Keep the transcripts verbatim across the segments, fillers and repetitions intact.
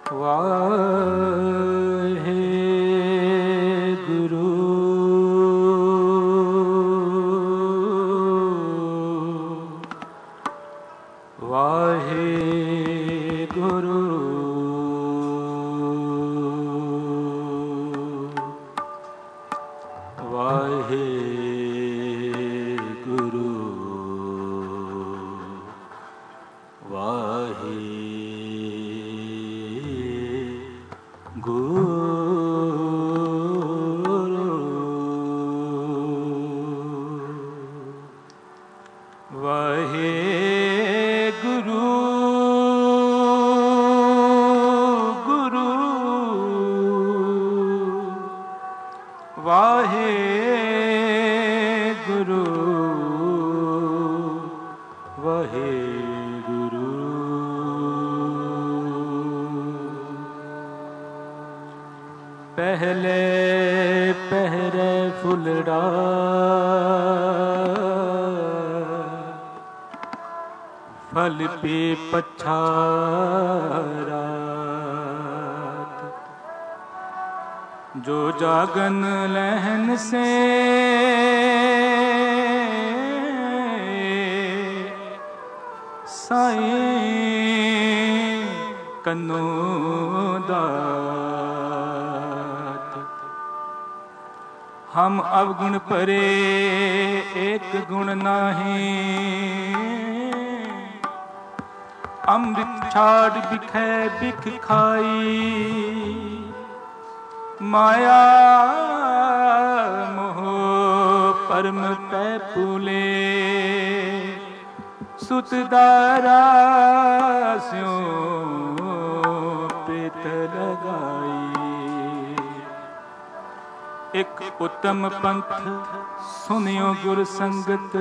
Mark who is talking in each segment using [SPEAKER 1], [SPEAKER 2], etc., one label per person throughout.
[SPEAKER 1] ਵਾਹਿਗੁਰੂ ਵਾਹਿਗੁਰੂ ਵਾਹਿਗੁਰੂ ਵਾਹਿਗੁਰੂ ਗੁਰੂ ਵਾਹਿਗੁਰੂ ਵਾਹਿਗੁਰੂ ਪਹਿਲੇ ਪਹਿਰੇ ਫੁੱਲੜਾ फल पे पछारात जो जागन लहन से साए कन्नो दात हम अवगुण परे एक गुण नाही अमृत छाड़ बिखै बिख खाई माया मोह परम पै पूले सुत दारा स्यों प्रीत लगाई एक उत्तम पंथ सुनियो गुर संगत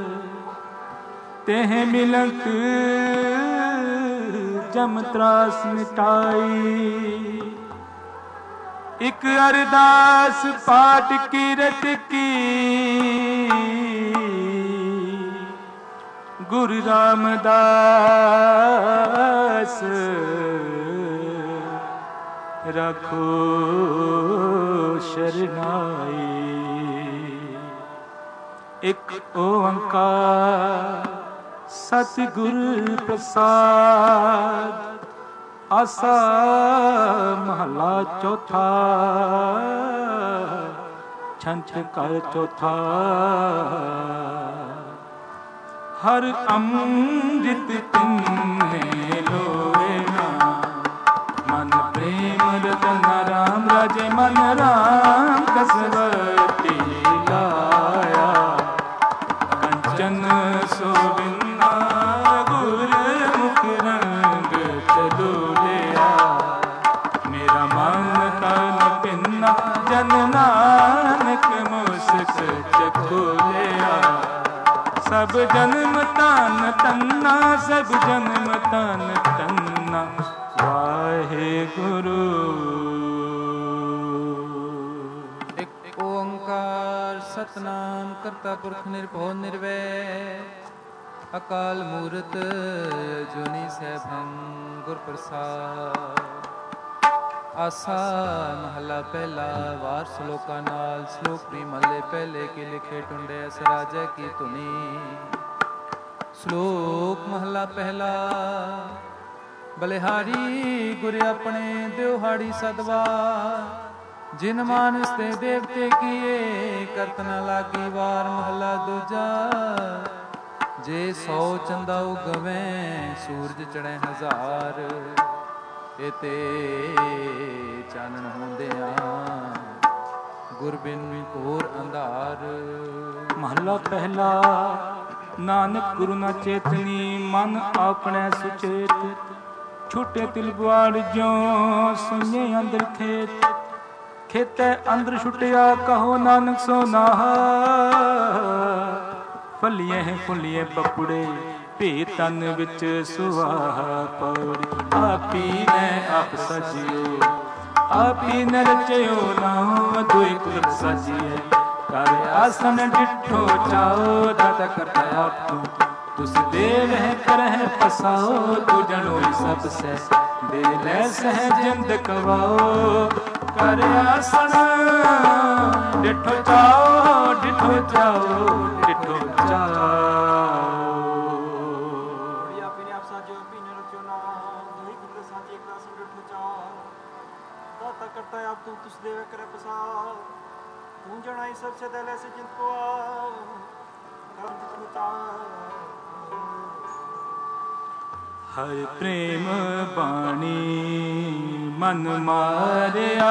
[SPEAKER 1] तेह मिलत जम त्रास मिटाई एक अरदास पाठ कीरत की गुरु रामदास रखो शरनाई एक ओंकार सतगुरु प्रसाद आसा महला चौथा छंछ कर चौथा हर अमृत तिन्ने लोए ना मन प्रेम रतन राम राजे मन राम कसवती लाया कंचन सोबिन जन नानक मुस्क चखोलिया सब जन्म तान तन्ना सब जन्म तान तन्ना वाहेगुरु एक ओंकार सतनाम करता पुरख निर्भो निर्वैर अकाल मूरत जुनी सैभं गुर प्रसाद आसा महला पहला वार श्लोका नाल श्लोक प्री महले पहले के लिखे टुंडे अस राजा की धुनी श्लोक महला पहला बलिहारी गुर अपने दिवहाड़ी सदवा जिन मानस ते देवते किए करतना लागी वार महला दूजा जे सौ चंदा उगवे सूरज चढ़े हजार एते चानन होंदिया गुर बिन घोर अंधार महला पहला नानक गुरु ना चेतनी मन अपने सुचेत छूटे तिल गुआड़ ज्यों सुने अंदर खेत खेते अंदर छुटिया कहो नानक सो नाहा फलिए फुलिए पपुड़े भे तन विच सुवाहा पौड़ी आपी ने आप सजियो आपी ने रचयो नाम दुई कुल सजिए कर आसन डिठो चाओ दाता करता आप तुस देव है कर है पसाओ तू जनो सब से ਦੇ ਲੈ ਸਹਿਜੰਦ ਕਵਾਓ ਕਰ ਆਸਣ ਡਿਠੋ ਚਾਓ ਡਿਠੋ ਚਾਓ ਡਿਠੋ ਚਾਓ।
[SPEAKER 2] करता है आप तू तुस देवे करे पसार तू जनाई सबसे दले से जिंद को
[SPEAKER 1] हर प्रेम बाणी मन मारिया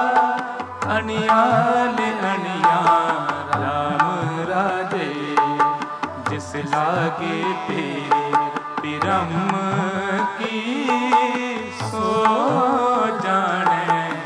[SPEAKER 1] अनियाल अनिया राम राजे जिस लागे पीर पिरम की सो जाने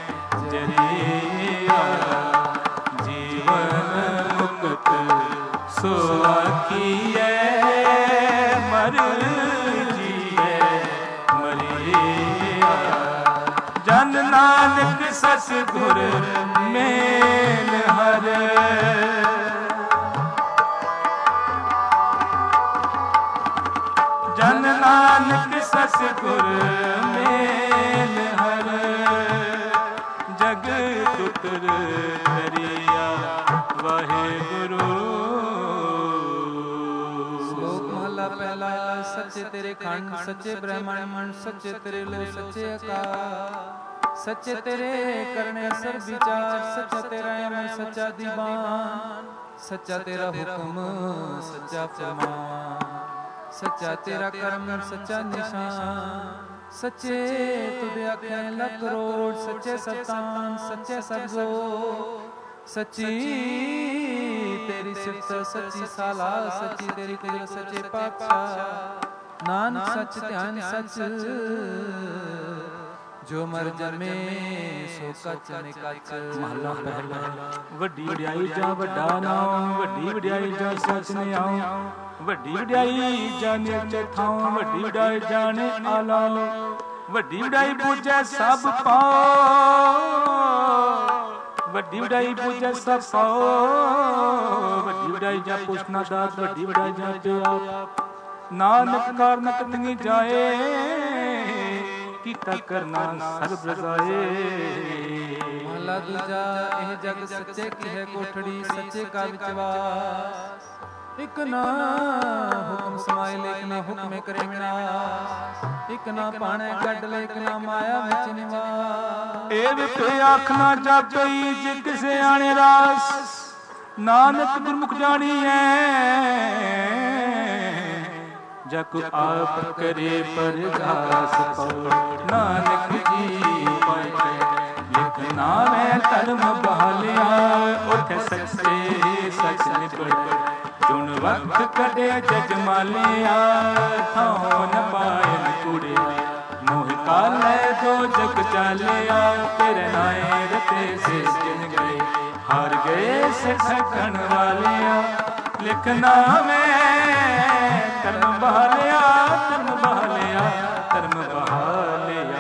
[SPEAKER 1] सो आखिए मर जिए मरिया जन नानक सतगुर मेल हर जन नानक सतगुर मेल हर जग दुतर करिया वाहेगुरु।
[SPEAKER 3] पहला सच्चे तेरे खंड सच्चे ब्रह्मण सच्चे तेरे लो सच्चे आकाश सच्चे तेरे करने असर विचार सच्चा तेरा अमर सच्चा दीवान सच्चा तेरा हुक्म सच्चा फरमान सच्चा तेरा कर्म सच्चा निशान सच्चे तुझे आंखें लख करोड़ सच्चे सतान सच्चे सबजो सच्ची तेरी सिफत सच्ची साला सच्ची तेरी कुदरत सच्चे पातशाह नानक सच ध्यान सच जो मर जमे सो कच ने कच।
[SPEAKER 1] महला पहला ਵੱਡੀ ਵਡਿਆਈ ਜਾ ਵੱਡਾ ਨਾਮ ਵੱਡੀ ਵਡਿਆਈ ਜਾ ਸਚ ਨੇ ਆਉ ਵੱਡੀ ਵਡਿਆਈ ਜਾਣੇ ਚਥਾਉ ਵੱਡੀ ਵਡਿਆਈ ਜਾਣੇ ਆਲਾ ਵੱਡੀ ਵਡਿਆਈ ਪੂਜੈ ਸਭ ਪਾਓ ਵੱਡੀ ਵਡਾਈ ਪੂਜੈ ਸਭ ਪਾਓ ਵੱਡੀ ਵਡਾਈ ਜਾ ਪੁੱਛਣਾ ਦਾਤ ਵੱਡੀ ਵਡਾਈ ਜਾ ਪਿਆਪ ਨਾਨਕ ਕਾਰਨ ਕਤਨੀ ਜਾਏ ਕੀਤਾ ਕਰਨਾ ਸਰਬ ਰਜ਼ਾਏ।
[SPEAKER 3] ਮਹਲਾ ਦੂਜਾ ਇਹ ਜਗ ਸੱਚੇ ਕੀ ਹੈ ਕੋਠੜੀ ਸੱਚੇ ਕਾ ਵਿਚਵਾਸ ਇਕ ਨਾ ਹੁਕਮ ਸਮਾਏ ਲੇਕ ਨਾ ਹੁਕਮੇ ਕਰੇ ਵਿਨਾਸ਼ ਇਕ ਨਾ ਪਾਣੇ ਕੱਢ ਲੇਕ ਨਾ ਮਾਇਆ ਵਿੱਚ ਨਿਵਾਸ।
[SPEAKER 1] ਇਹ ਵਿਪੇ ਆਖ ਨਾ ਜਾਪਈ ਜੇ ਕਿਸੇ ਆਣੇ ਰਾਸ ਨਾਨਕ ਗੁਰਮੁਖ ਜਾਣੀਐ ਜਗ ਆਪ ਕਰੇ ਪਰਗਾਸ ਪਉ ਨਾਨਕ ਜੀ ਪਾਇ ਲਿਖਣਾ ਮੈਂ ਧਰਮ ਬਹਾਲਿਆ ਉਠ ਸੱਚੇ ਸਚ ਨਿਬੜ ਚੁਣ ਵਕਤ ਕਦੇ ਜਜ ਮਾਲਿਆ ਥਾਉ ਨ ਪਾਇਨ ਕੁੜੇ ਮੋਹ ਕਾਲੇ ਜੋ ਜਗ ਚਾਲਿਆ ਤੇਰੇ ਨਾਏ ਰਤੇ ਸੇ ਜਿਨ ਗਏ ਹਾਰ ਗਏ ਸਿੱਖਣ ਵਾਲਿਆ ਲਿਖਣਾ ਮੈਂ ਧਰਮ ਬਹਾਲਿਆ ਧਰਮ ਬਹਾਲਿਆ ਧਰਮ ਬਹਾਲਿਆ।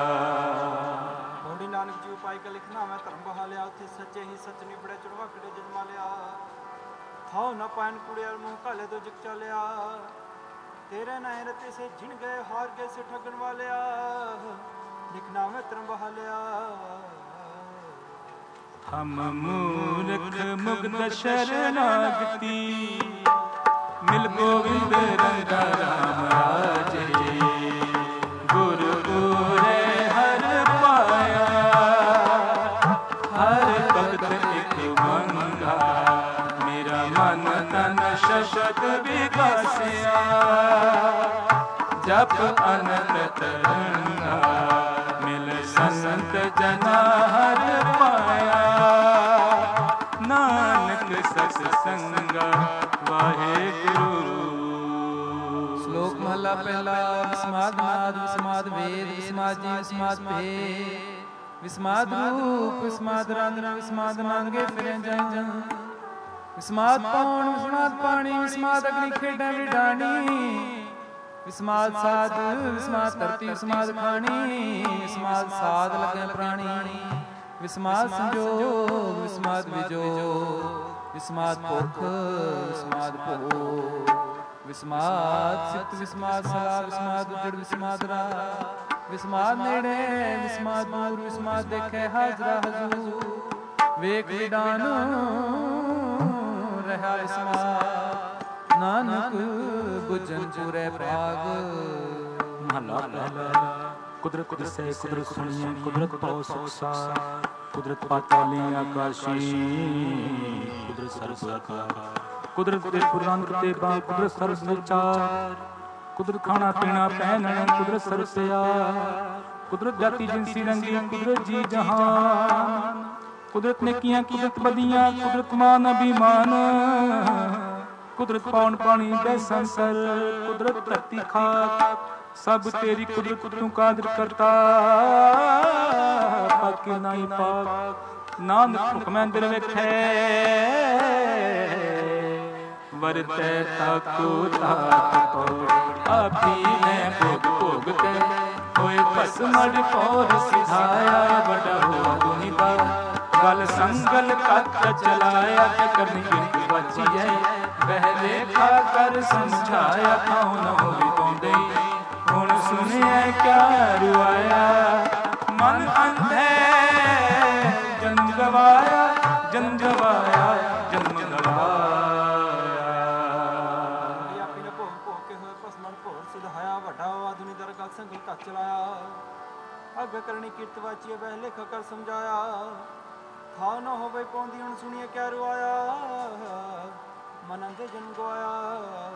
[SPEAKER 2] ਮੋਢੀ ਨਾਨਕ ਜੀ ਉਪਾਇ ਕਾ ਲਿਖਣਾ ਮੈਂ ਧਰਮ ਬਹਾਲਿਆ ਉੱਥੇ ਸੱਚੇ ਹੀ ਸੱਚ ਨਿਬੜੇ ਚੁਣਵਾ ਖੜੇ ਜਨਮਾ ਲਿਆ ਥਾਉ ਨਾ ਪਾਇਨ ਕੁੜੇ ਮੋਹ ਕਾਲੇ ਤੋਂ ਜਗ ਚਾਲਿਆ तेरे नए रते से झिन गए हार गए से ठगन वालिया लिखना में तरम बहालिया।
[SPEAKER 1] हम मूर्ख मुग्ध शरणागति मिल गोविंद रंगा राम राजे गुरु पूरे हर पाया हर भगत एक मंगा मेरा मन तन शशक विकासिया जप अनंत तरंगा मिल संत जना हर पाया नानक सत्संगा वाहेगुरु।
[SPEAKER 3] श्लोक महला पहला विस्माद नाद विस्माद वेद विस्माद जी विस्माद भेद विस्माद रूप विस्माद रंग विस्माद नांगे फिरे जन विस्माद पौन विस्माद पानी विस्माद अग्नि खेड़ा विडानी विस्माद साध विस्माद धरती विस्माद खानी विस्माद साध लगे प्राणी विस्माद संजोग विस्माद विजोग विस्माद भुख विस्माद भोग विस्माद चित्त विस्माद सला विस्माद उजड़ विस्माद राह ਵਿਸਮਾਦ ਨੇੜੇ ਵਿਸਮਾਦ ਦੂਰ, ਵਿਸਮਾਦ ਦੇਖੇ ਹਾਜ਼ਰਾ ਹਜ਼ੂਰ, ਵੇਖ ਵਿਡਾਨ ਰਹਾ ਵਿਸਮਾਦ, ਨਾਨਕ ਬੁਝਨ ਪੂਰੇ ਭਾਗ।
[SPEAKER 1] ਮਹਲਾ ਪਹਿਲਾ। ਕੁਦਰਤ ਦਿਸੈ ਕੁਦਰਤ ਸੁਣੀਐ, ਕੁਦਰਤ ਪਾਉ ਸੁਖ ਸਾਰ, ਕੁਦਰਤ ਪਾਤਾਲੀ ਆਕਾਸ਼ੀ, ਕੁਦਰਤ ਸਰਬ ਆਕਾਰ, ਕੁਦਰਤ ਦੇ ਪੁਰਾਨ ਤੇ ਬਾ, ਕੁਦਰਤ ਸਰਬ ਸੰਚਾਰ, ਕੁਦਰਤ ਖਾਣਾ ਪੀਣਾ ਪਹਿਨਣ, ਕੁਦਰਤ ਸਰਬ ਪਿਆਰ, ਕੁਦਰਤ ਜਾਤੀ ਜਿਨਸੀ ਰੰਗੀ, ਕੁਦਰਤ ਜੀ ਜਹਾਨ, ਕੁਦਰਤ ਨੇਕੀਆਂ ਕੁਦਰਤ ਬਦੀਆਂ, ਕੁਦਰਤ ਮਾਨ ਅਭਿਮਾਨ, ਕੁਦਰਤ ਪੌਣ ਪਾਣੀ ਦੇ ਸੰਸਰ, ਕੁਦਰਤ ਧਰਤੀ ਖਾਕ, ਸਭ ਤੇਰੀ ਕੁਦਰਤ ਤੂੰ ਕਾਦਰ ਕਰਤਾ, ਪਾਕੇ ਨਾਹੀ ਪਾਕ, ਨਾਨਕ ਹੁਕਮੈ ਦਿਲ ਵੇਖੈ, ਵਰਤੈ ਤਾਕੋ ਤਾਕ ਪੌੜ, ਆਪੀ ਮੈਂ ਭੋਗ ਭੋਗ ਤੇ, ਹੋਏ ਭਸਮੜ ਪੌਰ ਸਿਧਾਇਆ, ਵੱਡਾ ਹੋਆ ਤੁਨੀ ਬਾ, ਗਲ ਸੰਗਲ ਕੱਤ ਚਲਾਇਆ, ਤੇ ਕਰਨੀ ਕਿਰਤ ਬਚੀਐ, ਵਹਿ ਲੇਖਾ ਕਰ ਸਮਝਾਇਆ, ਕਉ ਨ ਹੋਵੇ ਪਾਉਂਦੇ, ਹੁਣ ਸੁਣਿਆ ਕਿਆ ਰੁਆਇਆ, ਮਨ ਅੰਧੇ ਜਨਮ ਗਵਾਇਆ, ਜਨਮ ਗਵਾਇਆ, ਜਨਮ ਗਵਾਇਆ।
[SPEAKER 2] ਆਪੀ ਨੇ ਭੋਗ ਭੋਗ ਕੇ ਹੋਏ ਭਸਮਣ ਭੋਰ ਸਿਧਾਇਆ, ਵੱਡਾ ਹੋਆ ਦੁਨੀ ਦਰ ਗਲ ਸੰਗਲ ਕੱਤ ਚਲਾਇਆ, ਅੱਗ ਕਰਨੀ ਕਿਰਤ ਵਾਚੀਏ, ਵਹਿ ਲੇਖਾ ਕਰ ਸਮਝਾਇਆ, ਥਾਉ ਨ ਹੋਵੇ ਪਾਉਂਦੀ, ਹੁਣ ਸੁਣੀਏ ਕਿਆ ਰੁਆਇਆ, ਮਨ ਅੰਧੇ ਜਨਮ ਗਵਾਇਆ।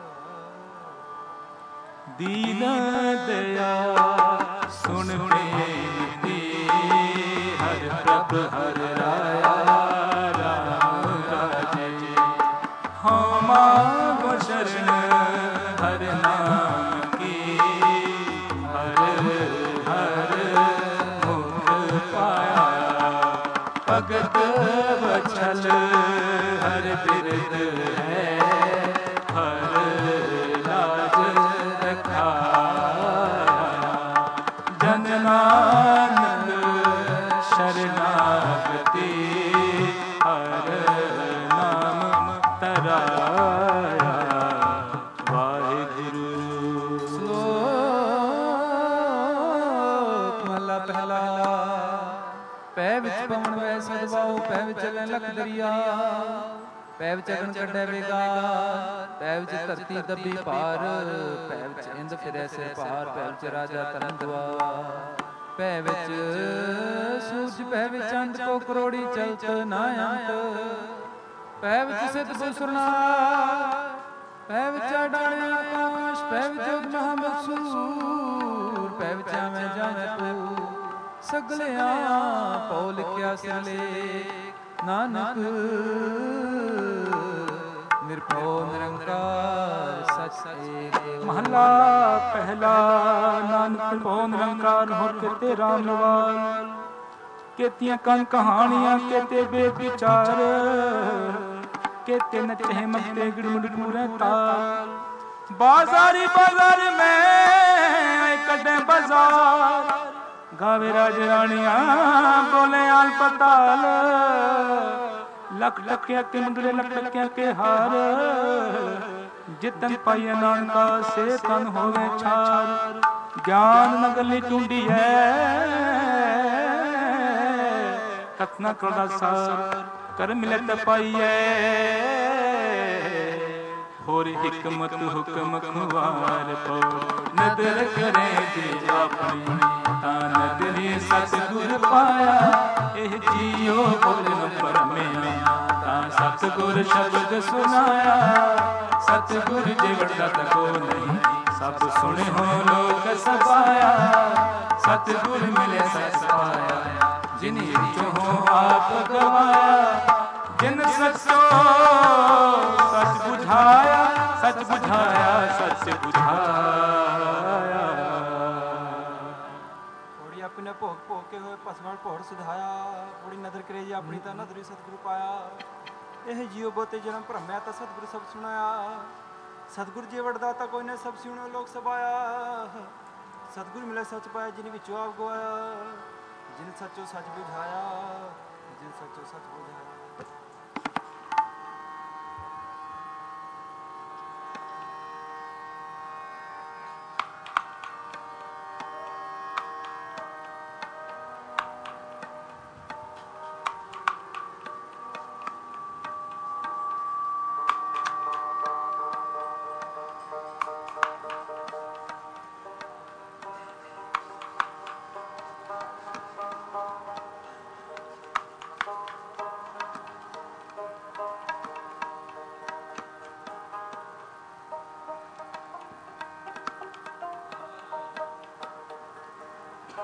[SPEAKER 1] ਦੀਨ ਦਇਆ ਸੁਣ ਬੇਨਤੀ, ਹਰਿ ਪ੍ਰਭ ਹਰਿ ਰਾਇਆ, ਰਾਮ ਰਾਜੇ, ਹਉ ਮਾਂਗੋ ਸ਼ਰਨ ਹਰਿ ਨਾਮ ਕੀ, ਹਰਿ ਹਰਿ ਮੁਖ ਪਾਇਆ, ਭਗਤ ਵਛਲ ਹਰਿ ਬਿਰਦ ਹੈ, ਹਰਿ ਲਾਜ ਜਨ ਨਾਨਕ ਸ਼ਰਨਾਗਤੀ, ਹਰ ਨਾਮ ਤਰਾਇਆ, ਵਾਹਿਗੁਰੂ।
[SPEAKER 3] ਸ਼ਲੋਕ ਮਹਲਾ ਪਹਿਲਾ। ਪੈ ਵਿੱਚ ਪਵਨ ਵੈ ਸਦਵਾਉ, ਪੈ ਵਿੱਚ ਚੱਲੈ ਲਖ ਦਰਿਆ, ਪੈ ਵਿੱਚ ਅਗਨ ਕੱਢੈ ਵੇਗਾਰ, ਪੈ ਵਿੱਚ ਧਰਤੀ ਦੱਬੀ ਭਾਰ, ਪੈ ਵਿੱਚ ਇੰਦ ਫਿਰੈ ਸਿਰ ਭਾਰ, ਪੈ ਵਿੱਚ ਰਾਜਾ ਧਰਮ ਦੁਆਰ, ਪੈ ਵਿੱਚ ਸੂਰਜ, ਪੈ ਵਿੱਚ ਚੰਦ ਕੋ ਕਰੋੜੀ ਚਲਤ ਨਾ ਅੰਤ, ਪੈ ਵਿੱਚ ਸਿੱਧ ਸੁਰਨਾਰ, ਪੈ ਵਿੱਚ ਅਡਾਣੇ ਆਕਾਸ਼, ਪੈ ਵਿੱਚ ਉਗ ਮਹਾ ਮਕਸੂਰ, ਪੈ ਵਿੱਚ ਆਵੇਂ ਜਾਵੇਂ ਪੂ, ਸਗਲਿਆਂ ਪਉ ਲਿਖਿਆ ਸਿਰ ਲੇਖ, ਨਾਨਕ ਨਿਰਭਉ ਨਿਰੰਕਾਰ ਸਚ ਏਕ।
[SPEAKER 1] ਮਹਲਾ ਪਹਿਲਾ। ਨਾਨਕ ਭਉ ਨਿਰੰਕਾਰ ਹੋਇ ਕੇਤੇ ਰਾਮ ਨਵਾਲ, ਕੇਤੀਆਂ ਕਨ ਕਹਾਣੀਆਂ ਕੇਤੇ ਬੇਦ ਵਿਚਾਰ, ਕੇਤੇ ਨਚਹਿ ਮਗਤੇ ਗਿੜਮੁੜ ਪੂਰੇ ਤਾਲ, ਬਾਜ਼ਾਰੀ ਬਾਜ਼ਾਰ ਮੈਂ ਕੱਢੇ ਬਾਜ਼ਾਰ, ਗਾਵੇ ਰਾਜ ਰਾਣੀਆਂ ਬੋਲੇ ਆਲ ਪਤਾਲ, ਲੱਖ ਟਕਿਆ ਕੇ ਮੁੰਦਰੇ ਲੱਖ ਟਕਿਆ ਕੇ ਹਾਰ, ਜਿਤਨ ਪਾਈਏ ਨਾਨਕਾ ਸੇ ਤਨ ਹੋਵੇ ਛਾਰ, ਗਿਆਨ ਨਗਲੀ ਚੁੰਡੀ ਹੈ ਕਤਨਾ ਕਰਦਾ ਸਾਰ, ਕਰ ਮਿਲੇ ਤ ਪਾਈਏ, ਹੋਰ ਹਿਕਮਤ ਹੁਕਮ ਖੁਆਰ ਪਉ, ਨਦਰ ਕਰੇ ਜੀ ਆਪਣੀ, ਤਾਂ ਨਦਰੀ ਸਤਿਗੁਰ ਪਾਇਆ, ਇਹ ਜੀਉ ਬੋਲਨ ਪਰਮਿਆ, ਤਾਂ ਸਤਿਗੁਰ ਸ਼ਬਦ ਸੁਨਾਇਆ, ਸਤਿਗੁਰ ਜੇ ਵੱਡਾ ਤਕੋ ਨਹੀਂ, ਸਭ ਸੁਣੇ ਹੋ ਲੋਕ ਸਭਾਇਆ, ਸਤਿਗੁਰ ਮਿਲੇ ਸਚ ਪਾਇਆ, ਜਿਨੀ ਵਿੱਚੋਂ ਹੋ ਆਪ ਗਵਾਇਆ, ਜਿਨ ਸਚੋ ਸਚ ਬੁਝਾਇਆ, ਸਚ ਬੁਝਾਇਆ, ਸਚ ਬੁਝਾਇਆ।
[SPEAKER 2] ਥੋੜੀ ਆਪਣੇ ਭੋਗ ਭੋਗ ਕੇ ਹੋਏ ਭਸਮਣ ਭੋੜ ਸਿਧਾਇਆ, ਥੋੜੀ ਨਦਰ ਕਰੇ ਜੀ ਆਪਣੀ, ਤਾਂ ਨਦਰੀ ਸਤਿਗੁਰੂ ਪਾਇਆ, ਇਹ ਜੀਉ ਬਹੁਤੇ ਜਨਮ ਭਰਮਿਆ, ਤਾਂ ਸਤਿਗੁਰੂ ਸਭ ਸੁਣਾਇਆ, ਸਤਿਗੁਰ ਜੀ ਵਡਦਾ ਤਾਂ ਕੋਈ ਨੇ ਸਭ ਸੁਣਿਓ ਲੋਕ ਸਭਾਇਆ, ਸਤਿਗੁਰ ਮਿਲੇ ਸੱਚ ਪਾਇਆ, ਜਿਨ ਵਿੱਚੋਂ ਆਪ ਗਵਾਇਆ, ਜਿਨ ਸੱਚੋ ਸੱਚ ਬੁਝਾਇਆ, ਜਿਨ ਸੱਚੋ ਸੱਚ ਬੁਝਾਇਆ।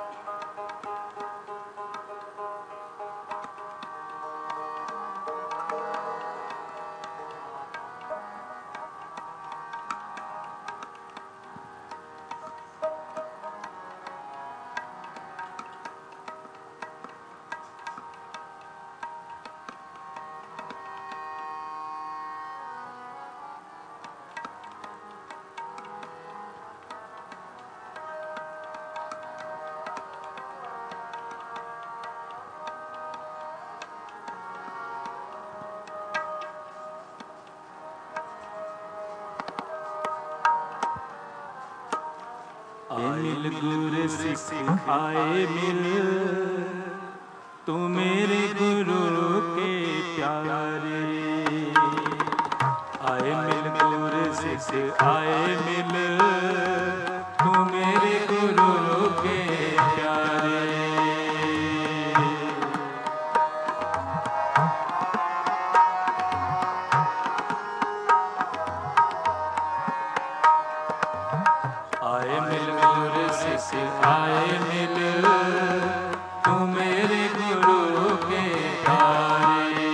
[SPEAKER 1] मिल गुर सिख आए मिल, तू मेरे गुरु के प्यारे। आए मिल गुर सिख आए मिल, तू मेरे गुरु के प्यारे। आए मिल गुर सिख आए मिल, तू मेरे गुरु के प्यारे।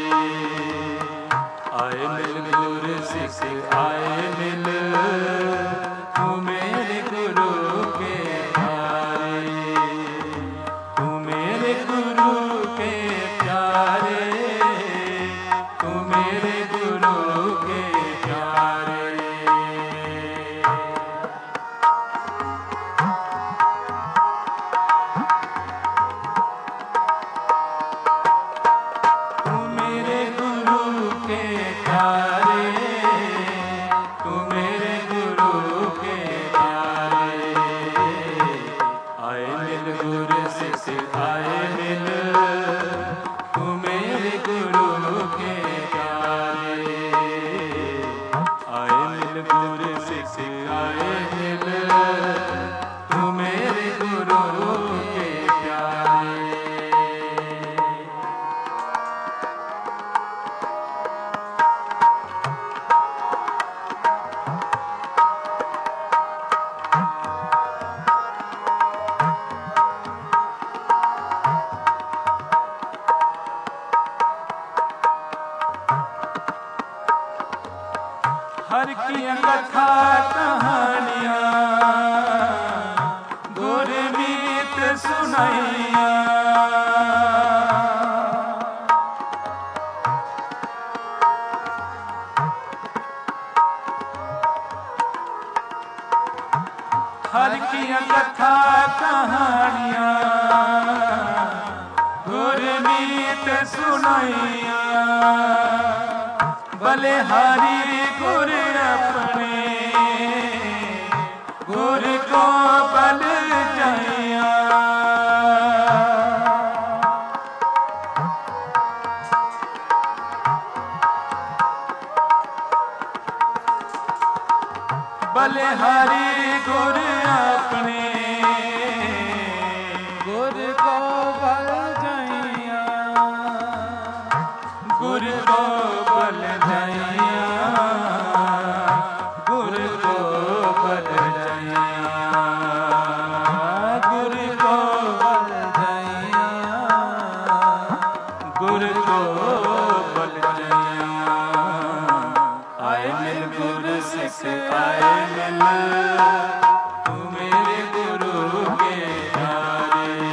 [SPEAKER 1] आए मिल गुर सिख आए मिल, तू मेरे गुरु के प्यारे। तू मेरे गुरु के प्यारे, तू मेरे गुरु के प्यारे। हर की कथा कहानियाँ गुरमीत सुनाइया। हर की कथा कहानियाँ गुरमीत सुनाइया। बलिहारी गुर अपने गुर को बल जाइया। बलिहारी गुर अपने गुर को बल जाइया। गुर को बल जाइया, गुर को बल जाइया, गुर को बल जाइया, गुर को बल जाइया। आए मिल गुर सिख आए मिल, तू मेरे गुरु के प्यारे।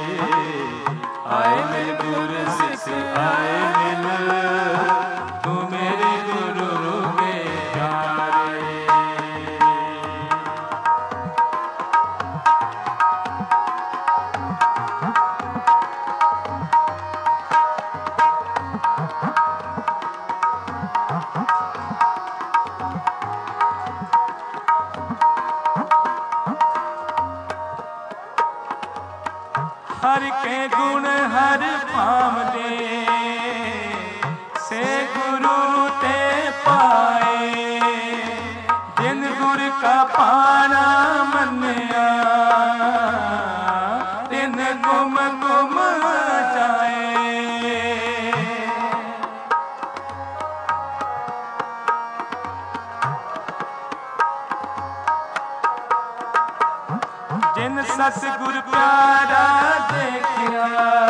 [SPEAKER 1] आए मिल गुर सिख आए मिल, तू मेरे गुरु के प्यारे। हर के गुण हर पावते, से गुरु ते पाए। जिन गुर का पाना मन्या, तिन गुम गुम जाए। जिन सतगुर प्यार नजारा देखिया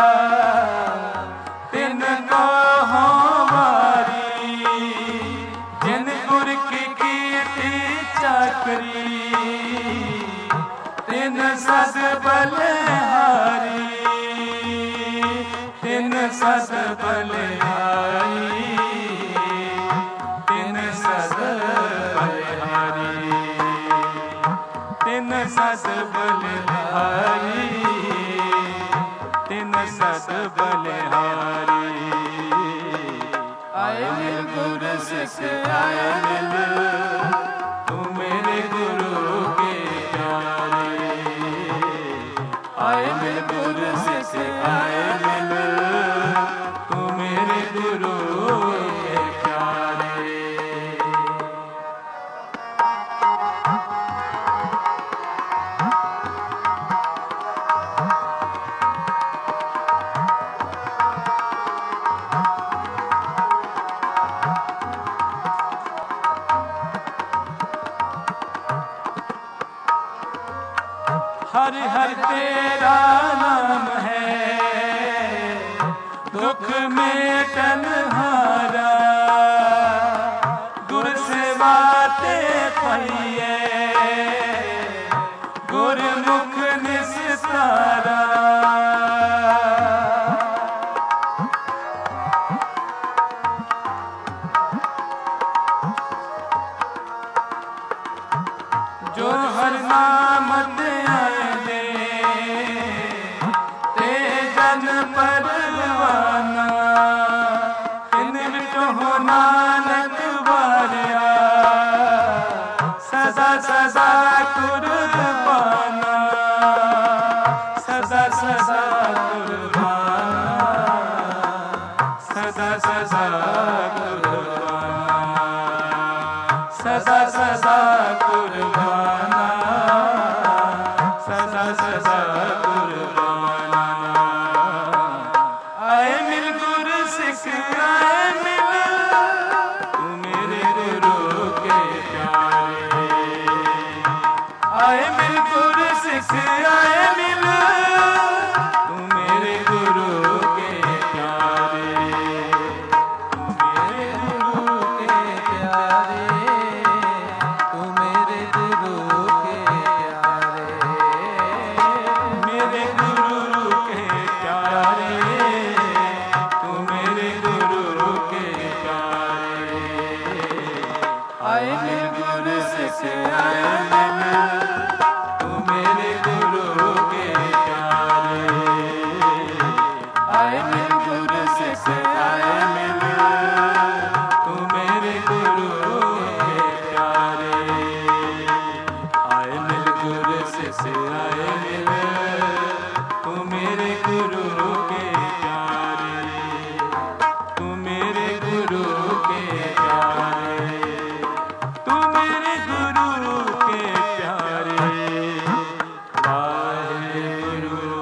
[SPEAKER 1] तिन को हो वारी जिन गुर की कीर्ति चाकरी तिन सद बलिहारी तिन सद बलिहारी तिन सद बलिहारी तिन सद बलिहारी तिन सद बलिहारी आए मिल गुर सिख आए मिल तू मेरे गुरु के प्यारे आए मिल गुर सिख आए मिल तू मेरे गुरु के प्यारे हर हर तेरा नाम है दुख में टलहारा गुर सेवा ते पाइए गुरमुख निस्तारा जो हर नाम ते परवाना इन विचों हो नानक वारिया सदा सदा कुर्बाना सदा सदा कुर्बाना सदा सदा कुर्बाना सदा सदा कुर्बाना सदा सदा कुर्बाना आए मिल गुर सिख आए मिल तू मेरे गुरु के प्यारे आए मिल गुर सिख आए मिल तू मेरे गुरु के प्यारे तू मेरे गुरु के प्यारे तू मेरे गुरु के प्यारे मेरे गुरु के प्यारे आए मिल गुर सिख आए मिल तू मेरे गुरु के प्यारे आए मिल गुर सिख आए मिल तू मेरे गुरु के प्यारे आए मिल गुर सिख आए मिल तू मेरे गुरु के प्यारे तू मेरे गुरु के प्यारे तू मेरे गुरु के प्यारे वाहेगुरु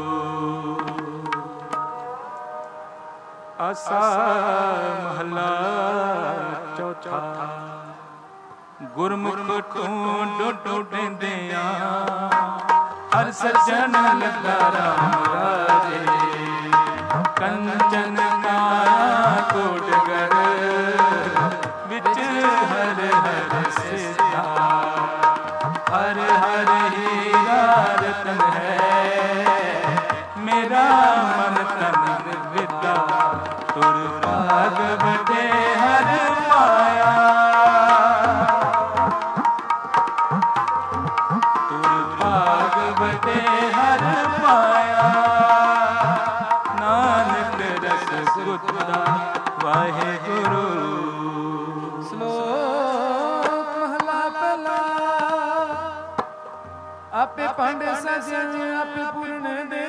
[SPEAKER 1] आसा महला चौथा गुरमुख ढूंढ ढूंढदिया हर सज्जन लगा राम राजे कंचन काया कोटगर विच हर हर सिद्धा हर हर हीरा रतन है मेरा मन तन विदा तुर भाग बटे हर पाया तुर भाग बटे हर पाया नानक रस गुदा वाहेगुरु
[SPEAKER 3] श्लोक महला पहला आपे पंड सजन आपे पूर्ण दे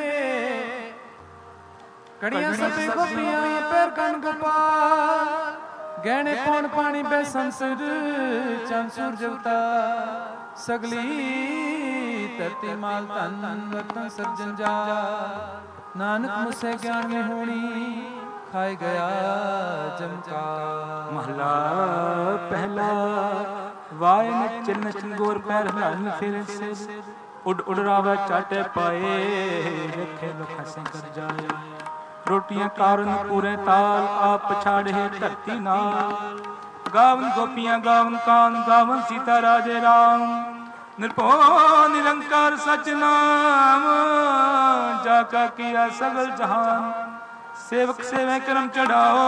[SPEAKER 3] कड़ियां सबे गोपियां पैर कन गोपाल गहने कौन पानी बे संसर चंद सूरज अवतार सगली धरती माल तन रतन सज्जन जा नानक मुझसे ज्ञान में होनी खाए गया जमका
[SPEAKER 1] महला पहला वायन चिन्न चंगोर पैर हलान फिर से उड उड रावे चाटे पाए, रखे लख कर जाए। रोटियां कारण पूरे ताल, आप पछाड़े धरती नाल। गावन गोपियां गावन कान, गावन सीता राजे राम। निरभो निरंकार सच नाम, जाका किया सगल जहान। सेवक सेवे करम चढ़ाओ,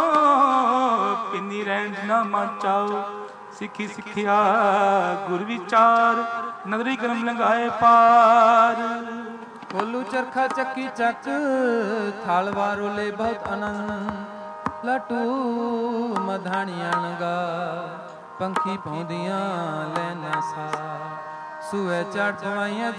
[SPEAKER 1] पिनी रहन ना मन चाओ। सिखी सिखिया गुर विचार, नगरी करम लंघाए पार।
[SPEAKER 3] कोलू चरखा चक्की चक, थाल वारोले बहुत आनंद। लाटू मधाणियां गा, पंखी पौंदियां लैना सा। सूए चढ़ पवाइयां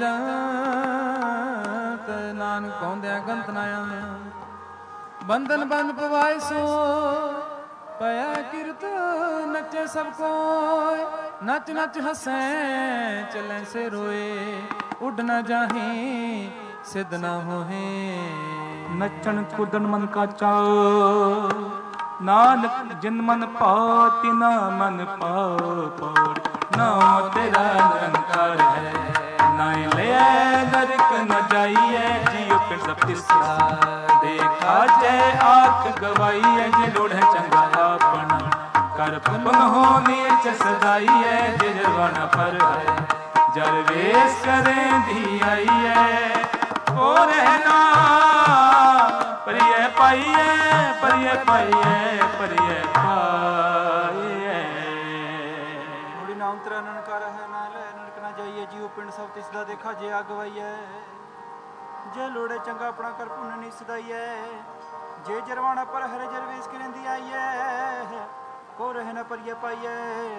[SPEAKER 3] जंत, नानक पौंदियां गंत नायां। बंधन बंद पवाए सो, पया किरत नचे सब कोय। नच नच हंसे चले से रोए, उड़ न जाहे सिद्ध न होहे।
[SPEAKER 1] नचन कुदन मन का चाओ, नानक जिन मन पाओ तिना मन पाओ पौड़। नाम तेरा निरंकार है, नाय ले नरक न जाइए। जियो फिर सब तिस्सा देखा जय आख गवाइए। जे लोढ़े चंगा अपना कर पुन हो नीच सदाइए। जे जरवाना पर है जर वेश करें धी आइए। ओ रहना परिय पाइए, परिय पाइए, परिय पाइए।
[SPEAKER 2] थोड़ी नाम तेरा ननकार है, ना ले नरक ना जाइए। जीव पिंड सब तिसदा देखा जे आ गवाइए। जे लोड़े चंगा अपना कर पुन नहीं सदाइए। जे जरवाना पर हरे जर वेश करेंदी आइए। को रहना परिय पाइए।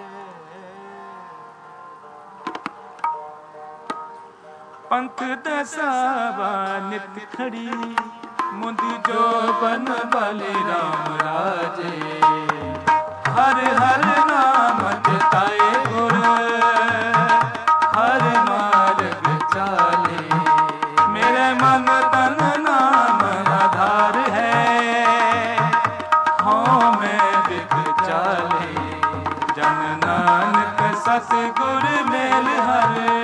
[SPEAKER 1] पंथ दसावा नित खड़ी, मुद जो बन बलि राम राजे। हर हर नाम जताए गुर, हर मार्ग चाले। मेरे मन तन नाम आधार है, हाँ मैं बिक चाले। जन नानक सतगुर मेल हरे,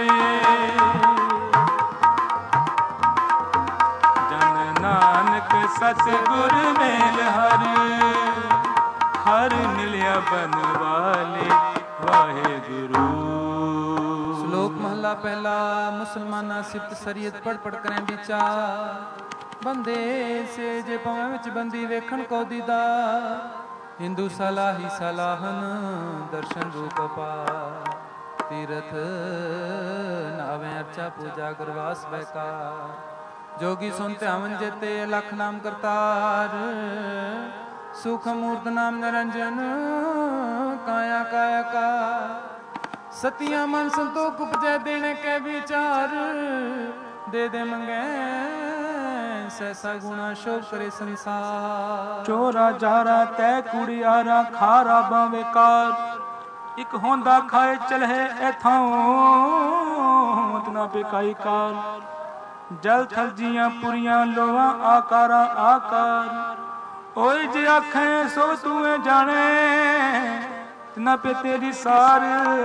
[SPEAKER 1] सतगुर मेल हर। हर मिलिया बन वाले वाहे गुरु।
[SPEAKER 3] श्लोक महला पहला। मुसलमाना सिफत सरीयत पढ़ पढ़ करें विचार। बंदे से जे पवें विच बंदी वेखण को दीदा। हिंदू सलाही सलाहन, दर्शन रूप पार। तीरथ नावें अर्चा पूजा गुरवास बैकार। जोगी सुनते हवन जेते, लख नाम करतार। सुख मूर्त नाम निरंजन, काया काया का। सतिया मन संतोख उपजै, देने के विचार। दे दे मंगे सहसा गुणा, शोक करे संसार।
[SPEAKER 1] चोरा जारा तै कुड़ियारा, खारा बावे कार। इक होंदा खाए चलहे एथाओ, तना बेकाई कार। जल थल जियां पुरियां लोवा आकारा आकार। ओए जे आखें सो तूए जाने, तना पे तेरी सार।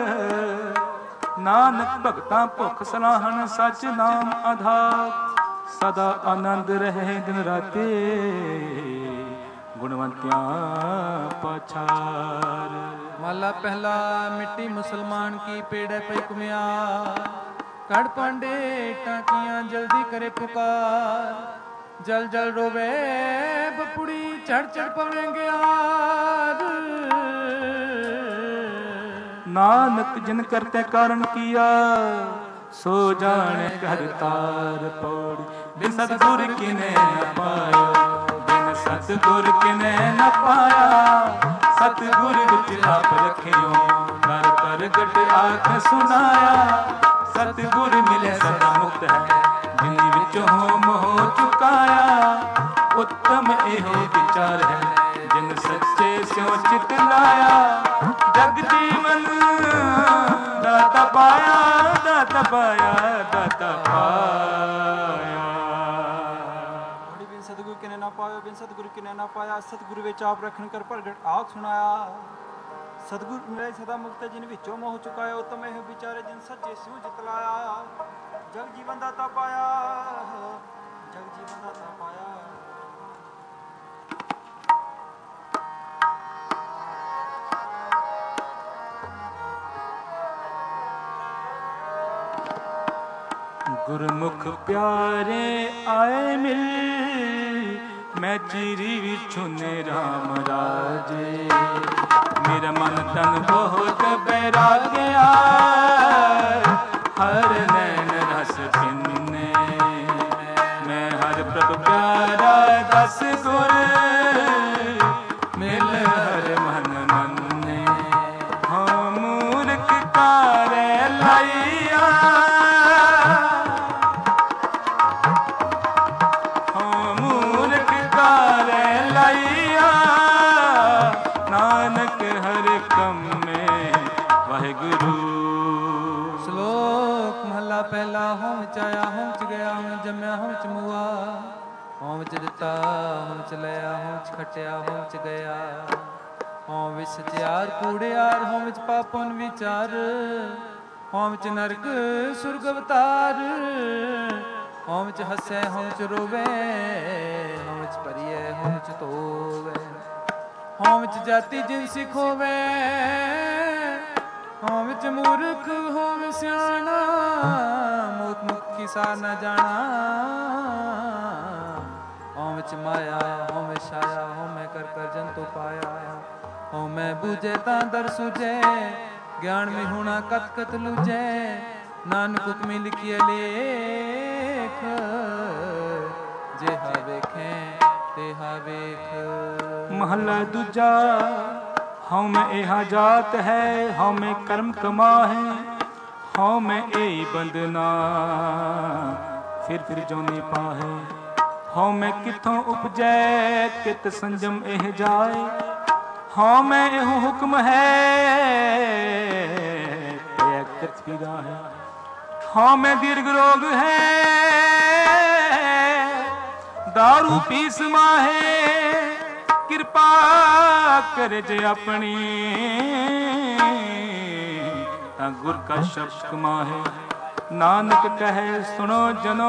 [SPEAKER 1] नानक भगतां भुख सलाहन, सच नाम आधार। सदा आनंद रहे दिन राते, गुणवंतियां पछार।
[SPEAKER 3] माला पहला। मिट्टी मुसलमान की पेड़े पे कुमियार। कड़ पांडे टाकियां जल्दी करे पुकार। जल जल रोवे बपुड़ी, चढ़ चढ़ पवेंगे यार।
[SPEAKER 1] नानक जिन करते कारण किया, सो जाने घर तार पौड़ी। बिन सतगुर किने न पाया, बिन सतगुर किने न पाया। सतगुर विच आप रखियो, कर प्रगट आख सुनाया। सतगुर मिले सदा मुक्त है, जिन विचों मोह चुकाया। उत्तम एहो विचार है, जिन सच्चे स्यों चित लाया। जग जीवन दाता पाया, दाता पाया, दाता पाया।
[SPEAKER 2] बिन सतगुर किने ना पायो, बिन सतगुर किने ना पाया। सतगुर विच आप रखन कर प्रगट आख सुनाया। सतगुर मिले सदा मुक्त, जिन विचों मोह चुकाया। उत्तम एह विचारे, जिन सच्चे स्यों जित लाया। ਜਗ ਜੀਵਨ ਦਾਤਾ ਪਾਇਆ, ਜਗ ਜੀਵਨ ਦਾਤਾ ਪਾਇਆ।
[SPEAKER 1] ਗੁਰਮੁਖ ਪਿਆਰੇ ਆਏ ਮਿਲ, ਮੈਂ ਚੀਰੀ ਵਿਛੁਨੇ ਰਾਮ ਰਾਜੇ। ਮੇਰਾ ਮਨ ਤਨ ਬਹੁਤ ਬੈਰਾਗਿਆ, ਹਰ ਨੈਣ ਰਸ ਪਿੰਨੇ। ਮੈਂ ਹਰ ਪ੍ਰਭ ਪਿਆਰਾ ਦਸ ਗੁਰ, ਮਿਲ ਹਰ ਮਨ ਮੰਨੇ। ਹਾਂ ਮੂਰਖ ਕਾਰੇ ਲਾਈਆ, ਹਾਂ ਮੂਰਖ ਕਾਰੇ ਲਾਈਆ। ਨਾਨਕ ਹਰ ਕੰਮੇ ਵਾਹਿਗੁਰੂ।
[SPEAKER 3] ਸ਼ਲੋਕ ਮਹਲਾ ਪਹਿਲਾ। ਹੋਂ ਵਿੱਚ ਆਇਆ, ਹੋਂ ਵਿੱਚ ਗਿਆ, ਹੋਂ ਜੰਮਿਆ, ਹੋਂ ਵਿੱਚ ਮੁਆ। ਹੋਂ ਵਿੱਚ ਦਿੱਤਾ, ਹੋਂ ਵਿੱਚ ਲਿਆ, ਹੋਂ ਵਿੱਚ ਖਟਿਆ, ਹੋਂ ਵਿੱਚ ਗਿਆ। ਹੋਂ ਵਿੱਚ ਸਚਿਆਰ ਕੂੜਿਆਰ, ਹੋਂ ਵਿੱਚ ਪਾਪਨ ਵਿਚਾਰ। ਹੋਂ ਵਿੱਚ ਨਰਕ ਸੁਰਗ ਅਵਤਾਰ। ਹੋਂ ਵਿੱਚ ਹੱਸੈ, ਹੋਂ ਵਿੱਚ ਰੋਵੇ, ਹੋਂ ਵਿੱਚ ਭਰੀਐ, ਹੋਂ ਵਿੱਚ ਧੋਵੇ। ਹੋਂ ਵਿੱਚ ਜਾਤੀ ਜਿਨਸੀ ਖੋਵੇ, ਹੋਂ ਵਿੱਚ ਮੂਰਖ, ਹੋਂ ਵਿੱਚ ਸਿਆਣਾ। ਮੂਕ ਮੁਖ ਕੀ ਸਾਰ ਨਾ ਜਾਣਾ। ਹੋਂ ਵਿੱਚ ਮਾਇਆ, ਹੋਂ ਵਿੱਚ ਛਾਇਆ, ਹੋਂ ਮੈਂ ਕਰ ਕਰ ਜੰਤੂ ਪਾਇਆ। ਹੋਂ ਮੈਂ ਬੂਝੇ ਤਾਂ ਦਰ ਸੁਝੇ, ਗਿਆਨ ਮੇ ਹੋਣਾ ਕਤ ਕਤ ਲੂਝੇ। ਨਾਨਕ ਹੁਕਮੀ ਲਿਖੀਏ ਲੇਖ, ਜਿਹਾ ਵੇਖੇ ਤਿਹਾ ਵੇਖ।
[SPEAKER 1] ਮਹਲਾ ਦੂਜਾ। ਹਉ ਮੈਂ ਇਹਾ ਜਾਤ ਹੈ, ਹਉ ਮੈਂ ਕਰਮ ਕਮਾਹੇ। ਹਉ ਮੈਂ ਇਹੀ ਬੰਦਨਾ, ਫਿਰ ਫਿਰ ਜੋਨੀ ਪਾਹੇ। ਹਉ ਮੈਂ ਕਿੱਥੋਂ ਉਪਜੈ, ਕਿਤ ਸੰਜਮ ਇਹ ਜਾਏ। ਹਉ ਮੈਂ ਇਹੋ ਹੁਕਮ ਹੈ, ਇਹ ਕਿਤ ਪੀਰਾ ਹੈ। ਹਉ ਮੈਂ ਦੀਰਘ ਰੋਗ ਹੈ, दारू पीस माहे। किरपा कर जे अपनी, ता गुर का शब्द कमाहे। नानक कहे सुनो जनो,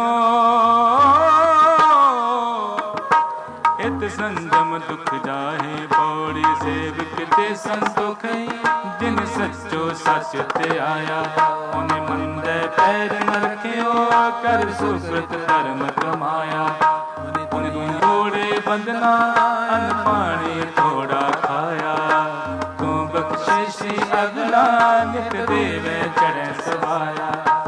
[SPEAKER 1] इत संजम दुख जाहे। पौड़ी सेवक ते संतोख, जिन सच्चो सच ते आया। उन्हें मंदे पैर न रखियो, कर सुकृत धर्म कमाया। थोड़े बंदना अन पानी थोड़ा खाया। तू बख्शिशी अगला नित देवे चढ़े सवाया।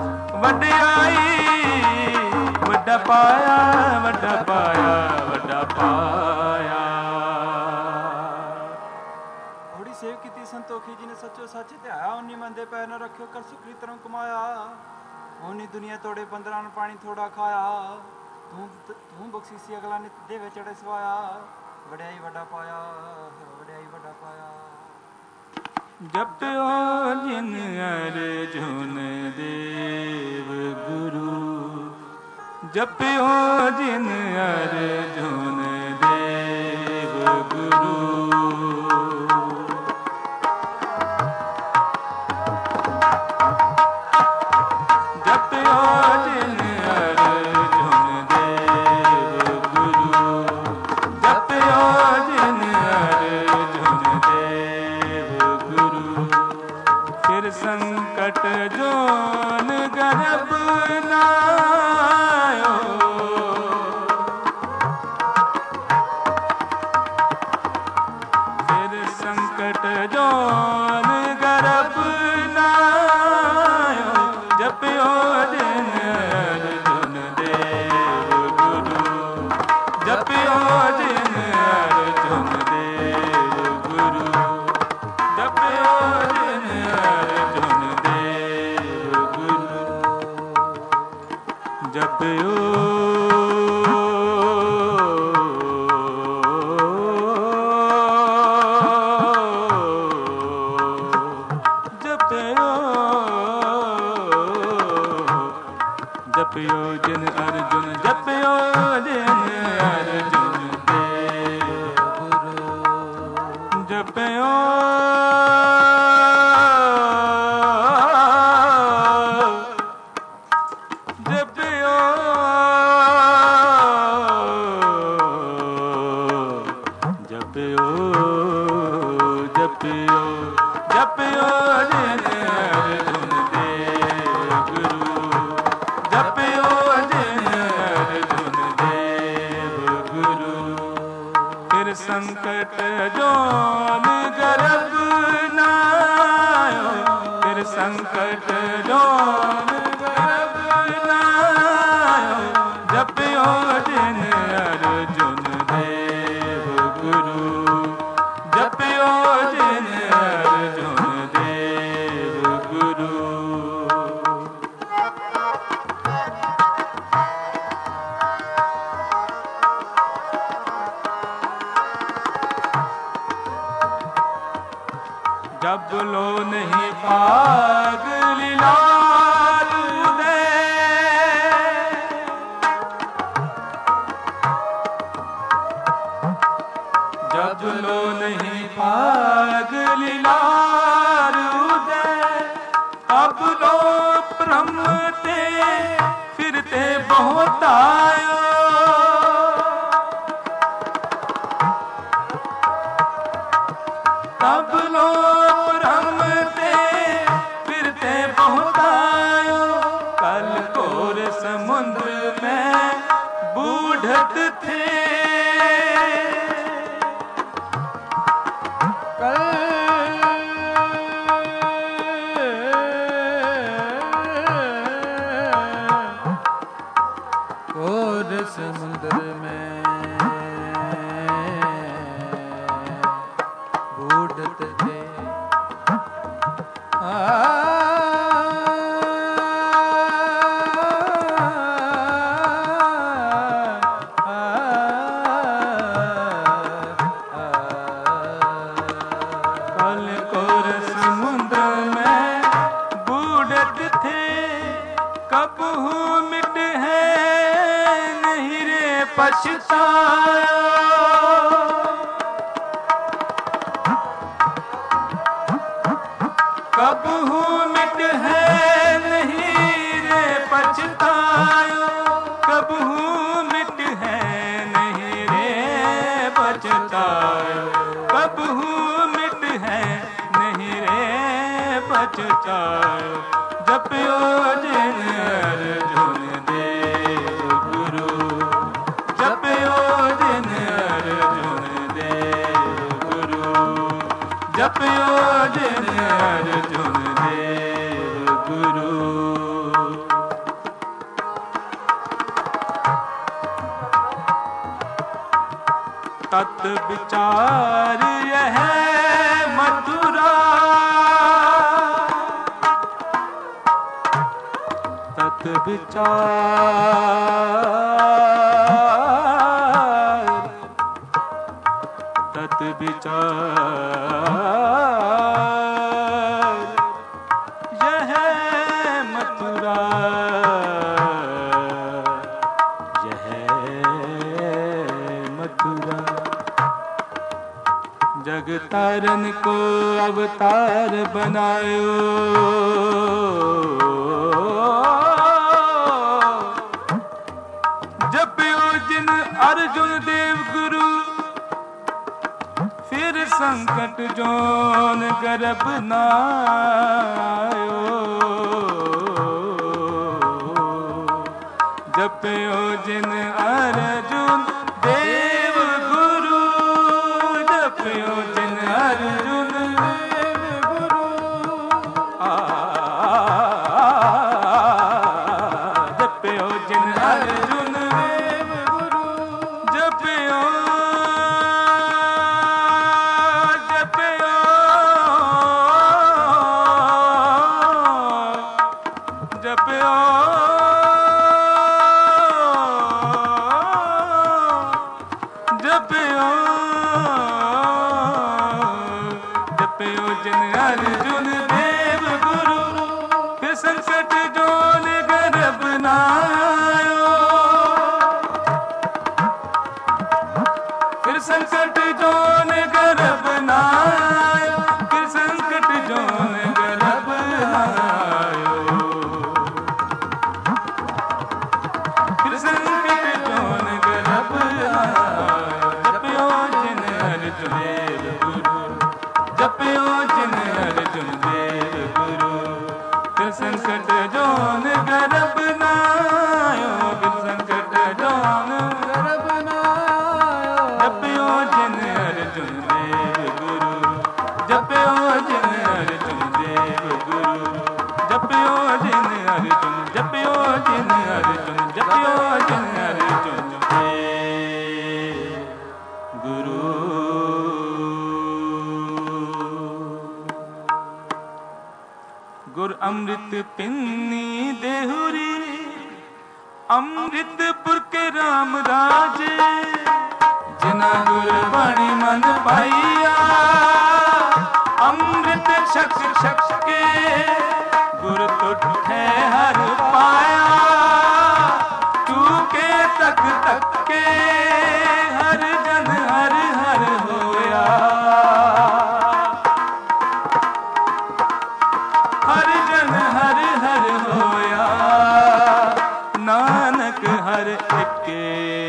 [SPEAKER 1] वड्याई वड्डा पाया, वड्डा पाया, वड्डा पाया।
[SPEAKER 2] थोड़ी सेव की संतोखी, जिन्हें सचो सच ध्याया। उन्नी मंदे पैर न रखियो, कर सुकृत धर्म कमाया। उन्नी दुनिया तोड़े बंदरा न पानी थोड़ा खाया। तू तू बख्शीसी अगला नित देवे चढ़े सवाया। वड्याई वड्डा पाया, वड्याई वड्डा पाया।
[SPEAKER 1] जप्यो जिन अर्जुन देव गुरु, जप्यो जिन अर्जुन देव गुरु। जप्यो जिन संकट जोन गर्भ नायो। फिर संकट जोन गर्भ नायो। जप्यो जिन अर्जुन देव गुरु, जप्यो जिन अर्जुन देव गुरु। जप्यो जिन अर्जुन देव गुरु। जप्यो जप्यो जप्यो जिन अर्जुन, जप्यो जिन अर्जुन देव संकट जोन गर्भ न आयो, फिर संकट जोन गर्भ न आयो, जपियो जिन अर्जुन देव गुरु, जपियो जिन अर्जुन देव गुरु। जब लो नहीं पाग लीलार उदय, जब लो नहीं पाग लीलार उदय, अब लो भ्रमते फिरते बहुत आयो, तब लो भ्रमते फिरते बहुत आयो, कल घोर समुद्र में बूढ़त थे,
[SPEAKER 3] घोर समुद्र में बूढ़त थे।
[SPEAKER 1] कल घोर समुद्र में बूढ़त थे, कबहू मिट है नहीं रे पछतायो, कबहू मिट है नहीं रे पछतायो, कबहू मिट है नहीं रे पछतायो, कबहू मिट है नहीं रे पछतायो, जपियो जिन अर्जुन देव गुरु, जपियो जिन अर्जुन देव गुरु, जपियो जिन अर्जुन देव गुरु। तत् विचार यह मथुरा, तत् विचार, तत् विचार यह मथुरा, यह मथुरा, जग तारन को अवतार बनायो, जपियो जिन अर्जुन देव गुरु, फिर संकट जोन गर्भ न आयो, जपियो जिन अर्जुन देव गुरु, जपियो जिन अर्जुन देव गुरु, आ जपियो जिन अर्जुन देव गुरु, जपियो जपियो जपियो ਜਪਿਓ ਜਿਨ ਅਰਜੁਨ ਦੇਵ ਗੁਰੂ ਜਪਿਓ ਜਿਨ ਅਰਜੁਨ ਜਪਿਓ ਜਿਨ ਅਰਜੁਨ ਜਪਿਓ ਜਿਨ ਅਰਜੁਨ ਦੇਵ ਗੁਰੂ। ਗੁਰ ਅੰਮ੍ਰਿਤ ਪਿੰਨੀ ਦੇਹੁਰੀ ਅੰਮ੍ਰਿਤਪੁਰ ਕੇ ਰਾਮ ਰਾਜੇ ਜਿਨਾ ਗੁਰ ਬਾਣੀ ਮਨ ਪਾਈਆ ਅੰਮ੍ਰਿਤ ਛਕ ਛਕ ਕੇ ਗੁਰ ਤੁਠੇ ਹਰ ਪਾਇਆ ਚੂਕੇ ਤਕ ਤਕ ਕੇ ਹਰ ਜਨ ਹਰ ਹਰ ਹੋਇਆ ਹਰ ਜਨ ਹਰ ਹਰ ਹੋਇਆ ਨਾਨਕ ਹਰ ਇੱਕੇ।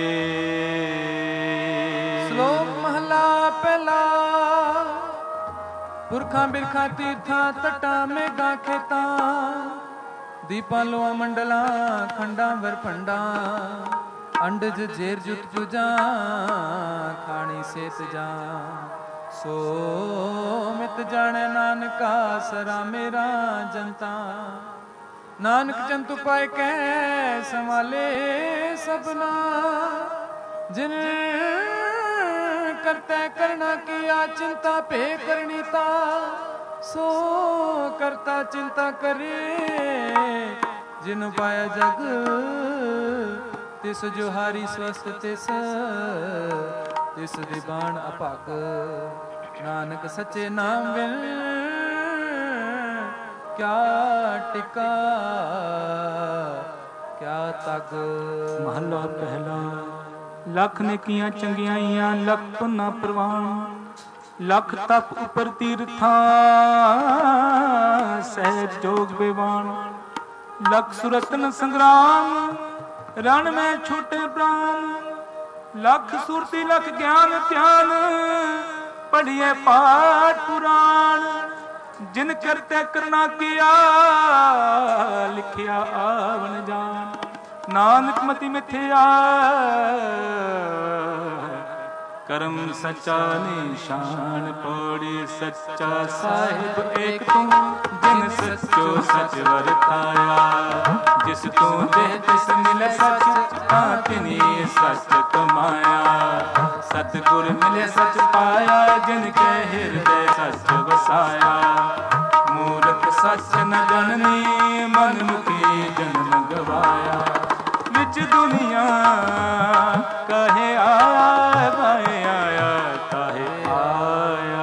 [SPEAKER 3] ਸ਼ਲੋਕ ਮਹਲਾ ਪਹਿਲਾ। ਪੁਰਖਾਂ ਬਿਰਖਾਂ ਤੀਰਥਾਂ ਤਟਾਂ ਮੇਘਾਂ ਖੇਤਾਂ ਦੀਪਾਂ ਲੋਆਂ ਮੰਡਲਾਂ ਖੰਡਾਂ ਵਰਪੰਡਾਂ ਅੰਡਜ ਜੇਰ ਜੁਤ ਜੁਜਾਂ ਖਾਣੀ ਸੇਤ ਜਾਂ ਸੋ ਮਿਤ ਜਾਣੈ ਨਾਨਕਾ ਸਰਾ ਮੇਰਾ ਜਨਤਾ। ਨਾਨਕ ਜੰਤੂ ਪਾਏ ਕੈ ਸੰਭਾਲੇ ਸਭਨਾ ਜਿਨ ਕਰਤੈ ਕਰਨਾ ਕੀਆ ਚਿੰਤਾ ਭੇ ਕਰਨੀ ਤਾ ਸੋ ਕਰਤਾ ਚਿੰਤਾ ਕਰੇ ਜਿਨ ਪਾਇਆ ਜਗ ਤਿਸ ਜੋ ਹਾਰੀ ਸਵਸਤ ਤਿਸ ਤਿਸ ਦੀ ਬਾਣ ਅਭਾਗ। ਨਾਨਕ ਸੱਚੇ ਨਾਮ ਬਿਨ ਕਿਆ ਟਿਕਾ ਕਿਆ ਤਗ।
[SPEAKER 1] ਮਹਲਾ ਪਹਿਲਾ। ਲੱਖ ਨੇਕੀਆਂ ਚੰਗਿਆਈਆਂ ਲੱਖ ਪੁੰਨਾ ਪ੍ਰਵਾਨ ਲੱਖ ਤਪ ਉਪਰ ਤੀਰਥਾਂ ਸਹਿਜ ਜੋਗ ਬੇਵਾਨ ਲੱਖ ਸੁਰਤਨ ਸੰਗਰਾਮ ਰਣ ਮੈਂ ਛੋਟੇ ਪ੍ਰਾਨ ਲੱਖ ਸੁਰਤੀ ਲੱਖ ਗਿਆਨ ਧਿਆਨ ਪੜ੍ਹੀਏ ਪਾਠ ਪੁਰਾਣ ਜਿਨ ਕਰਤੇ ਕਰਨਾ ਕੀਆ ਲਿਖਿਆ ਆਵਨ ਜਾਨ ਨਾਨਕ ਮਤੀ ਮਿਥਿਆ ਕਰਮ ਸੱਚਾ ਨਿਸ਼ਾਨ ਪੌੜੀ ਸੱਚਾ ਸਾਹਿਬ ਏਕ ਤੂੰ ਜਿਨ ਸੱਚੋ ਸੱਚ ਵਰਤਾਇਆ ਜਿਸ ਤੂੰ ਦੇਹ ਤਿਸ ਮਿਲੇ ਸੱਚ ਤਾਂ ਤਿਨੀ ਸੱਚ ਕਮਾਇਆ ਸਤਿਗੁਰ ਮਿਲੇ ਸੱਚ ਪਾਇਆ ਜਿਨ ਕੇ ਹਿਰਦੇ ਸੱਚ ਵਸਾਇਆ ਮੂਰਖ ਸੱਚ ਨ ਜਨਨੀ ਮਨ ਮੁਖੀ ਜਨਮ ਗਵਾਇਆ ਵਿੱਚ ਦੁਨੀਆ ਕਹੇ ਆਇਆ ਗਾਏ ਆਇਆ ਕਾਹੇ ਆਇਆ।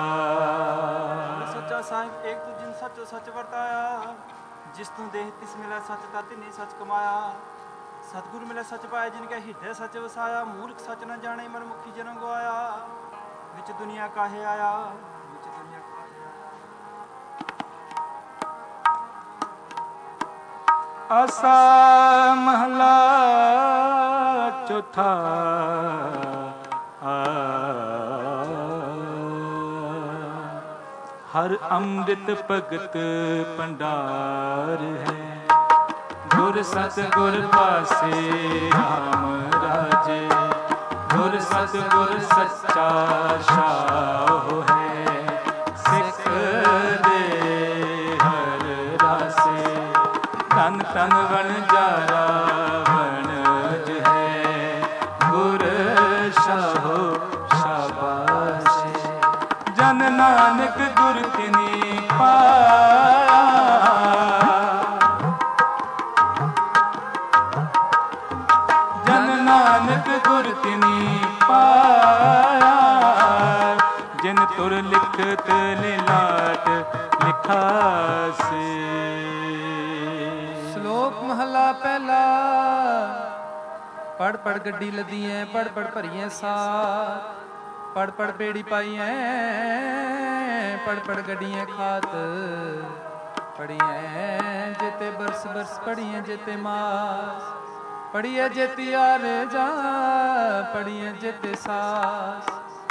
[SPEAKER 2] ਸੱਚਾ ਸਾਹਿਬ ਏਕ ਤੂੰ ਜਿਨ ਸੱਚੋ ਸੱਚ ਵਰਤਾਇਆ ਜਿਸ ਤੂੰ ਦੇਹ ਤਿਸ ਮਿਲਿਆ ਸੱਚ ਤਾਂ ਤਿਨੀ ਸੱਚ ਕਮਾਇਆ ਸਤਿਗੁਰ ਮਿਲਿਆ ਸੱਚ ਪਾਇਆ ਜਿਨ ਕੇ ਹਿਰਦੇ ਸੱਚ ਵਸਾਇਆ ਮੂਰਖ ਸੱਚ ਨ ਜਾਣੇ ਮਨ ਮੁਖੀ ਜਨਮ ਗਵਾਇਆ ਵਿੱਚ ਦੁਨੀਆ ਕਾਹੇ ਆਇਆ ਵਿੱਚ ਦੁਨੀਆ ਕਾਹੇ ਆਇਆ।
[SPEAKER 1] ਆਸਾ ਮਹਲਾ ਚੌਥਾ। ਹਰ ਅੰਮ੍ਰਿਤ ਭਗਤ ਭੰਡਾਰ ਹੈ ਗੁਰ ਸਤ ਗੁਰ ਪਾਸੇ ਰਾਮ ਰਾਜੇ ਗੁਰ ਸਤ ਗੁਰ ਸੱਚਾ ਸ਼ਾਹ ਹੈ ਸਿੱਖ ਦੇ ਹਰ ਰਾਸੇ ਤਨ ਤਨ ਵਣ ਜਾਰਾ ਵਣਜ ਹੈ ਗੁਰ ਸ਼ਾਹੋ ਸ਼ਾਬਾਸ਼ ਜਨ ਨਾਨਕ ਗੁਰ ਤਿਨੀ ਪਾਇਆ ਜਨ ਨਾਨਕ ਗੁਰ ਤਿਨੀ ਪਾਇਆ ਜਿਨ ਤੁਰ ਲਿਖਤ ਲਿਲਾਟ ਲਿਖਾਸੇ।
[SPEAKER 3] ਸ਼ਲੋਕ ਮਹਲਾ ਪਹਿਲਾ। ਪੜ ਪੜ ਗੱਡੀ ਲੱਦੀਐ ਪੜ ਪੜ ਭਰੀਐ ਸਾਰ ਪੜ ਪੜ ਪੇੜੀ ਪਾਈਐ ਪੜ ਪੜ ਗੱਡੀਐ ਖਾਤ ਪੜੀਐ ਜੇਤੇ ਬਰਸ ਬਰਸ ਪੜੀਐ ਜੇਤੇ ਮਾਸ ਪੜੀਐ ਜੇਤੀ ਆਰੇ ਜਾ ਪੜੀਐ ਜੇਤੇ ਸਾਸ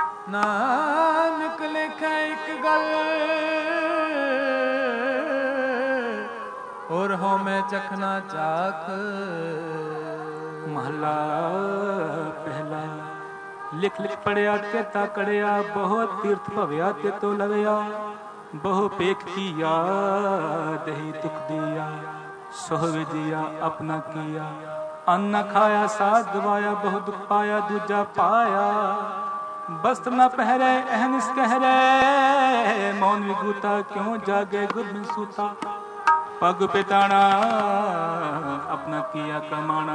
[SPEAKER 3] ਨਾਨਕ ਲਿਖੈ ਇੱਕ ਗੱਲ ਹੋਰ ਹੋ ਮੈਂ ਚਖਣਾ ਚਾਖ।
[SPEAKER 1] ਮਹਲਾ ਪਹਿਲਾ। ਲਿਖ ਲਿਖ ਪੜਿਆ ਚੇਤਾ ਕੜਿਆ, ਬਹੁਤ ਤੀਰਥ ਭਵਿਆ ਤੇ ਤੋ ਲਵਿਆ। ਬਹੁ ਪੇਖ ਕੀਆ ਦਹੀ ਦੁਖ ਦਿਆ, ਸੋਹ ਵਿਜਿਆ ਆਪਣਾ ਕੀਆ। ਅੰਨ ਨ ਖਾਇਆ ਸਾਧ ਗਵਾਇਆ, ਬਹੁ ਦੁਖ ਪਾਇਆ ਦੂਜਾ ਪਾਇਆ। ਬਸਤਰ ਨ ਪਹਿਰੇ ਅਹਨਿਸ ਕਹਿਰੇ, ਮੌਨ ਵਿਗੂਤਾ ਕਿਉਂ ਜਾਗੇ ਗੁਰਮਿ ਸੂਤਾ। ਪਗ ਪਿਤਾਣਾ ਆਪਣਾ ਕੀਆ ਕਮਾਣਾ,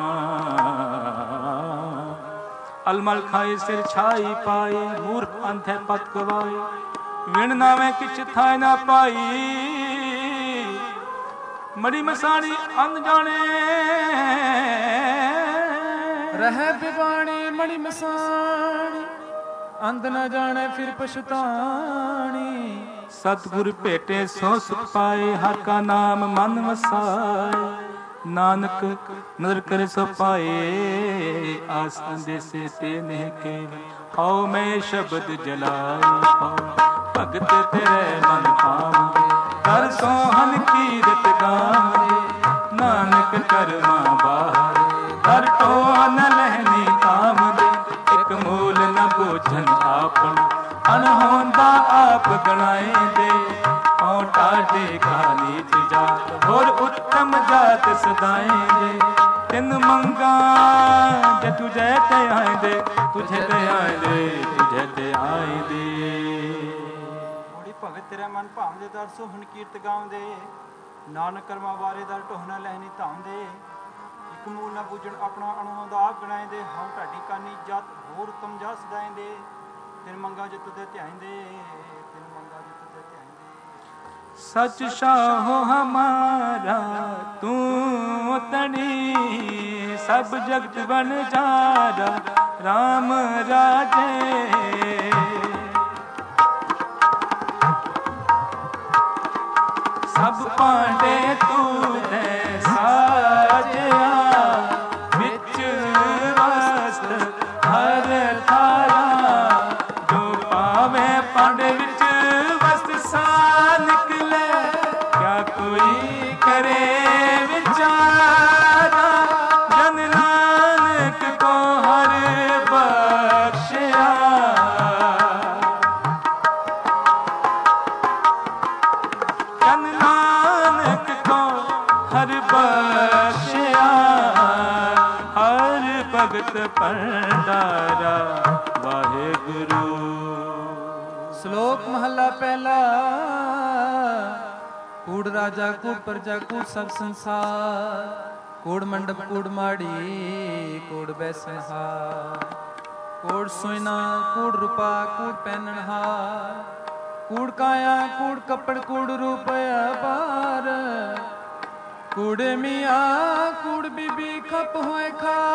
[SPEAKER 1] ਅਲਮਲ ਖਾਏ ਸਿਰ ਛਾਈ ਪਾਈ। ਮੂਰਖ ਅੰਧ ਹੈ ਪਤ ਗਵਾਏ, ਵਿਣ ਨਾਵੇਂ ਕਿਛ ਥਾਇ ਨਾ ਪਾਈ। ਮੜੀ ਮਸਾਣੀ ਅੰਧ ਜਾਣੇ,
[SPEAKER 3] ਰਹਿ ਬਿਵਾਣੀ ਮਣੀ ਮਸਾਣੀ। ਅੰਧ ਨ ਜਾਣੇ ਫਿਰ ਪਛਤਾਣੀ।
[SPEAKER 1] ਸਤਿਗੁਰ ਭੇਟੇ ਸੋ ਸੁਖ ਪਾਏ, ਹਰ ਕਾ ਨਾਮ ਮਨ ਵਸਾਏ। ਨਾਨਕ ਨਦਰ ਕਰੇ ਸੋ ਪਾਏ, ਆਸ ਅੰਦੇਸੇ ਤੇ ਨਹਿ ਕੇ। ਹਉ ਮੈਂ ਸ਼ਬਦ ਜਲਾਏ, ਭਗਤ ਤੇਰੇ ਮਨ ਪਾਵੇ। ਕਰ ਸੋਹਨ ਕੀਰਤ ਗਾਵੇ, ਨਾਨਕ ਕਰਮਾ ਬਾਹਰੇ। ਹਰ ਟੋਆ ਨ ਲਹਿਨੀ ਕਾਮ ਦੇ, ਇਕ ਮੂਲ ਨ ਬੋਝਨ ਆਪਨ। ਅਨਹੋਂਦਾ ਆਪ ਗਣਾਏ ਦੇ, ਹਉ ਟਾਢੇ ਕਾ ਨੀਚ ਜਾਤ। ਹੋਰ ਉੱਤਮ ਜਾਤ ਸਦਾਏ ਦੇ, ਤਿੰਨ ਮੰਗਾ ਜੇ ਤੁਝੇ ਤੇ ਆਏਂਦੇ। ਤੁਝੇ ਤੇ ਆਏਂਦੇ, ਤੁਝੇ ਤੇ ਆਏਂਦੇ।
[SPEAKER 2] ਹੋੜੀ ਭਗਤ ਤੇਰਾ ਮਨ ਭਾਉਂਦੇ, ਦਰ ਸੋਹਣ ਕੀਰਤ ਗਾਉਂਦੇ। ਨਾਨਕ ਕਰਮਾ ਵਾਰੇ ਦਰ ਢੋਹਣਾ ਲੈਣੀ ਧਾਉਂਦੇ। ਇੱਕ ਮੂਲ ਨਾ ਬੂਝਣ ਆਪਣਾ ਅਣਹੋਂਦਾ ਆਪ ਗਣਾਏਂਦੇ। ਹਉ ਢਾਡੀ ਕਾਨੀ ਜਾਤ ਹੋਰ ਉੱਤਮ ਜਾ ਸਦਾਏਂਦੇ। ਤਿੰਨ ਮੰਗਾ ਜੇ ਤੁਧੇ ਧਿਆਏਂਦੇ, ਤਿੰਨ ਮੰਗਾ ਜੇ ਤੁਧੇ ਧਿਆਏਂਦੇ।
[SPEAKER 1] सच शाहो हमारा तू तनी, सब जगत बन जारा राम राजे। सब पांडे तू दे साजया, विच वस्त हर थारा। जो पावे पांडे विच वस्त सा निकले, क्या कोई करे विचारा। जन नानक को हर बख्शिया, जन नानक को हर बख्शिया। हर भगत भंडारा वाहे गुरु।
[SPEAKER 3] ਸ਼ਲੋਕ ਮਹੱਲਾ ਪਹਿਲਾ। ਕੂੜ ਰਾਜਾ ਕੂੜ ਪ੍ਰਜਾ ਕੂੜ ਸਭ ਸੰਸਾਰ। ਕੂੜ ਮੰਡਪ ਕੂੜ ਮਾੜੀ ਕੂੜ ਬੈਸਨਹਾਰ। ਕੂੜ ਸੋਇਨਾ ਕੂੜ ਰੂਪਾ ਕੂੜ ਪਹਿਨਣਹਾਰ। ਕੂੜ ਕਾਇਆ ਕੂੜ ਕੱਪੜ ਕੂੜ ਰੂਪਿਆ ਬਾਰ। ਕੂੜੇ ਮੀਆਂ ਕੂੜ ਬੀਬੀ ਖਪ ਹੋਏ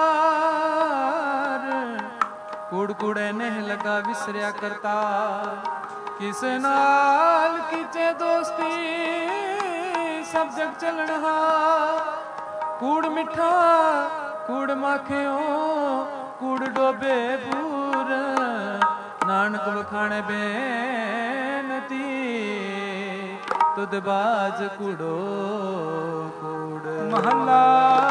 [SPEAKER 3] ਖਾਰ। ਕੂੜ ਕੂੜੇ ਨਹਿ ਲਗਾ ਵਿਸਰਿਆ ਕਰਤਾ। ਕਿਸ ਨਾਲ ਕੀਚੇ ਦੋਸਤੀ ਸਭ ਜਗ ਚੱਲਣਹਾ। ਕੂੜ ਮਿੱਠਾ ਕੂੜ ਮਾਖਿਓ ਕੂੜ ਡੋਬੇ ਬੂਰ। ਨਾਨਕ ਵਖਾਣੇ ਬੇਨਤੀ ਤੁਧ ਬਾਜ ਕੂੜੋ ਕੂੜ।
[SPEAKER 1] ਮਹੱਲਾ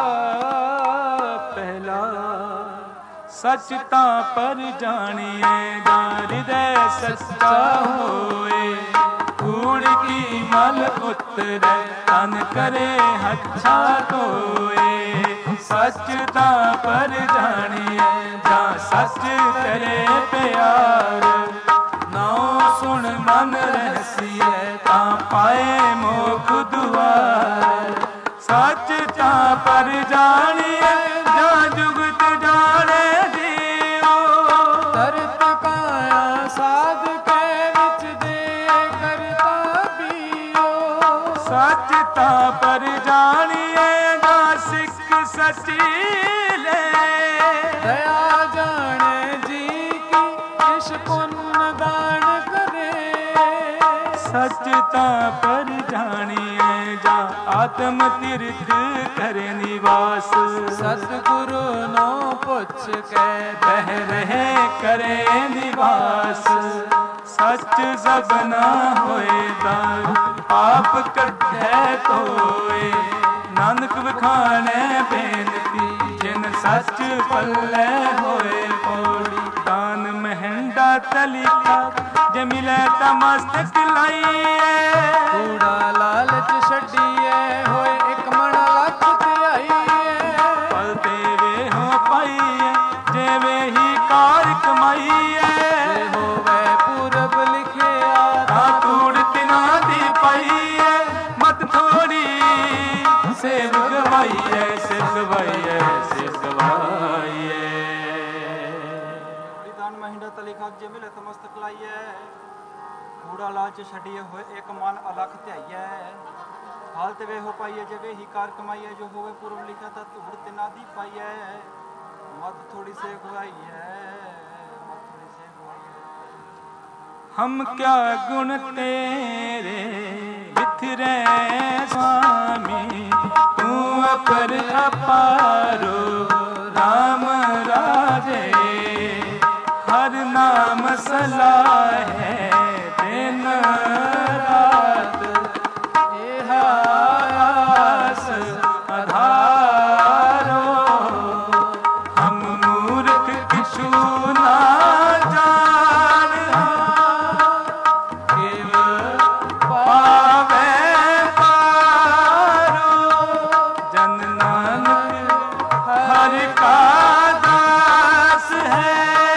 [SPEAKER 1] ਪਹਿਲਾ। ਸਚ ਤਾਂ ਪਰ ਜਾਣੀਏ, ਜਾਂ ਹਿਰਦੈ ਸੱਚਾ ਹੋਏ। ਕੂੜ ਕੀ ਮਲ ਉਤਰੈ, ਤਨ ਕਰੇ ਹੱਛਾ ਧੋਏ। ਸੱਚ ਤਾਂ ਪਰ ਜਾਣੀਏ, ਜਾਂ ਸੱਚ ਕਰੇ ਪਿਆਰ। ਨਾਉ ਸੁਣ ਮਨ ਰਹਿਸੀਐ, ਤਾਂ ਪਾਏ ਮੋਖ ਦੁਆਰ। ਸੱਚ ਤਾਂ ਪਰ ਜਾਣੀਏ, ਜਾਂ ਜੁਗਤ ਜਾਣੇ ਜੀਓ।
[SPEAKER 3] ਤਰਤ ਕਾਇਆ ਸਾਧ ਕੇ ਵਿੱਚ ਦੇ ਕਰਤਾ ਬੀਓ।
[SPEAKER 1] ਸੱਚ ਤਾਂ ਪਰ ਜਾਣੀਏ, ਜਾਂ ਸਿੱਖ ਸੱਚੀ ਲੈ।
[SPEAKER 3] ਦਇਆ ਜਾਣੇ ਜੀ ਕੀ ਇਸ ਪੁੰਨ ਦਾਨ ਕਰੇ।
[SPEAKER 1] ਸੱਚ ਤਾਂ ਪਰ ਜਾਣੀਏ, ਜਾਂ ਆਤਮ ਤੀਰਥ ਕਰੇ ਨਿਵਾਸ।
[SPEAKER 3] ਸਤਿਗੁਰੂ ਨੋ ਪੁੱਛ ਕੇ
[SPEAKER 1] ਬਹਿ ਰਹੇ ਕਰੇ ਨਿਵਾਸ। ਸੱਚ ਸਭਨਾ ਹੋਏ ਦਾਰ, ਆਪ ਕੱਢੈ ਧੋਏ। ਨਾਨਕ ਵਖਾਣੈ ਬੇਨਤੀ, ਜਿਨ ਸੱਚ ਪੱਲੇ ਹੋਏ ਪੌੜੀ। ਦਾਨ तलिका जे मिले त मस्तक लाइए
[SPEAKER 3] कूड़ा लालच छड़िए होए एक मन लख ध्याइए
[SPEAKER 1] पल देवे हो पाइए जे वे ही कार कमाइए
[SPEAKER 3] जे होवे पूरब लिखे
[SPEAKER 1] आ कूड़ तिना दी पाइए मत थोड़ी सेव गवाइए सिर गवाइए सिर गवाइए
[SPEAKER 2] दान महिंदा तलिखा जे मिले तो मस्तक लाइए कूड़ा लालच छड़िए होए एक मन अलख ध्याइए हालत वे हो पाइए जे वे ही कार कमाइए जो होवे पूर्व लिखा था धूड़ तिना दी पाइए मत थोड़ी से गवाइए मत थोड़ी से गवाइए
[SPEAKER 1] हम क्या गुण तेरे बिखरे स्वामी तू अपर अपारो राम राजे हर नाम सलाह है दिन रात एहास आधारो हम मूर्ख किछु ना जान केवल पावे पारो जन नानक हर का दास है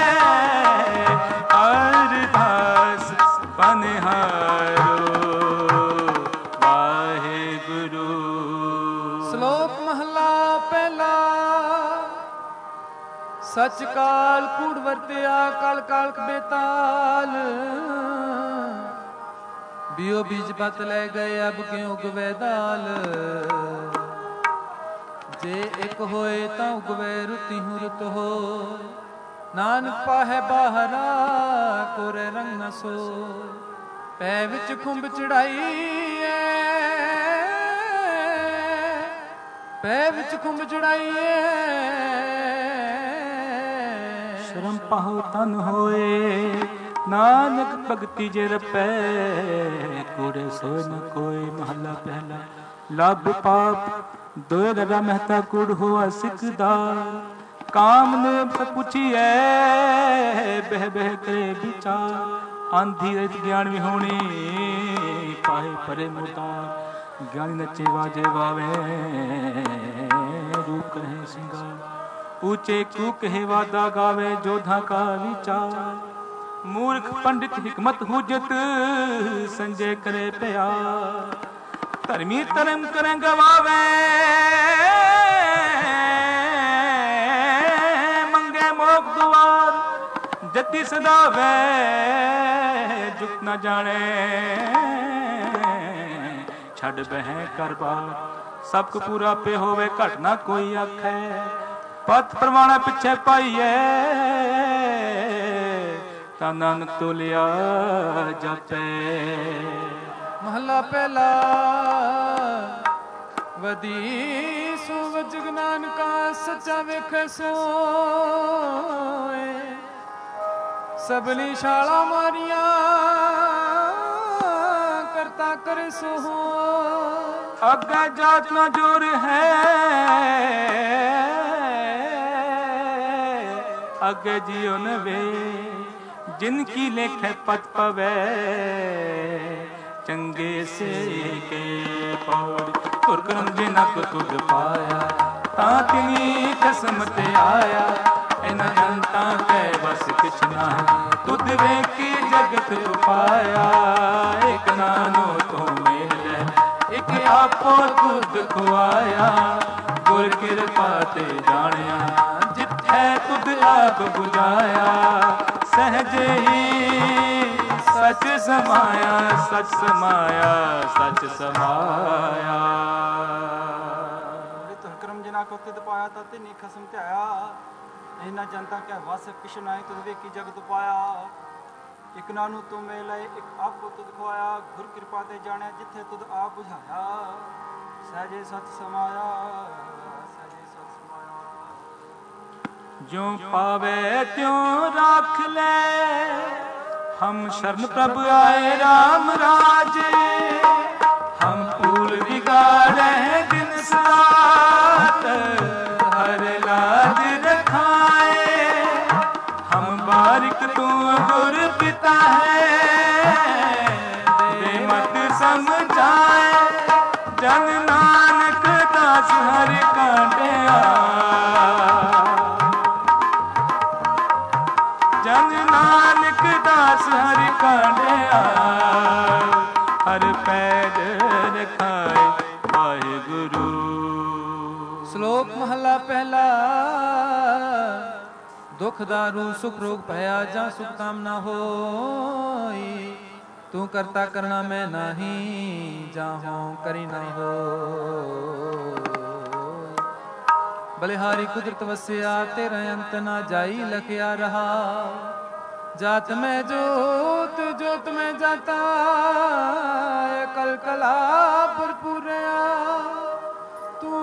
[SPEAKER 1] अरदास पनहारो वाहे गुरु।
[SPEAKER 3] श्लोक महला पहला सच काल कूड़ वरत्या काल काल बेताल बियो बीज पत ले गए अब क्यों उगवे दाल जे एक होए ता उगवे रुति हूँ रुत हो नानक पाहे बाहरा कोरे रंग न सो पै विच खुंब चढ़ाइए पै विच खुंब चढ़ाइए
[SPEAKER 1] शरम पाहो तन होए नानक भगति जे रपै कूड़े सोए न कोई महला पहला लाभ पाप दोए ररा महता कूड़ हुआ सिकदा काम ने पुछिए बह बह करे विचार आंधी रत ज्ञान विहोणी पाए परे मुदार ज्ञानी नचे वाजे वावे रूप कहे सिंगार ऊंचे कू कहे वादा गावे जोधा का विचार मूर्ख पंडित हिकमत हुजत संजय करे प्यार धर्मी धर्म करें गवावे मंगे मोक दुआर जति सदावे जुक न जाने छड़ बह कर बार सबको पूरा पे होवे घट ना कोई आखे पथ परवाना पिछे पाइए नानक तो लिया जाते।
[SPEAKER 3] महला पहला वदी सुवज ज्ञान का सच्चा वेख सोए सबली शाला मारिया करता करे सो
[SPEAKER 1] अग्गा जात न जोर है अग्गे जियो न वे जिनकी लेखे पत पवे चंगे से के पौड़ तुरकरम जिना को तुद पाया ताकनी किस्मत आया इन जनता के बस किछ ना तुद वे की जगत पाया एक नानो तो मेल एक आपो तुद खुआया गुर कृपा ते जानिया जिथे तुद आप बुझाया सहजे ही सच समाया सच समाया सच समाया
[SPEAKER 2] करम जिना को तिद पाया ता तिनी खसम ध्याया इन्ना जनता के वस किश नाई तुद वेखी जगत पाया एक नानू तू मेले एक आपको तुद खुआया गुर कृपा ते जाने जिथे तुद आप बुझाया सहजे सच समाया सहजे सच समाया
[SPEAKER 1] जो पावे त्यों राख ले हम शरण प्रभु आए राम राज हम फूल बिगाड़े दिन सात हर लाज रखाए हम बा हर एक तू गुर पिता है, दे मत समझाए जन नानक दास हर कांडिया। जन नानक दास हर कांडिया, हर पैद रखाए वाहिगुरु।
[SPEAKER 3] श्लोक महला पहला। दुख दारू सुख रोग भया जा सुख काम ना होई, तू करता करना मैं नहीं जाहूं करी ना हो। बलिहारी कुदरत वस्या तेरा अंत ना जाई लखया रहा, जात में जोत जोत में जाता कल कला भरपूर तू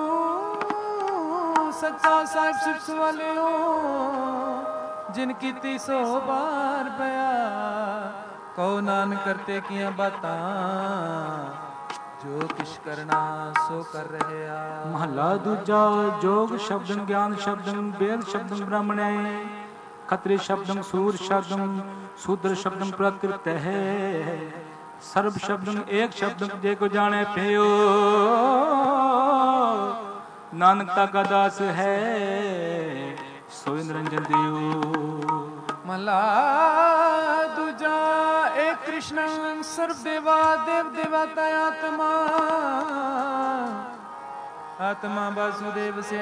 [SPEAKER 3] सच्चा साहिब सिर्फ वाले हो, जिनकी तीसो बार बया कहो नान करते किया बातां, जो किश करना सो कर रहे आ।
[SPEAKER 1] महला दूजा। जोग शब्दम ज्ञान शब्दम वेद शब्दम ब्राह्मणे, खत्री शब्दम सूर शब्दम शूद्र शब्दम प्रकृत है, सर्व शब्दम एक शब्दम जे को जाने पियो, नानकता का दास है सोई निरंजन दियो।
[SPEAKER 3] मला दूजा। एक कृष्ण सर्व देवा देव देवता आत्मा, आत्मा वासुदेव से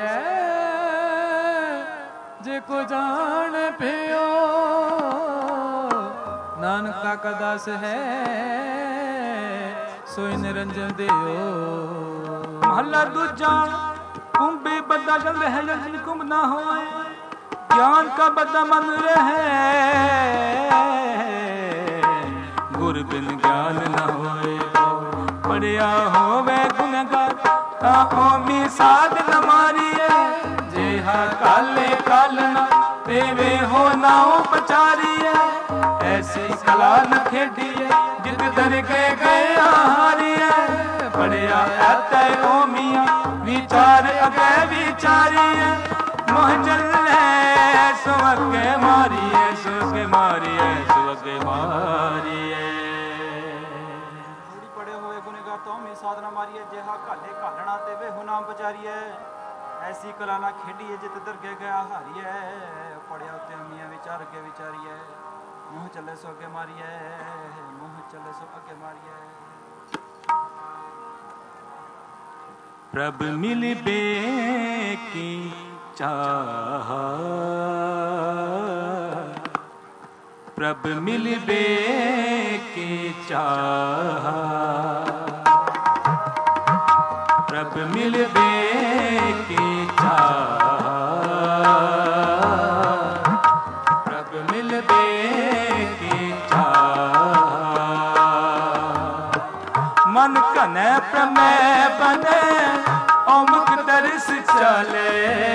[SPEAKER 3] जे को जान पियो, नानकता का दास है सोई निरंजन दियो।
[SPEAKER 1] महला दूजा। कुंभी बद्दा जल रहे जल कुंभ ना होए, ज्ञान का बद्दा मन रहे, गुर बिन ज्ञान न होए। पढ़िया होवे गुनगार ओमी साध न मारिए, जेहा काले कालना तेवे हो नाओ पचारिए, ऐसी कला न खेडिए जित दर के गए हारिए। पढ़िया ऐते ओमिया विचार अगे विचारिए, मोह चले सुअगे मारिए, सुअगे मारिए, सुअगे मारिए।
[SPEAKER 2] थोड़ी पड़े हुए गुनेगार तो में साधना मारिए, जेहा काले कालना ते वे हो नाम बचारिए, ऐसी कला ना खेडिए जित दरगे गया हारिए। पढ़िया उते अमिया विचार अगे विचारिए, मोह चले सो अगे मारिए, मोह चले सो अगे मारिए।
[SPEAKER 1] प्रभ मिलबे की चाह, प्रभ मिलबे की चाह, प्रभ मिलबे की चाह, प्रभ मिलबे की चाह। मन कने प्रमेय बने ओमुख तरस चले,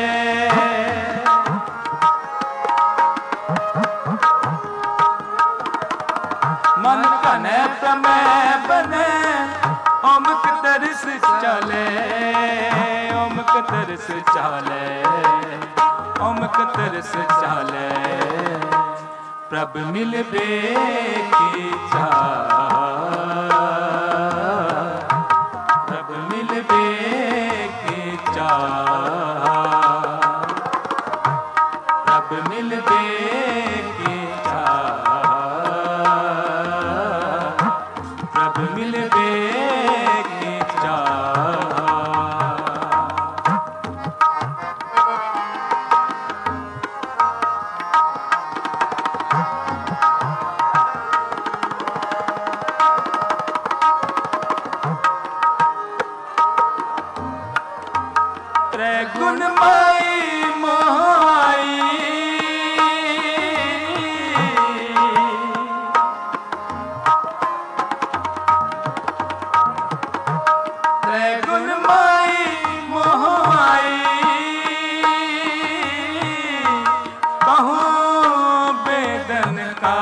[SPEAKER 1] मन कने प्रमेय बने ओमुख तरस चले, ओमुख तरस चले, ओमुख तरस चले। प्रभ मिलबे की चाह, प्रभ मिलबे की चाह, प्रभ मिलबे की चाह, प्रभ मिलबे की चाह। गुणमयी मोहाई, गुणमयी मोहाई, कहूँ बेदन का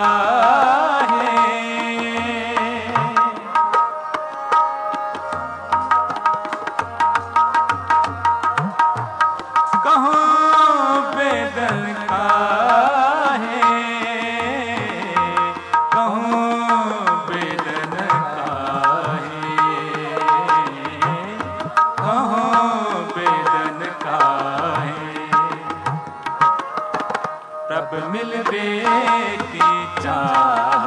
[SPEAKER 1] कहो बेदन का है, की चाह,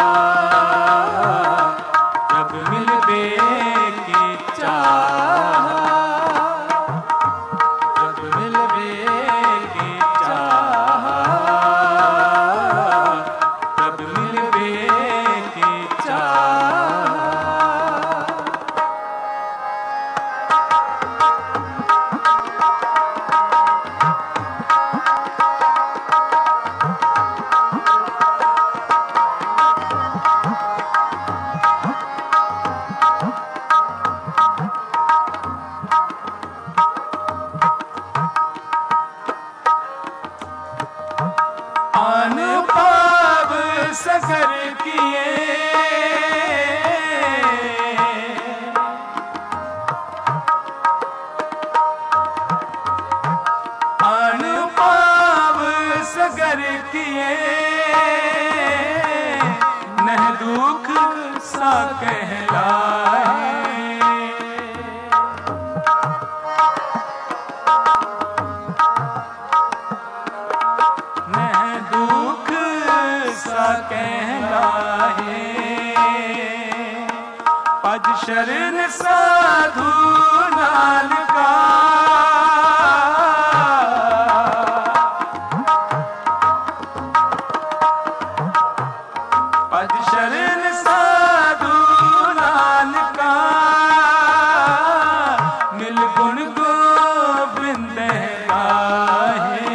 [SPEAKER 1] प्रभ मिलबे की चाह, प्रभ मिलबे की चाह, प्रभ मिलबे की चाह। अनुपाव सगर किए, अनुपाव सगर किए, नह दुख सा कहलाए, कहलाए। पज शरण साधु नाल का, पज शरण साधु नाल का, मिल गुण गोबिंद गाहे,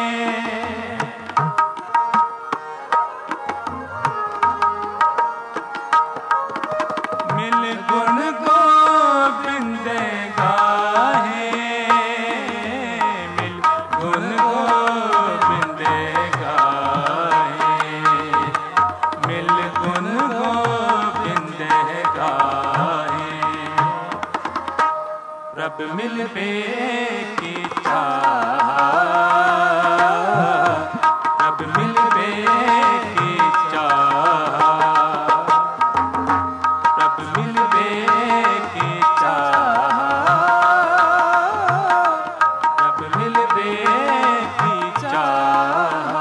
[SPEAKER 1] मिल गुण गोबिंद गाहे, मिल गुण गोबिंद गाहे, मिल गुण गोबिंद गाहे। रब मिलबे की चाह, रब मिलबे की चाह, रब मिलबे की चाह, रब मिलबे की चाह।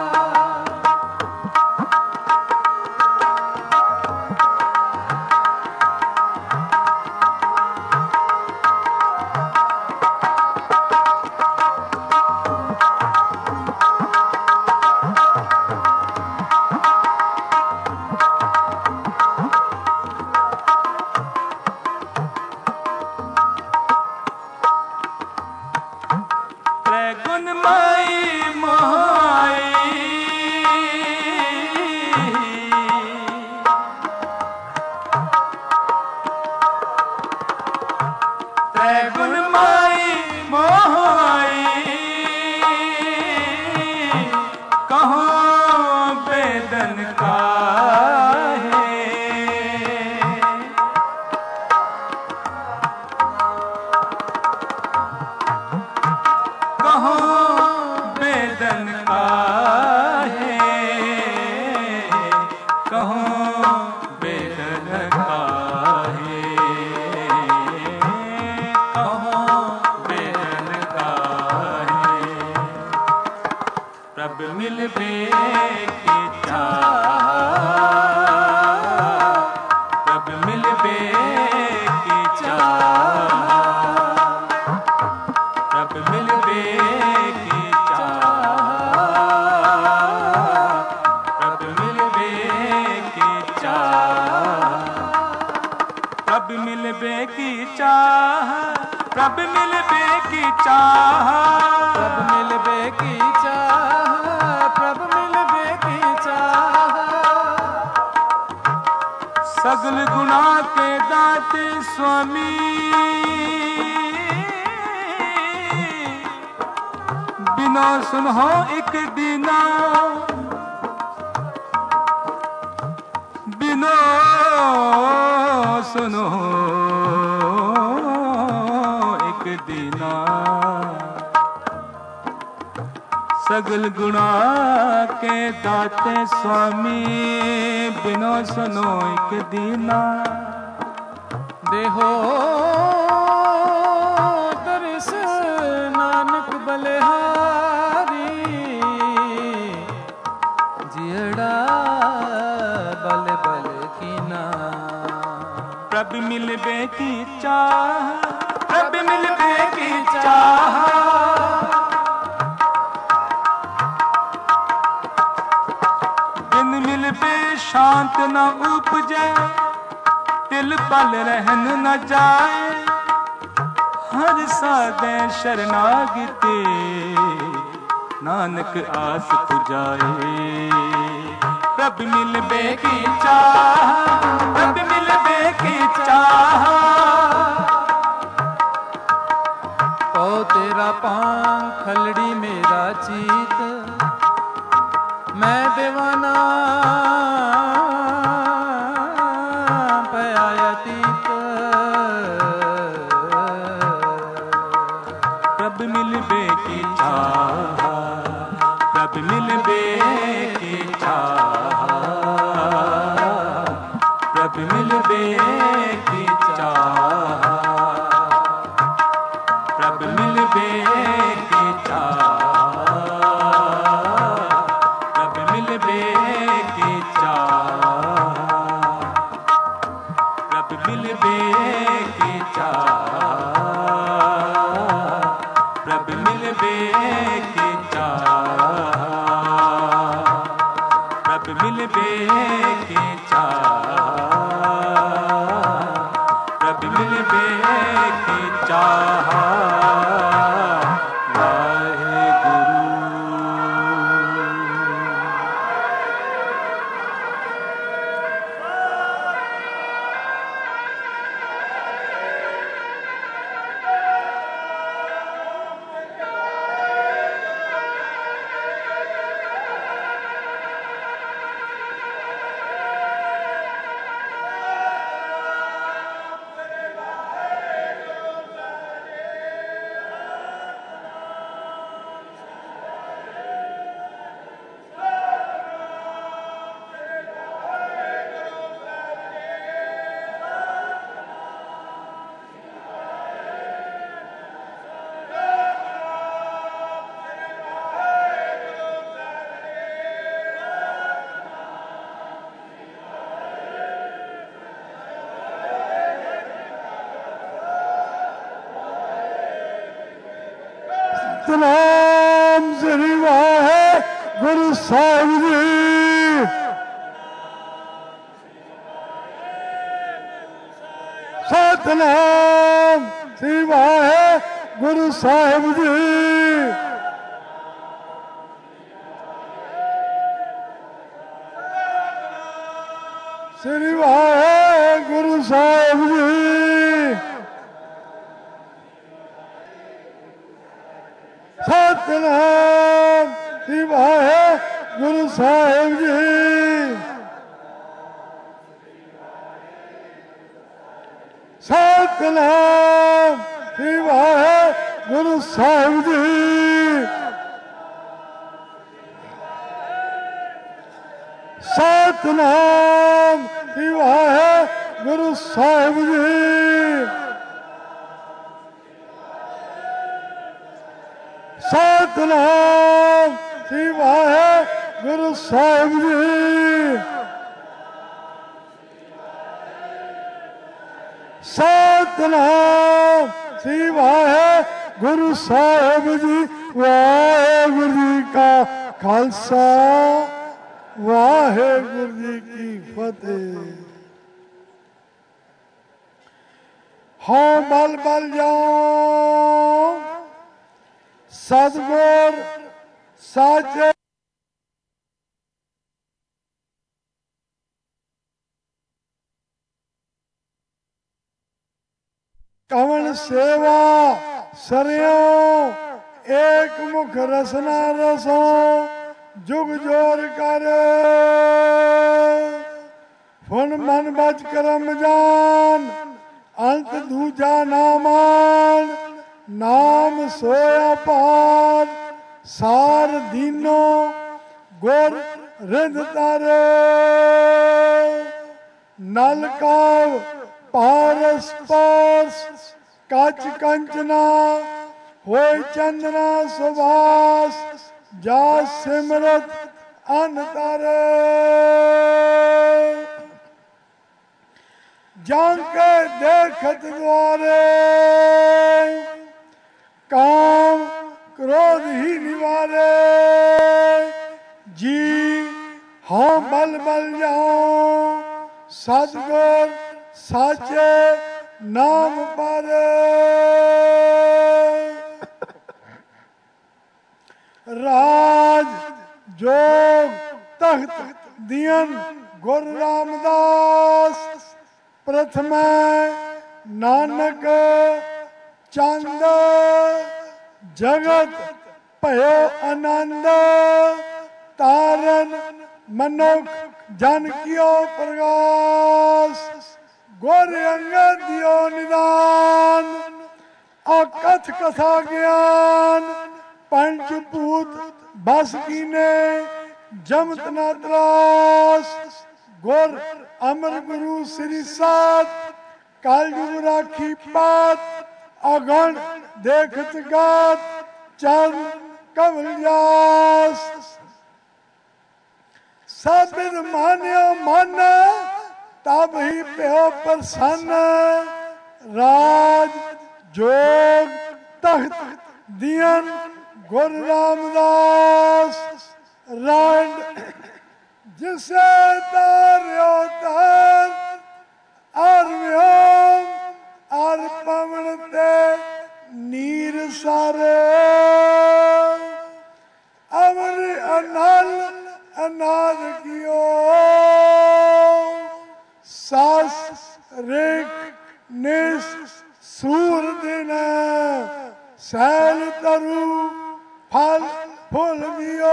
[SPEAKER 1] गुण माई मोहाई, त्रै गुण माई मोहाई, कहो बेदन का है, कहो बेदन का है, कहो बेदन का है, कहो बेदन का है। रब मिलबे की चाह, रब मिलबे की चाह, रब मिलबे की चाह, रब मिलबे की चाह, रब मिलबे की चाह, रब मिलबे की चाह,
[SPEAKER 3] प्रभ मिलबे की चाह, प्रभ मिलबे की चाह।
[SPEAKER 1] सगल गुना के दाते स्वामी, बिना सुनो एक दीना, बिना सुनो एक दीना, सगल गुणा के दाते स्वामी, बिनो सुनो एक दीना।
[SPEAKER 3] देहो दर्श नानक बलिहारी,
[SPEAKER 1] प्रभ मिलबे की चाह, प्रभ मिलबे की चाह। बिन मिलबे शांत न उपजे, तिल पल रहन न जाए। हर साधे शरणागते, नानक आस पुजाए। प्रभ मिलबे की चाह, प्रभ मिलबे की चाह।
[SPEAKER 3] ओ तेरा पांख खलड़ी मेरा चीत, मैं दीवाना पयातीत।
[SPEAKER 1] प्रभ मिलबे की चाह, प्रभ मिलबे की चाह, प्रभ मिलबे की चाह, प्रभ मिलबे की चाह, प्रभ मिलबे की चाह, प्रभ मिलबे की चाह, प्रभ मिलबे की चाह, प्रभ मिलबे की चाह, प्रभ मिलबे की चाह।
[SPEAKER 4] ਸਤਿਨਾਮ ਸ੍ਰੀ ਵਾਹਿਗੁਰੂ ਸਾਹਿਬ ਜੀ। ਸਤਿਨਾਮ ਸ੍ਰੀ ਵਾਹਿਗੁਰੂ ਸਾਹਿਬ ਜੀ। ਸ੍ਰੀ ਵਾਹਿਗੁਰੂ ਸਾਹਿਬ ਜੀ। ਸਤਿਨਾਮ ਸ੍ਰੀ ਵਾਹਿਗੁਰੂ ਸਾਹਿਬ ਜੀ। ਸਤਿਨਾਮ ਸ੍ਰੀ ਵਾਹਿਗੁਰੂ ਸਾਹਿਬ ਜੀ। ਸਤਿਨਾਮ ਸ੍ਰੀ ਵਾਹਿਗੁਰੂ ਸਾਹਿਬ ਜੀ। ਸਤਿਨਾਮ ਸ੍ਰੀ ਵਾਹਿਗੁਰੂ ਸਾਹਿਬ ਜੀ। ਸਤਿਨਾਮ ਸ੍ਰੀ ਵਾਹਿਗੁਰੂ ਸਾਹਿਬ ਜੀ। ਵਾਹਿਗੁਰੂ ਜੀ ਕਾ ਖਾਲਸਾ, ਵਾਹਿਗੁਰੂ ਜੀ ਕੀ ਫਤਿਹ। ਹਾਂ ਬਲ ਬਲ ਜਾਓ ਸਤਿਗੁਰ ਸਾਚੇ। ਕਵਣ ਸੇਵਾ ਸਰਿਓ ਏਕ ਮੁਖ ਰਸਨਾ ਰਸੋ ਜੁਗ ਜੋਰ ਕਰ। ਫੁਨ ਮਨ ਬਚ ਕਰਮ ਜਾਨ ਅੰਤ ਦੂਜਾ ਨਾਮਾਨ। ਨਾਮ ਸੋਇਆ ਪਾਰ ਸਾਰ ਦੀਨੋ ਗੁਰ ਰਿੰਦ ਤਾਰੇ। ਨਲ ਕਾਵ ਪਾਰਸ ਪਾਰਸ ਕੱਚ ਕੰਚਨਾ ਹੋਇ ਚੰਦਨਾ ਸੁਭਾਸ। ਜਾ ਸਿਮਰਤ ਅਨ ਤਾਰੇ। जाके देखत द्वारे काम क्रोध ही निवारे। जी हाँ बल बल जाओ सतगुर साचे नाम पर। राज जोग तख्त दियन गुरु रामदास। प्रथम नानक चंद जगत भयो आनंद। तारन मनुख जन कियो प्रकाश। गुर अंगद दियो निदान अकथ कथा ज्ञान। पंचभूत बस कीने जमत न त्रास। गुर अमर गुरु श्री सात कलयुग राखी पात। अगण देखत गात चरण कमल जास। साबित मान्यो मन तब ही प्यो प्रसन्न। राज जोग तख्त दियन गुरु रामदास। रांड जिसे तार्यो तार और व्योम और पवन ते नीर सारे। अमर अनल अनार कियो सास रेख निस सूर दिन। सैल तरु फल फूल दियो।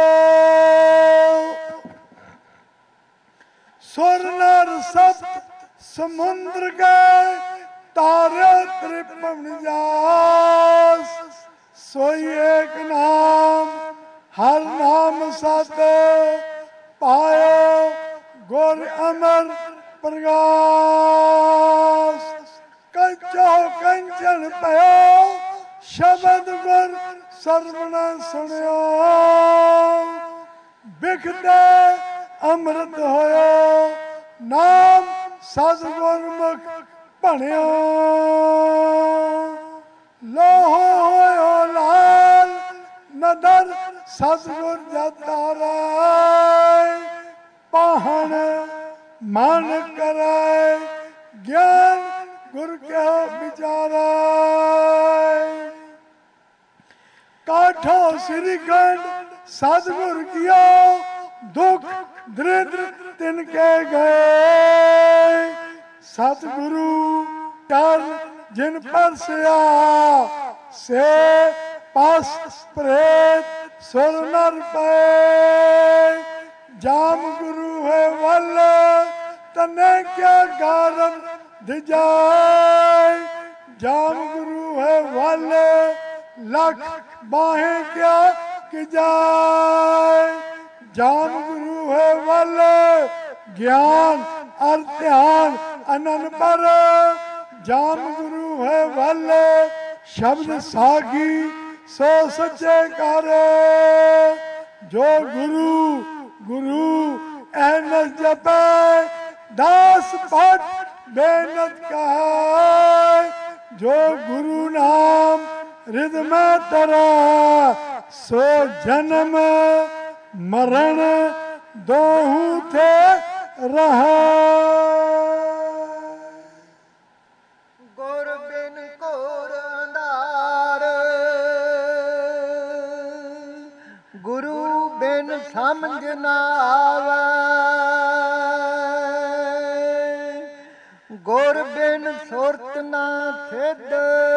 [SPEAKER 4] सुर नर सप्त समुद्र गए तारे त्रिपवन जास। सोई एक नाम हर नाम सत पायो गुर अमर प्रकाश। कंचो कंचन पयो शब्द गुर सर्वण सुनियो। बिखते अमृत होयो नाम सतगुर मुख भणियो। लोहो होयो लाल नदर सतगुर जतारा। पाहन मन करे ज्ञान गुर के विचारा। काठो श्रीखंड सतगुर कियो दुख दरिद्र तिनके गए। सतगुरु कर जिन पर सिया से पास प्रेत सुर नर पे। जाम गुरु है वल तने क्या गारम दिजाए। जाम गुरु है वल लख बाहें क्या कि जाए। जाम गुरु है वल ज्ञान और ध्यान अनन पर। जाम गुरु है वल शब्द सागी सो सच्चे करे। जो गुरु गुरु एनस जपे दास भट बेनत कहे। जो गुरु नाम हृदय में तरा सो जन्म मरण दोहू थे रहा।
[SPEAKER 5] गुर बिन घोर अंधार गुरु बिन समझ ना आवे। गुर बिन सुरत ना सिद्ध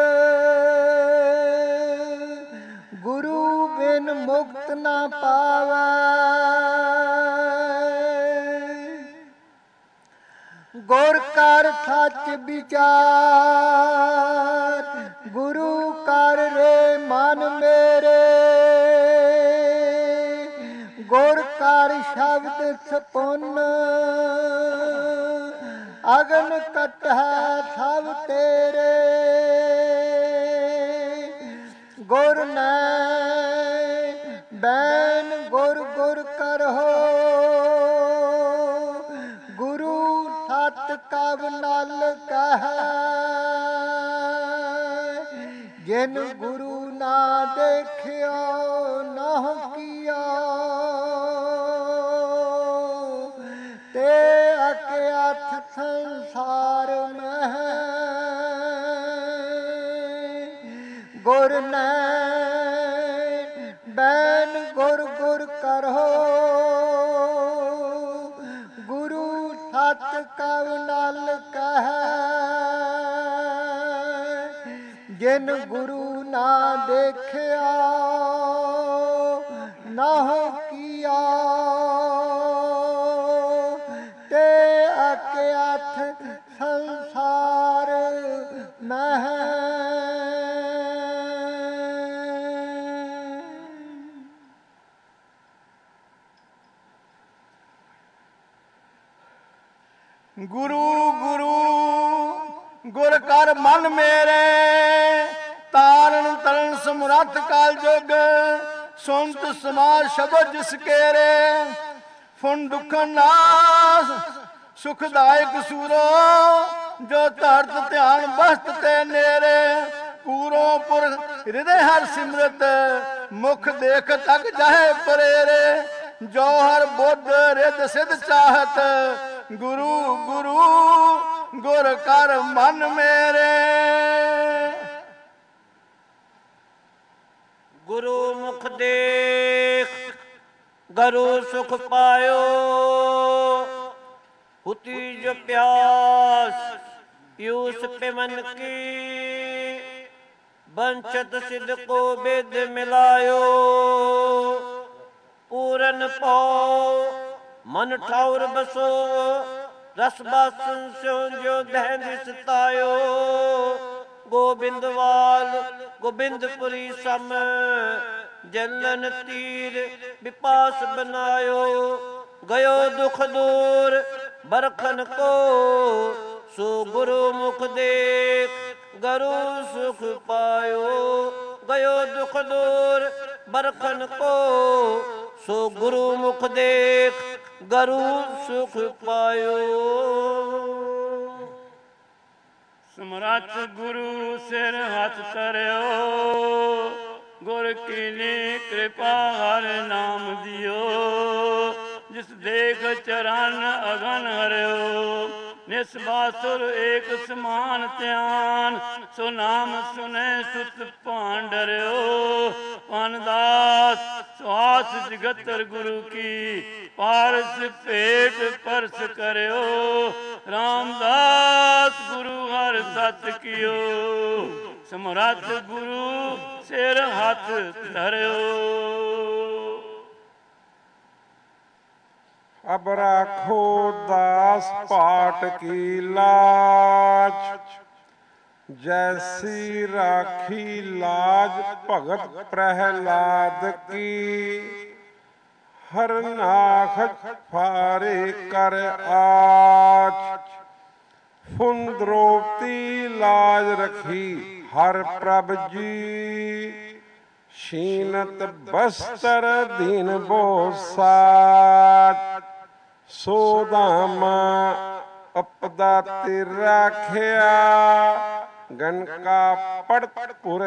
[SPEAKER 5] गुरु बिन मुक्त ना पावे। गुर कर सच विचार गुरु कर रे मन मेरे। गुर कर शब्द सपुन अगन कटह सब तेरे। गुर ने बैन गुर गुर करहो गुरु सत ਕਬ ਨਲ ਕਹੈ ਜਿਨ ਗੁਰੂ ਨਾ ਦੇਖਿਓ ਨਾ ਕੀਆ ਤੇ ਅਕਿਆਥ ਸੰਸਾਰ ਮਹਿ ਗੁਰ ਨੈ ਬੈਨ ਗੁਰ ਗੁਰ ਕਰੋ ਗੁਰੂ ਸਤ ਕਵ ਨਲ ਕਹੈ ਜਿਨ ਗੁਰੂ ਨਾ ਦੇਖਿਆ ਨਾ ਕੀਆ ਤੇ ਅਕਿਆਥ ਸੰਸਾਰ ਮਹਿ
[SPEAKER 6] ਗੁਰੂ ਗੁਰੂ ਗੁਰ ਕਰ ਮਨ ਮੇਰੇ ਤਾਰਨ ਤਰਨ ਸਮਰੱਥ ਕਾਲ ਜੁਗ ਸੁਨਤ ਸਮਾਜ ਸ਼ਬਦ ਜਿਸ ਕੇਰੇ ਫੁਨ ਦੁਖਨ ਨਾਸ ਸੁਖਦਾਇਕ ਸੂਰੋ ਜੋ ਧਰਤ ਧਿਆਨ ਬਸਤ ਤੇ ਨੇਰੇ ਪੂਰੋ ਪੁਰ ਹਿਰਦੇ ਹਰ ਸਿਮਰਤ ਮੁਖ ਦੇਖ ਤਕ ਜਾਹੇ ਪਰੇਰੇ ਜੋ ਹਰ ਬੁੱਧ ਰਿਦ ਸਿਧ ਚਾਹਤ ਗੁਰੂ ਗੁਰੂ ਗੁਰ ਕਰ ਮਨ ਮੇਰੇ
[SPEAKER 7] ਗੁਰੂ ਮੁਖ ਦੇਖ ਗਰੂ ਸੁਖ ਪਾਇਓ ਹੁਤੀ ਜੋ ਪਿਆਸ ਯੂਸ ਪਿਮਨ ਕੀ ਬੰਚਤ ਸਿਧ ਕੋ ਬੇਦ ਮਿਲਾਇਓ ਪੂਰਨ ਪਾਉ ਮਨ ਠਾਉਰ ਬਸੋ ਰਸ ਬਾਸਨ ਸਿਉ ਜੋ ਦਹਿ ਦਿਸਤਾਇਓ ਗੋਬਿੰਦਵਾਲ ਗੋਬਿੰਦਪੁਰੀ ਸਮ ਜਲਨ ਤੀਰ ਵਿਪਾਸ ਬਨਾਇਓ ਗਇਓ ਦੁਖ ਦੂਰ ਬਰਖਨ ਕੋ ਸੋ ਗੁਰੂ ਮੁਖ ਦੇਖ ਗਰੂ ਸੁਖ ਪਾਇਓ ਗਇਓ ਦੁਖ ਦੂਰ ਬਰਖਨ ਕੋ ਸੋ ਗੁਰੂ ਮੁਖ ਦੇਖ ਗਰੂ ਸੁਖ ਪਾਇਓ
[SPEAKER 1] ਸਮਰੱਥ ਗੁਰੂ ਸਿਰ ਹੱਥ ਧਰਿਓ ਗੁਰ ਕੀਨੀ ਕਿਰਪਾ ਹਰ ਨਾਮ ਦਿਓ ਜਿਸ ਦੇਖ ਚਰਨ ਅਗਨ ਹਰਿਓ ਨਿਸਬਾਸੁਰ ਏਕ ਸਮਾਨ ਧਿਆਨ ਸੋ ਨਾਮ ਸੁਨੇ ਸੁਤ ਭਾਨ ਡਰਿਓ ਅਨਦਾਸ ਸਵਾਸ ਜਗਤਰ ਗੁਰੂ ਕੀ ਪਾਰਸ ਭੇਟ ਪਰਸ ਕਰਿਓ ਰਾਮਦਾਸ ਗੁਰੂ ਹਰ ਸਤ ਕੀਓ ਸਮਰੱਥ ਗੁਰੂ ਸਿਰ ਹੱਥ ਧਰਿਓ
[SPEAKER 8] ਅਬ ਰਾਖੋ ਦਾਸ ਪਾਟ ਕੀ ਲਾਜ ਜੈਸੀ ਰਾਖੀ ਲਾਜ ਭਗਤ ਪ੍ਰਹਿਲਾਦ ਕੀ ਹਰ ਨਾਖ ਫਾਰੇ ਕਰ ਆਚ ਫੁਨ ਦ੍ਰੋਪਤੀ ਲਾਜ ਰਖੀ ਹਰ ਪ੍ਰਭ ਜੀ ਸ਼ੀਨਤ ਬਸਤਰ ਦੀਨ ਬੋ ਸਾਚ ਸੋ ਧਾਮ ਅਪਦਾ ਤੇ ਰਾਖਿਆ ਗਨਕਾ ਪੜਤ ਪੁਰ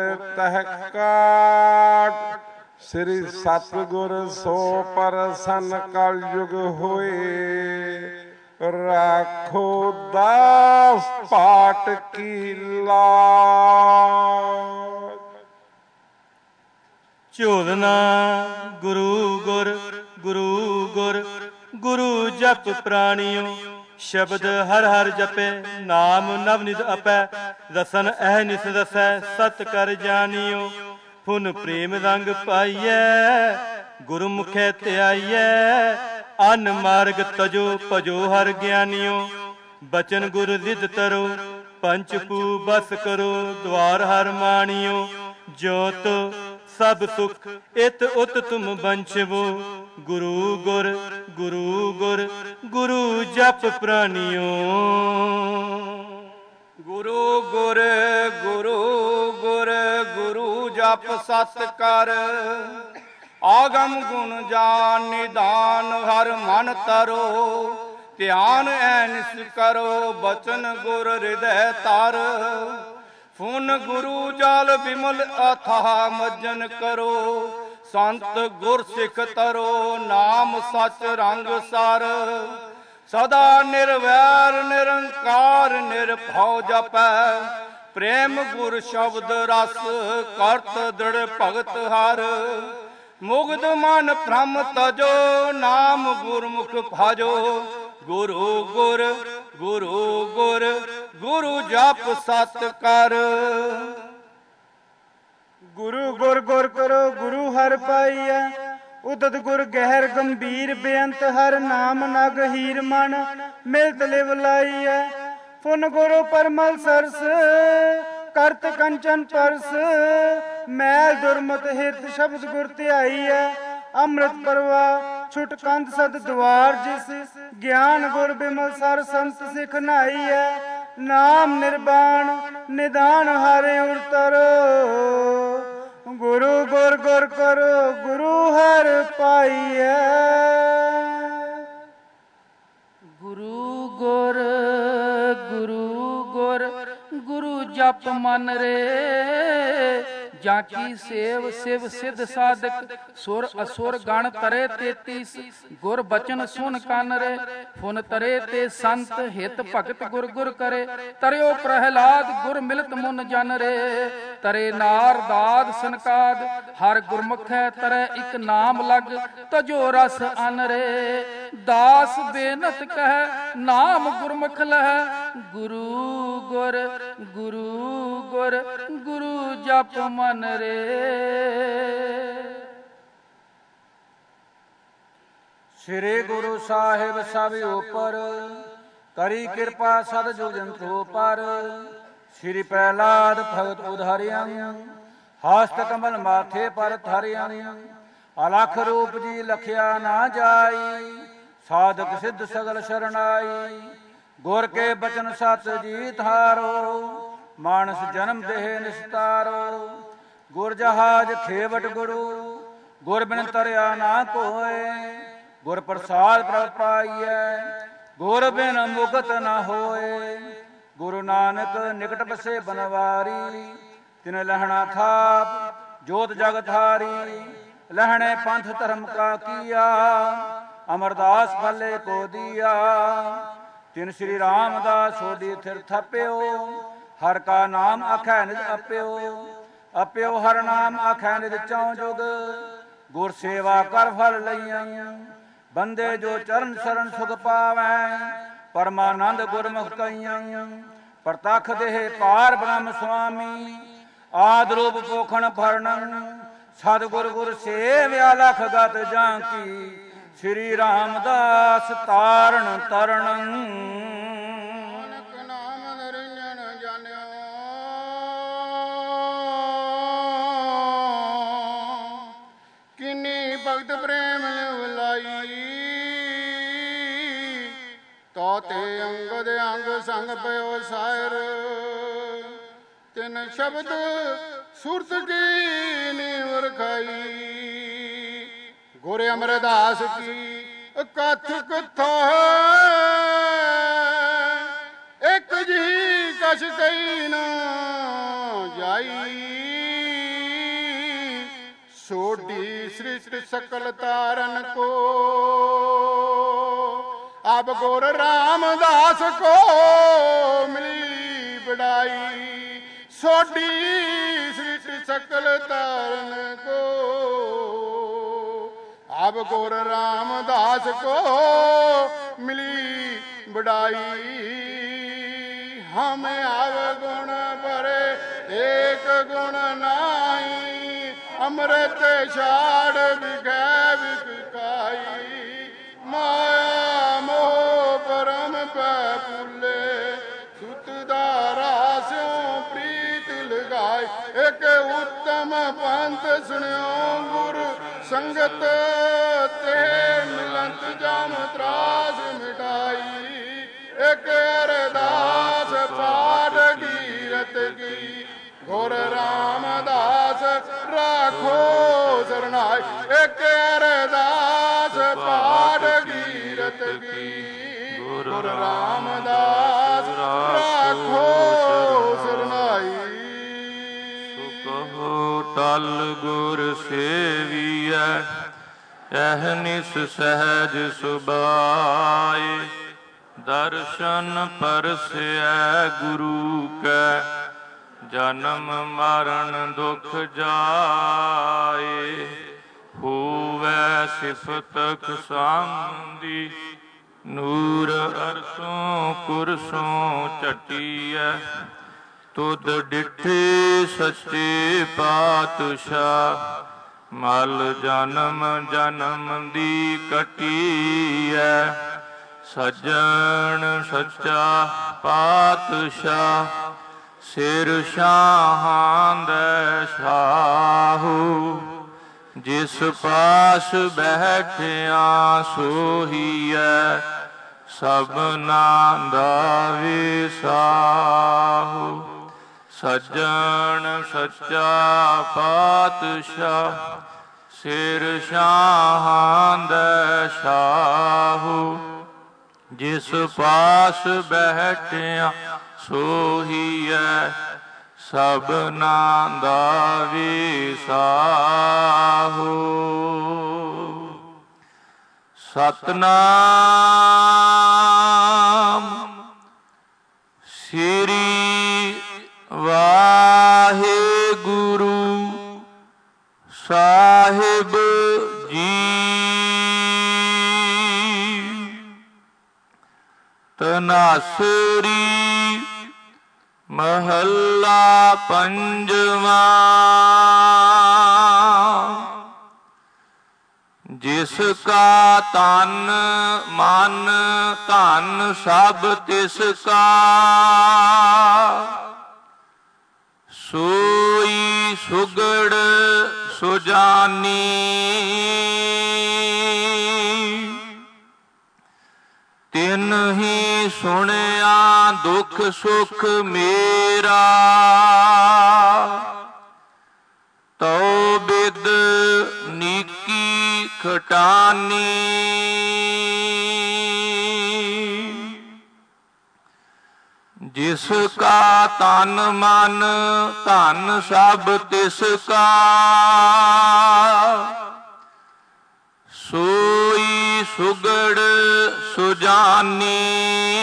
[SPEAKER 8] ਤਹਿਕਾਟ ਸ੍ਰੀ ਸਤਿਗੁਰ ਸੋ ਪਰਸਨ ਕਲ ਯੁਗ ਹੋਏ ਰਾਖੋ ਦਾਸ ਪਾਟ ਕੀ ਲਾਜ
[SPEAKER 1] ਝੋਲਨਾ ਗੁਰੂ ਗੁਰ ਗੁਰੂ ਗੁਰ ਗੁਰੂ ਜਪ ਪ੍ਰਾਣੀਓ ਸ਼ਬਦ ਹਰ ਹਰ ਜਪੇ ਨਾਮ ਨਵ ਨਿਧ ਅਪੈ ਰਸਨ ਅਹ ਨਿਸ ਰਸੈ ਸਤ ਕਰ ਜਾਣੀਓ ਫੁਨ ਪ੍ਰੇਮ ਰੰਗ ਪਾਈਐ ਗੁਰਮੁਖੈ ਧਿਆਈਐ ਅਨ ਮਾਰਗ ਤਜੋ ਭਜੋ ਹਰ ਗਿਆਨੀਓ ਬਚਨ ਗੁਰ ਰਿਦ ਤਰੋ ਪੰਚ ਪੂ ਬਸ ਕਰੋ ਦਵਾਰ ਹਰ ਮਾਣੀਓ ਜੋਤ ਸਭ ਸੁਖ ਇਤ ਉਤ ਤੁਮ ਬੰਛਵੋ ਗੁਰੂ ਗੁਰ ਗੁਰੂ ਗੁਰ ਗੁਰੂ ਜਪ ਪ੍ਰਾਨੀਓ
[SPEAKER 6] ਗੁਰੂ ਗੁਰ ਗੁਰੂ ਗੁਰ ਗੁਰੂ ਜਪ ਸਤ ਕਰ ਆਗਮ ਗੁਣ ਜਾਨ ਨਿਦਾਨ ਹਰ ਮਨ ਤਰੋ ਧਿਆਨ ਐਨਿਸ ਕਰੋ ਬਚਨ ਗੁਰ ਹਿਰਦੈ ਤਾਰ ਫੁਨ ਗੁਰੂ ਜਲ ਬਿਮਲ ਅਥਾਹ ਮਜਨ ਕਰੋ ਸੰਤ ਗੁਰ ਸਿੱਖ ਤਰੋ ਨਾਮ ਸਚ ਰੰਗ ਸਰ ਸਦਾ ਨਿਰਵੈਰ ਨਿਰੰਕਾਰ ਨਿਰਭਉ ਜਪੈ ਪ੍ਰੇਮ ਗੁਰ ਸ਼ਬਦ ਰਸ ਕਰਤ ਦ੍ਰਿੜ ਭਗਤ ਹਰ ਮੁਗਧ ਮਨ ਭ੍ਰਮ ਤਜੋ ਨਾਮ ਗੁਰਮੁਖ ਭਾਜੋ ਗੁਰੂ ਗੁਰ ਗੁਰੂ ਗੁਰ ਗੁਰੂ ਜਪ ਸਤ ਕਰ
[SPEAKER 2] ਗੁਰੂ ਗੁਰ ਗੁਰ ਕਰੋ ਗੁਰੂ ਹਰਿ ਪਾਈਐ ਉਦਤ ਗੁਰ ਗਹਿਰ ਗੰਭੀਰ ਬੇਅੰਤ ਹਰ ਨਾਮ ਨਗ ਹੀਰ ਮਨ ਮਿਲਤ ਲਿਵ ਲਾਈਐ ਫੁਨ ਗੁਰੂ ਪਰਮਲ ਸਰਸ ਕਰਤ ਕੰਚਨ ਪਰਸ ਮੈਲ ਦੁਰਮਤ ਹਿਰਦ ਸ਼ਬਦ ਗੁਰ ਧਿਆਈਐ ਅੰਮ੍ਰਿਤ ਪਰਵਾ ਛੁਟ ਕੰਧ ਸਦ ਦਵਾਰ ਜਿਸ ਗਿਆਨ ਗੁਰ ਬਿਮਲ ਸਰ ਸੰਤ ਸਿਖ ਨਾਈਐ ਨਾਮ ਨਿਰਵਾਣ ਨਿਦਾਨ ਹਰਿ ਉਰਤਰ ਗੁਰੂ ਗੁਰ ਗੁਰ ਕਰੋ ਗੁਰੂ ਹਰਿ ਪਾਈਐ
[SPEAKER 3] ਗੁਰੂ ਗੁਰ ਗੁਰੂ ਗੁਰ ਗੁਰੂ ਜਪ ਮਨ ਰੇ ਜਾਂ ਕੀ ਸੇਵ ਸਿਵ ਸਿਧ ਸਾਧਕ ਸੁਰ ਅਸੁਰ ਗਣ ਤਰੇ ਤੇਤੀਸ ਗੁਰ ਬਚਨ ਸੁਨ ਕੰਨ ਰੇ ਫੁਨ ਤਰੇ ਤੇ ਸੰਤ ਹਿਤ ਭਗਤ ਗੁਰ ਗੁਰ ਕਰੇ ਤਰਿਓ ਪ੍ਰਹਿਲਾਦ ਗੁਰ ਮਿਲਤ ਮੁਨ ਜਨ ਰੇ ਤਰੇ ਨਾਰ ਦਾਦ ਸਨਕਾਦ ਹਰ ਗੁਰਮੁਖ ਹੈ ਤਰੇ ਇੱਕ ਨਾਮ ਲਗ ਤਜੋ ਰਸ ਅਨ ਰੇ ਦਾਸ ਬੇਨਤ ਕਹਿ ਨਾਮ ਗੁਰਮੁਖ ਲਹਿ ਗੁਰੂ ਗੁਰ ਗੁਰੂ ਗੁਰ ਗੁਰੂ ਜਪ ਮਨ ਰੇ
[SPEAKER 2] ਸ੍ਰੀ ਗੁਰੂ ਸਾਹਿਬ ਸਭ ਉਪਰ ਕਰੀ ਕਿਰਪਾ ਸਦ ਜੁਗ ਜੰਤੂ ਪਰ ਸ੍ਰੀ ਪ੍ਰਹਿਲਾਦ ਭਗਤ ਉਧਾਰਿਆਂ ਹਸਤ ਕਮਲ ਮਾਥੇ ਪਰ ਧਰਿਆਂ ਅਲਖ ਰੂਪ ਜੀ ਲਖਿਆ ਨਾ ਜਾਈ ਸਾਧਕ ਸਿੱਧ ਸਗਲ ਸ਼ਰਨਾਈ ਗੁਰ ਕੇ ਬਚਨ ਸਤ ਜੀ ਧਾਰੋ ਮਾਨਸ ਜਨਮ ਦੇਹ ਨਿਸਤਾਰੋ ਗੁਰ ਜਹਾਜ ਖੇਵਟ ਗੁਰੂ ਗੁਰ ਬਿਨ ਤਰਿਆ ਨਾ ਕੋਏ ਗੁਰ ਪ੍ਰਸਾਦ ਪ੍ਰਭ ਪਾਈਐ ਗੁਰ ਬਿਨ ਮੁਕਤ ਨਾ ਹੋਏ ਗੁਰੂ ਨਾਨਕ ਨਿਕਟ ਬਸੇ ਬਨਵਾਰੀ ਤਿਨ ਲਹਣਾ ਥਾਪ ਜੋਤ ਜਗ ਧਾਰੀ ਲਹਣੇ ਪੰਥ ਧਰਮ ਕਾ ਕੀਆ ਅਮਰਦਾਸ ਭਲੇ ਕੋ ਦੀਆ ਤਿਨ ਸ੍ਰੀ ਰਾਮਦਾਸ ਸੋਢੀ ਥਿਰ ਥਪਿਓ ਹਰ ਕਾ ਨਾਮ ਆਖੈ ਨਿਜ ਅਪਿਓ ਅਪਿਓ ਹਰ ਨਾਮ ਆਖੈ ਨਿਜ ਚਉ ਜੁਗ ਗੁਰ ਸੇਵਾ ਕਰ ਫਲ ਲਈਆਂ ਬੰਦੇ ਜੋ ਚਰਨ ਸ਼ਰਨ ਸੁਖ ਪਾਵੈ ਪਰਮਾਨੰਦ ਗੁਰਮੁਖ ਕਈਆਂ ਪ੍ਰਤਖ ਦੇਹ ਪਾਰ ਬ੍ਰਹਮ ਸੁਆਮੀ ਆਦ ਰੂਪ ਪੋਖਣ ਫਰਣੰ ਸਦ ਗੁਰ ਗੁਰ ਸੇਵਿਆ ਲਖ ਗਤ ਜਾਂ ਕੀ ਸ੍ਰੀ ਰਾਮਦਾਸ ਤਾਰਨ ਤਰਣੰ
[SPEAKER 8] ਨਾਮ ਨਿਰੰਜਨ ਜਾਣਿਓ ਕਿੰਨੀ ਭਗਤ ਪ੍ਰੇਮ ਲਿਵ ਲਾਈ ਤੋਤੇ ਅੰਗਦ ਅੰਗ ਸੰਗ ਪਇਓ ਸਾਇਰ ਤਿਨ ਸ਼ਬਦ ਸੁਰਤ ਕੀ ਨੀਵ ਰਖਾਈ ਗੁਰ ਅਮਰਦਾਸ ਕੀ ਕਥ ਕਥਾ ਇੱਕ ਜੀ ਕਛ ਕਈ ਨਾ ਜਾਈ ਸੋਢੀ ਸ੍ਰਿਸ਼ਟ ਸਕਲ ਤਾਰਨ ਕੋ ਅਬ ਗੁਰ ਰਾਮਦਾਸ ਕੋ ਮਿਲੀ ਬੜਾਈ ਸੋਢੀ ਸ੍ਰਿਸ਼ਟ ਸਕਲ ਤਾਰਨ ਕੋ अब गुर रामदास को मिली बड़ाई हमें अवगुण भरे एक गुण नाई अमृत छाड़ बिकै बिकाई माया मोह परम पै फूले सुतदारा स्यों प्रीत लगाई एक उत्तम पंथ सुनियो गुरु संगत ते मिलंत जाम त्रास मिटाई एक अरदास पाठ कीरत की गुर रामदास राखो सरनाई एक अरदास पाठ कीरत की ਗੁਰ ਰਾਮਦਾਸ ਰਾਖੋ ਸਰਨਾਈ।
[SPEAKER 9] ਸੋ ਕਹੋ ਟਲ ਗੁਰ ਸੇਵੀਐ ਅਹਨਿਸ ਸਹਿਜ ਸੁਭਾਏ। ਦਰਸ਼ਨ ਪਰਸੈ ਗੁਰੂ ਕੈ ਜਨਮ ਮਰਨ ਦੁਖ ਜਾਏ। ਹੋਵੈ ਸਿਫਤ ਖਸਾਂਦੀ ਨੂਰ ਅਰਸੋਂ ਕੁਰਸੋਂ ਝਟੀਐ। ਤੁਧ ਡਿਠੇ ਸੱਚੇ ਪਾਤਸ਼ਾਹ ਮਲ ਜਨਮ ਜਨਮ ਦੀ ਕਟੀਐ। ਸੱਜਣ ਸੱਚਾ ਪਾਤਸ਼ਾਹ ਸਿਰ ਸ਼ਾਹਾਂ ਦੇ ਸ਼ਾਹੂ। ਜਿਸ ਪਾਸ ਬੈਠਿਆ ਸੋਹੀਐ ਸਭਨਾ ਦਾ ਵਿਸਾਹੂ। ਸੱਜਣ ਸੱਚਾ ਪਾਤਸ਼ਾਹ ਸਿਰ ਸ਼ਾਹਾਂ ਦੇ ਸ਼ਾਹੂ। ਜਿਸ ਪਾਸ ਬੈਠਿਆ ਸੋਹੀਐ ਸਭਨਾ ਦਾ ਵਿਸਾਹੂ। ਸਤਨਾਮ ਸ੍ਰੀ ਵਾਹਿਗੁਰੂ ਸਾਹਿਬ ਜੀ। ਤਨਾਸਰੀ ਮਹੱਲਾ ਪੰਜਵਾਂ। ਜਿਸ ਕਾ ਤਨ ਮਨ ਧਨ ਸਭ ਤਿਸ ਕਾ। ਸੋਈ ਸੁਗੜ ਸੁਜਾਨੀ। ਤਿਨ ਹੀ ਸੁਣਿਆ ਦੁਖ ਸੁਖ ਮੇਰਾ। ਤਉ ਬਿਦ ਨੀਕੀ ਖਟਾਨੀ। ਜਿਸ ਕਾ ਤਨ ਮਨ ਧਨ ਸਭ ਤਿਸ ਕਾ। ਸੋਈ ਸੁਗੜ ਸੁਜਾਨੀ।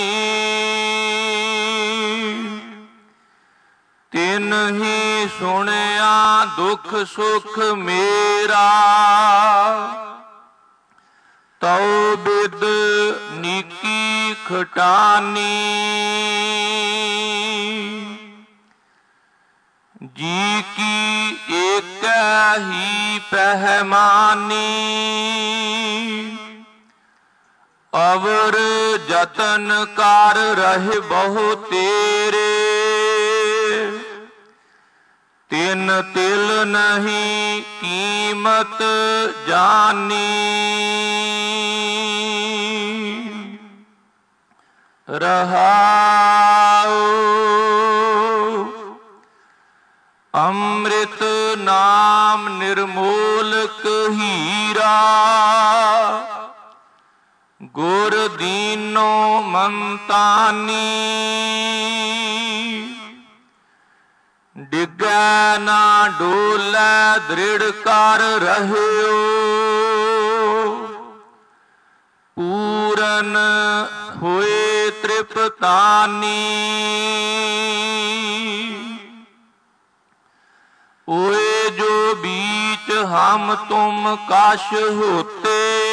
[SPEAKER 9] ਤਿਨ ਹੀ ਸੁਣਿਆ ਦੁਖ ਸੁਖ ਮੇਰਾ। ਤਉ ਬਿਦ ਨੀਕੀ ਖਟਾਨੀ। ਜੀ ਕੀ ਏਕੈ ਹੀ ਪਹਿਮਾਨੀ। ਅਵਰ ਜਤਨ ਕਰ ਰਹਿ ਬਹੁ ਤੇਰੇ। ਤਿਨ ਤਿਲ ਨਹੀਂ ਕੀਮਤ ਜਾਨੀ। ਰਹਾਉ ਅੰਮ੍ਰਿਤ ਨਾਮ ਨਿਰਮੋਲਕ ਹੀਰਾ। ਗੁਰ ਦੀਨੋ ਮੰਤਾਨੀ। ਡਿੱਗੈ ਨਾ ਡੋਲੈ ਦ੍ਰਿੜ ਕਰ ਰਹਿਓ। ਪੂਰਨ ਹੋਏ ਤ੍ਰਿਪਤਾਨੀ। ओए जो बीच हम तुम काश होते।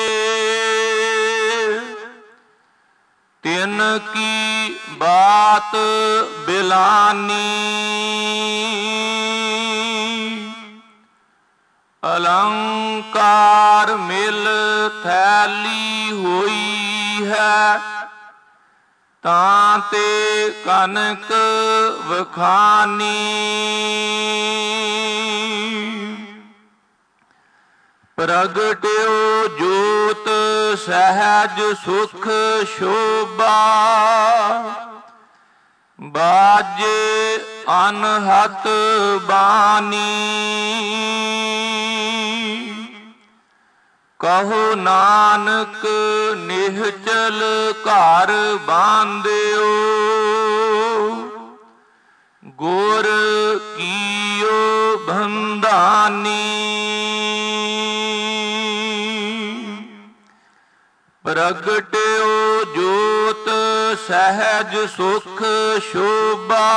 [SPEAKER 9] तिन की बात बिलानी। अलंकार मिल थैली हुई है। तांते कनक वखानी। प्रगट्यो जोत सहज सुख शोभा। बाजे अनहत बानी। ਕਹੋ ਨਾਨਕ ਨਿਹਚਲ ਘਰ ਬਾਂਧਿਓ, ਗੁਰ ਕੀਓ ਬੰਧਾਨੀ। ਪ੍ਰਗਟਿਓ ਜੋਤ ਸਹਿਜ ਸੁਖ ਸ਼ੋਭਾ,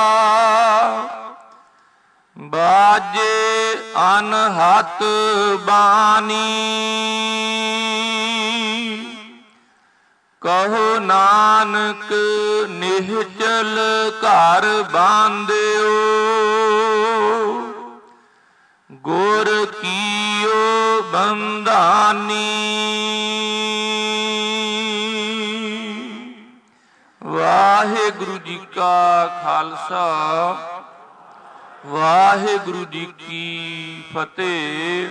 [SPEAKER 9] ਬਾਜੇ ਅਨਹਤ ਬਾਣੀ। ਕਹੋ ਨਾਨਕ ਨਿਹਚਲ ਘਰ ਬਾਂਧਿਓ, ਗੁਰ ਕੀਓ ਬੰਧਾਨੀ। ਵਾਹਿਗੁਰੂ ਜੀ ਕਾ ਖਾਲਸਾ, ਵਾਹਿਗੁਰੂ ਜੀ ਕੀ ਫਤਿਹ।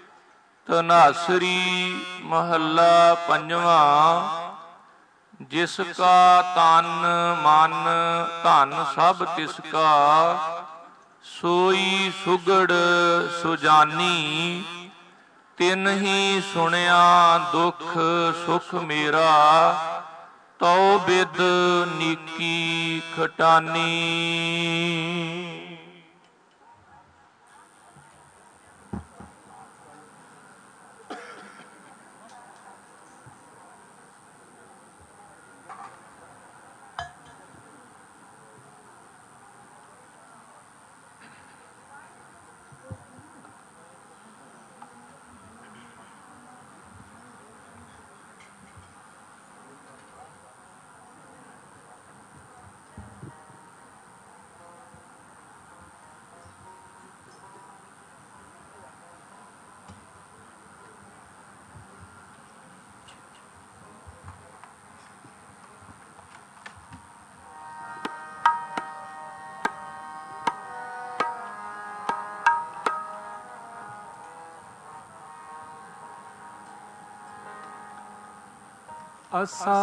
[SPEAKER 9] ਧਨਾਸਰੀ ਮਹੱਲਾ ਪੰਜਵਾਂ। ਜਿਸ ਕਾ ਤਨ ਮਨ ਧਨ ਸਭ ਤਿਸ ਕਾ, ਸੋਈ ਸੁਗੜ ਸੁਜਾਨੀ। ਤਿਨ ਹੀ ਸੁਣਿਆ ਦੁਖ ਸੁਖ ਮੇਰਾ, ਤਉ ਬਿਦ ਨੀਕੀ ਖਟਾਨੀ।
[SPEAKER 1] ਅਸਾ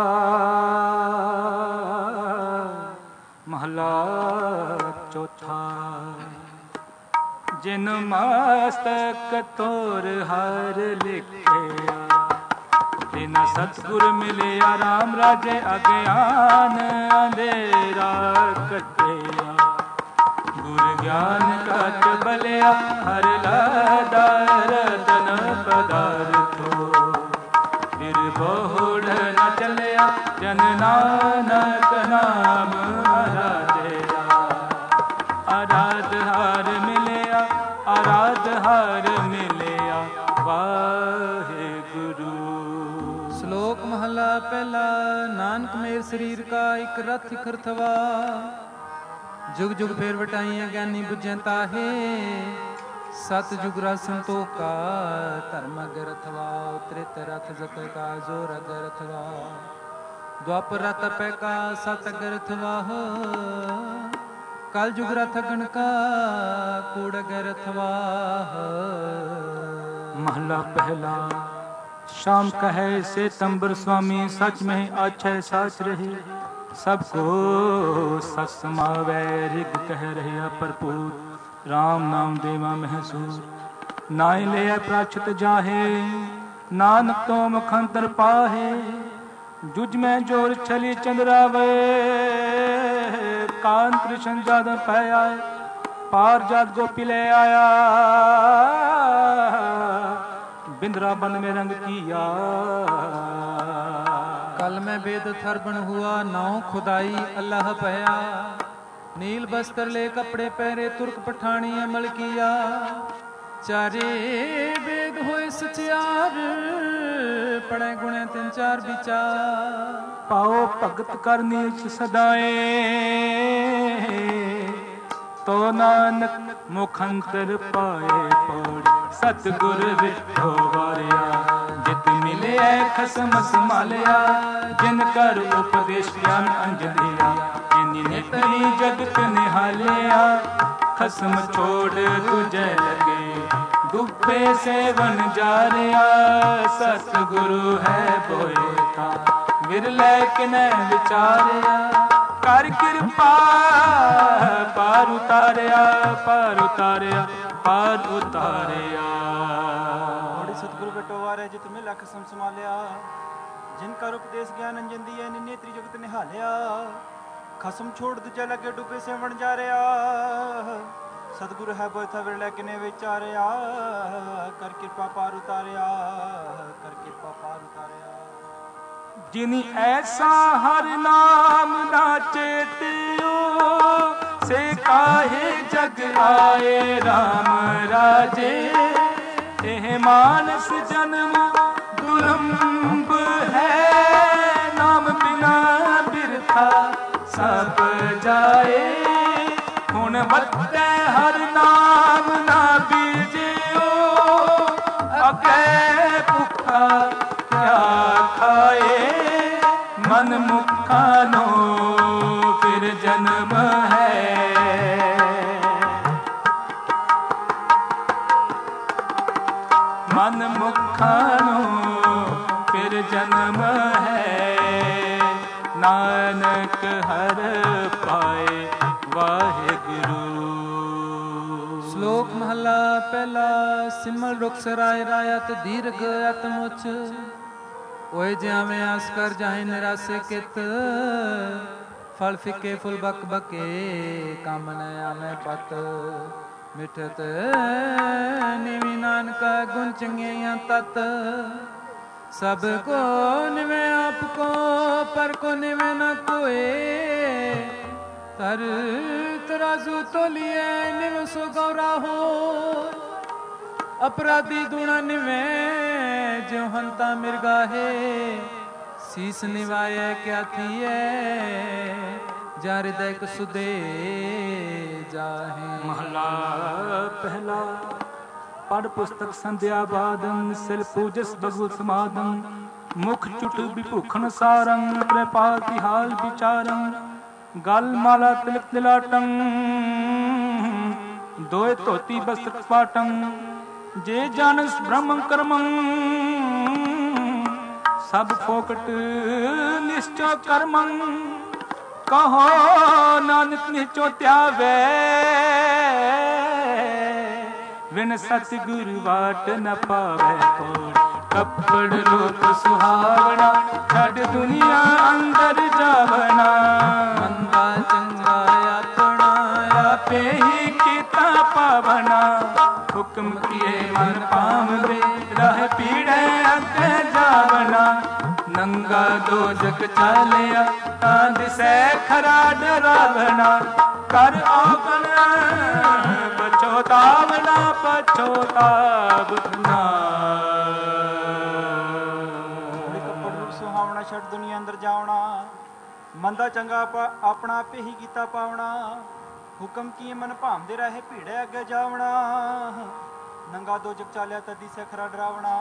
[SPEAKER 1] ਮਹਲਾ ਚੌਥਾ। ਜਿਨ ਮਸਤਕ ਤੋਰ ਹਰ ਲਿਖਿਆ, ਤਿਨ ਸਤਿਗੁਰ ਮਿਲਿਆ ਰਾਮ ਰਾਜੇ ਅਗਿਆਨ ਅੰਧੇਰਾ ਕੱਟਿਆ। ਗੁਰ ਗਿਆਨ ਕਟ ਬਲਿਆ ਹਰ ਲਾਦਾ ਰਤਨ ਪਦਾਰਥੋ। ਫਿਰ ਬਹੁੜ ਨ ਚੱਲਿਆ ਜਨ ਨਾਨਕ ਨਾਮ ਆਰਾਧਿਆ। ਆਰਾਧ ਹਾਰ ਮਿਲਿਆ, ਆਰਾਧ ਹਾਰ ਮਿਲਿਆ ਵਾਹਿਗੁਰੂ।
[SPEAKER 3] ਸ਼ਲੋਕ ਮਹਲਾ ਪਹਿਲਾ। ਨਾਨਕ ਮੇਰ ਸਰੀਰ ਕਾ ਇਕ ਰਥ ਖਰਥਵਾ, ਜੁਗ ਜੁਗ ਫੇਰ ਵਟਾਈਆਂ ਗਿਆਨੀ ਬੁਝੈ ਤਾਹੇ। ਸਤ ਜੁਗ ਰਸ ਸੰਤੋਖਾ ਧਰਮ ਅਗਰਥਵਾ, ਉਤਰਿਤ ਰਥ ਜਤ ਕਾ ਜੋਰ ਅਗਰਥਵਾ। ਦੁਆਪਰ ਰਥ ਪੈ ਕਾ ਸਤ ਅਗਰਥਵਾ, ਕਲ ਜੁਗ ਰਥ ਗਣ ਕਾ ਕੂੜ ਅਗਰਥਵਾ।
[SPEAKER 1] ਮਹਲਾ ਪਹਿਲਾ। शाम कहे से तंबर स्वामी, सच में अच्छे साच रहे। सबको सच समावै रिग कह रहे भरपूर। राम नाम देवा महसूर, नाय ले प्राचत जाहे। नानक तो मुखंतर पाहे, जुज में जोर छली चंद्रावे। कान कृष्ण जाद पै आए, पार जात गोपी ले आया। बिंद्रा बन में रंग किया,
[SPEAKER 3] कल में वेद थरबन हुआ। नाव खुदाई अल्लाह पया, नील बस्त्र ले कपड़े पहरे तुर्क पठानी अमल किया। चारे वेद होए सचियार, पढ़े गुणे तीन चार विचार।
[SPEAKER 1] पाओ भगत कर नीच सदाए, तो नानक मुखंतर पाए पौड़ी। सतगुर विठो वारिया, जित मिले खसम संभालिया। जिन कर उपदेश ज्ञान अंज दिया, इन्हीं ने तरी जगत निहालिया। खसम छोड़ तुझे लगे, दुबे सेवन जारिया। सतगुरु है बोए था, विरले किने विचारिया। कर कृपा पार उतारिया, पार उतारिया, पार उतारिया।
[SPEAKER 2] सतगुरु ਛੋਟੋ ਵਾਰੇ ਜਿਤ ਮਿਲਾ ਖਸਮ ਸੰਭਾਲਿਆ ਜਿਨ ਕਰ ਉਪਦੇਸ਼ ਗਿਆਨ ਅੰਜਨ ਦੀ ਐ ਨੇਤਰੀ ਜਗਤ ਨਿਹਾਲਿਆ ਖਸਮ ਛੋੜ ਦੂਜਾ ਲੱਗੇ ਡੁੱਬੇ ਸੇਵਣ ਜਾ ਰਿਹਾ ਸਤਿਗੁਰ ਹੈ ਬੋਥਾ ਵਿਰਲੇ ਕਿਨੇ ਵਿਚਾਰਿਆ ਕਰ ਕਿਰਪਾ ਪਾਰ ਉਤਾਰਿਆ ਕਰ ਕਿਰਪਾ ਪਾਰ ਉਤਾਰਿਆ
[SPEAKER 1] ਜਿਨੀ ਐਸਾ ਹਰ ਨਾਮ ਨਾ ਚੇਤਿਓ ਸੇ ਕਾਹੇ ਜਗ ਆਏ RAM ਰਾਜੇ ਇਹ ਮਾਨਸ ਜਨਮ ਦੁਲੰਭ ਹੈ ਨਾਮ ਬਿਨਾ ਬਿਰਥਾ ਸਭ ਜਾਏ ਹੁਣ ਬੱਤੇ ਹਰ ਨਾਮ ਨਾ ਬੀਜਿਓ ਅਗੇ ਭੁੱਖਾ ਕਿਆ ਖਾਏ ਮਨ ਮੁਖਾਂ ਨੂੰ ਫਿਰ ਜਨਮ ਹੈ ਮਨ ਮੁਖਾਂ ਨੂੰ ਫਿਰ ਜਨਮ ਹੈ ਨਾਨਕ ਹਰ ਪਾਏ ਵਾਹਿਗੁਰੂ।
[SPEAKER 3] ਸ਼ਲੋਕ ਮਹਲਾ ਪਹਿਲਾ। ਸਿਮਲ ਰੁਖ ਸਰਾਏ ਰਾਇਤ ਦੀਰਘ ਅਤਮੁਚ ਓਏ ਜਿਵੇਂ ਆਸ ਕਰ ਜਾਏ ਨਿਰਾਸੇ ਕਿਤ ਫਲ ਫਿੱਕੇ ਫੁੱਲ ਬਕ ਬਕੇ ਕੰਮ ਨ ਆਵੇਂ ਪਤ ਮਿਠਤ ਨਿਵੀ ਨਾਨਕਾ ਗੁਣ ਚੰਗਿਆਈਆਂ ਤਤ ਸਭ ਕੋ ਨਿਵੇਂ ਆਪ ਕੋ ਪਰ ਕੋ ਨਿਵੇਂ ਨ ਕੋਏ ਤਰ ਤਰਾਜ਼ੂ ਤੋਲੀਏ ਨਿਵ ਸੋ ਗੌਰਾ ਹੋ ਅਪਰਾਧੀ ਦੁਣਾ ਨਿਵੇਂ ਜਿਉ ਹੰਤਾ ਮਿਰਗਾਹੇ ਸੀਸ ਨਿਵਾਏ ਕਿਆ ਥੀਏ ਜਾ ਹਿਰਦੈ ਸੁਦੇ ਜਾਹੇ।
[SPEAKER 1] ਮਹਲਾ ਪਹਿਲਾ। ਪੜ ਪੁਸਤਕ ਸੰਧਿਆ ਬਾਦੰ ਸਿਰ ਪੂਜਸ ਬਗੁ ਸਮਾਦੰ ਮੁਖ ਚੁਟ ਵਿਭੂਖਣ ਸਾਰੰ ਪ੍ਰਪਾਤੀ ਹਾਲ ਵਿਚਾਰੰ ਗਲ ਮਾਲਾ ਤਿਲਕ ਤਿਲਾਟੰ ਦੋਏ ਧੋਤੀ ਬਸਤਕ ਪਾਟੰ ਜੇ ਜਾਨਸ ਬ੍ਰਹਮ ਕਰਮੰ ਸਭ ਫੋਕਟ ਨਿਸ਼ਚੋ ਕਰਮੰ ਕਹੋ ਨਾਨਕ ਨਿਚੋ ਧਿਆਵੇ ਵਿਨ ਸਤਿਗੁਰੂ ਵਾਟ ਨ ਪਾਵੇ ਕੋੜ ਕੱਪੜ ਰੂਪ ਸੁਹਾਵਣਾ ਛੱਡ ਦੁਨੀਆ ਅੰਦਰ ਜਾਵਣਾ
[SPEAKER 3] ਮੰਦਾ ਚੰਗਾ ਆਪਣਾ
[SPEAKER 1] ਆਪੇ ਹੀ ਕੀਤਾ ਪਾਵਣਾ ਹੁਕਮ ਕੀਏ ਮਨ ਪਾਵਦੇ ਰਹਿ ਪੀੜੇ ਅੱਗੇ ਜਾਵਣਾ ਨੰਗਾ ਦੋਜਕ ਚਾਲਿਆ ਤਾਂ ਦਿਸੈ ਖਰਾ ਡਰਾਵਣਾ ਕਰ ਔਗਣ ਪਛੋਤਾਵਣਾ ਪਛੋਤਾਵ ਨਾ
[SPEAKER 2] ਕੱਪੜ ਨੂੰ ਸੁਹਾਵਣਾ ਛੱਡ ਦੁਨੀਆ ਅੰਦਰ ਜਾਵਣਾ ਮੰਦਾ ਚੰਗਾ ਆਪਣਾ ਆਪੇ ਹੀ ਕੀਤਾ ਪਾਵਣਾ ਹੁਕਮ ਕੀ ਮਨ ਭਾਂਦੇ ਰਹੇ ਭੀੜੇ ਅੱਗੇ ਜਾਵਣਾ ਨੰਗਾ ਦੋਜਕ ਚਾਲਿਆ ਤਾਂ ਦਿਸੈ ਖਰਾ ਡਰਾਵਣਾ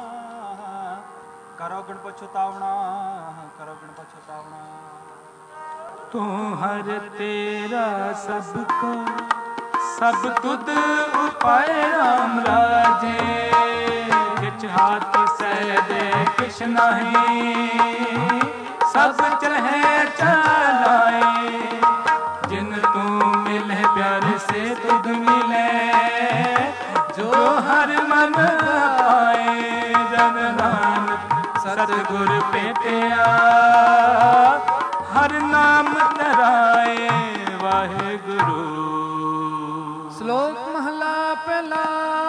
[SPEAKER 2] ਕਰੋ ਗਣ ਪਛਤਾਵਣਾ ਕਰੋ ਗਣ ਪਛਤਾਵਣਾ
[SPEAKER 1] ਤੂੰ ਹਰ ਤੇਰਾ ਸਭ ਕੋ ਸਭ ਤੁਧ ਉਪਾਏ ਰਾਮ ਰਾਜੇ ਕਿਛ ਹਾਥ ਸਹਿਦੇ ਕਿਛ ਨਹੀਂ ਸਭ ਚਲਹਿ ਚਲਾਏ ਜਿਨ ਤੂੰ ਮਿਲੇ ਪਿਆਰੇ ਸੇ ਤੁਧ ਮਿਲੇ ਜੋ ਹਰ ਮਨ ਪਾਏ ਜਨ ਨਾਨਕ ਸਤਿਗੁਰ ਭੇਟਿਆ ਹਰ ਨਾਮ ਧਰਾਏ ਵਾਹਿਗੁਰੂ।
[SPEAKER 3] ਸ਼ਲੋਕ ਮਹਲਾ ਪਹਿਲਾ।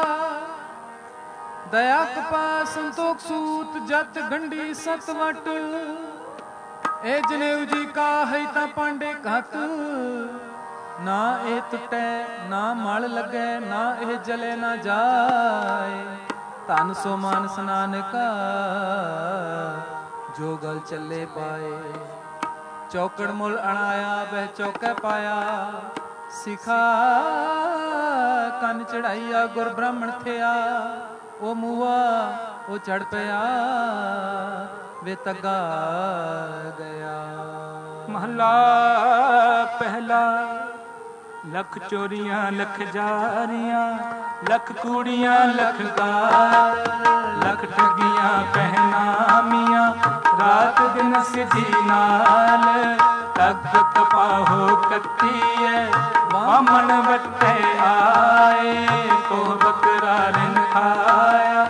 [SPEAKER 3] ਦਇਆ ਕਪਾ ਸੰਤੋਖ ਸੂਤ ਜਤ ਗੰਢੀ ਸਤਵਟ ਇਹ ਜਨੇਊ ਜੀ ਕਾ ਹੈ ਤਾਂ ਪਾਂਡੇ ਘਤ ਨਾ ਇਹ ਟੁੱਟੇ ਨਾ ਮਲ ਲੱਗੇ ਨਾ ਇਹ ਜਲੇ ਨਾ ਜਾਏ ਧਨ ਸੋ ਮਾਨਸ ਨਾਨਕਾ ਜੋ ਗਲ ਚੱਲੇ ਪਾਏ ਚੌਕੜ ਮੁੱਲ ਅਣਾਇਆ ਬਹਿ ਚੌਕੇ ਪਾਇਆ ਸਿਖਾ ਕੰਨ ਚੜਾਈਆ ਗੁਰ ਬ੍ਰਾਹਮਣ ਥਿਆ ਉਹ ਮੂਆ ਉਹ ਚੜ ਪਿਆ ਵੇ ਤਗਾ ਗਿਆ।
[SPEAKER 1] ਮਹਲਾ ਪਹਿਲਾ। ਲੱਖ ਚੋਰੀਆਂ ਲੱਖ ਜਾਰੀਆਂ ਲੱਖ ਕੂੜੀਆਂ ਲੱਖ ਗਾਲ ਲੱਖ ਠੱਗੀਆਂ ਪਹਿਨਾਮੀਆਂ ਰਾਤ ਦਿਨ ਸਿਧੀ ਨਾਲ ਤਗ ਕਪਾਹੋ ਕੱਤੀਏ ਬਾਮਣ ਵੱਟੇ ਆਏ ਕੋ ਬਕਰਾ ਰਿਨ ਖਾਇਆ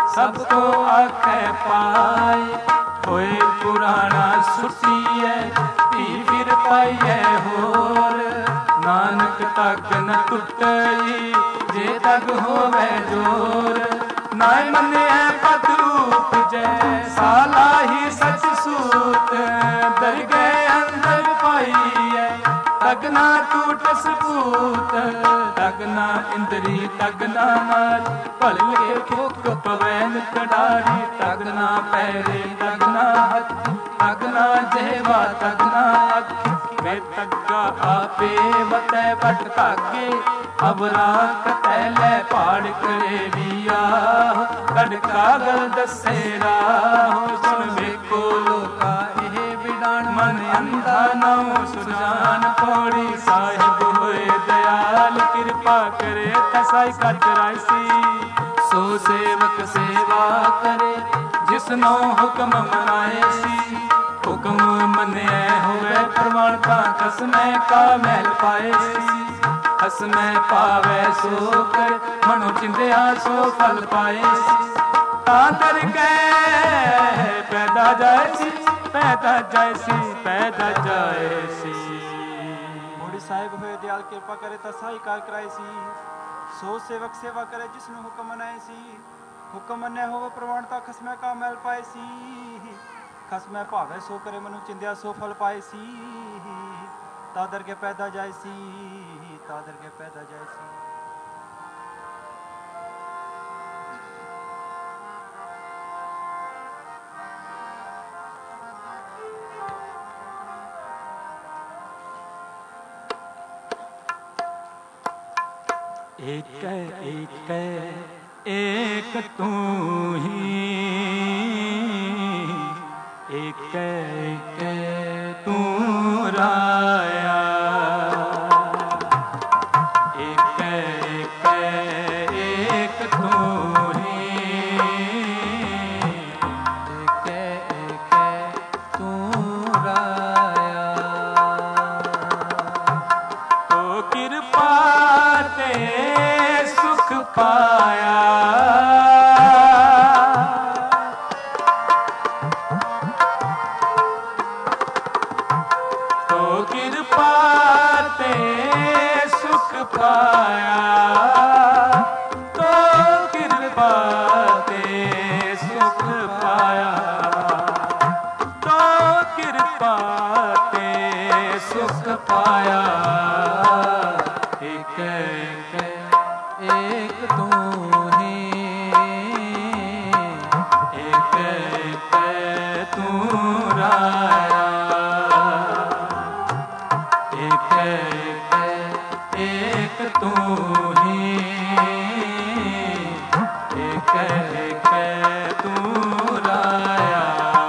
[SPEAKER 1] सब को आखे पाए। होए पुराना सुटिए पी फिर पाइए होर। नानक तक न टुटई जे तक होवे जोर। नाय मने पद रूप जय साला ही सच सूत। दरगे अंदर पाइए तगना टूट सपूत। तगना इंद्री तगना मार भले फुक पवैन कडारी। तगना पैरे तगना हथ तगना जेवा तगना अख। वे तग्गा आपे वतै वट कागे अवरा कतैले पाड़ करे बिया। कड़ कागल दसे राहो सुन वेखो लोका एह बिडान। मन अंधा नौ सुजान पौड़ी साहिब होए दयाल। कृपा करे तसाई कर करासी सो सेवक सेवा करे जिसनो हुक्म मनाए सी। हुक्म मने होवे प्रमाणता कसमै का मैल पाए सी। हसमै पावे सो कर मनो चिंध्या सो फल पाए सी। तां कर गए पैदा जाए सी पैदा जाए सी पैदा जाए सी।
[SPEAKER 2] ਮੋੜੀ ਸਾਹਿਬ ਹੋਏ ਦਿਆਲ ਕਿਰਪਾ ਕਰੇ ਤਾਂ ਸਾਈ ਕਾਰ ਕਰਾਏ ਸੀ। ਸੋ ਸੇਵਕ ਸੇਵਾ ਕਰੇ ਜਿਸ ਨੂੰ ਹੁਕਮ ਮਨਾਏ ਸੀ। ਹੁਕਮ ਮੰਨਿਆ ਹੋਵੇ ਪ੍ਰਵਾਨਤਾ ਖਸਮੈ ਕਾ ਮੈਲ ਪਾਏ ਸੀ। ਖਸਮੈ ਭਾਵੇ ਸੋ ਕਰੇ ਮਨੁ ਚਿੰਦਿਆ ਸੋ ਫਲ ਪਾਏ ਸੀ। ਤਾਦਰ ਕੇ ਪੈਦਾ ਜਾਏ ਸੀ ਤਾਦਰ ਕੇ ਪੈਦਾ ਜਾਏ ਸੀ।
[SPEAKER 1] एक एक एक तू ही एक एक तू राया। एक एक एक तू ही
[SPEAKER 3] एक एक तू राया।
[SPEAKER 1] तो कृपा ते सुख पाया। तो कृपा ते सुख पाया। तो कृपा ते सुख पाया। तो कृपा ते सुख पाया। एक
[SPEAKER 3] एक तू ही
[SPEAKER 1] एक एक तू राया। एक एक एक तू ही एक एक तू राया।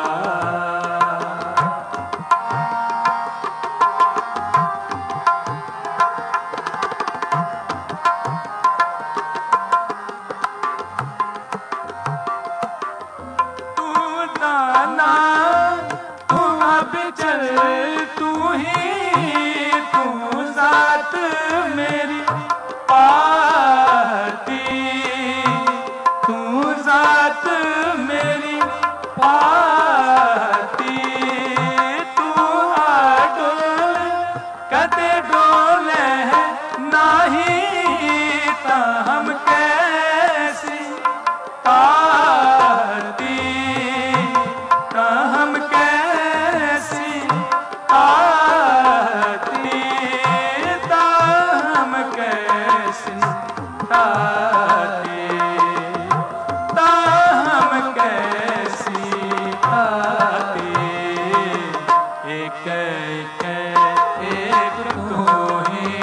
[SPEAKER 1] चल तू ही तू जात मेरी पाती। तू जात मेरी पाती। तू आडोल कदे डोले नाही ता हम कैसी ताती। ता हम कैसी ताती। ता हम कैसी ताती। ता हम कैसी ताती। एक एक एक तू ही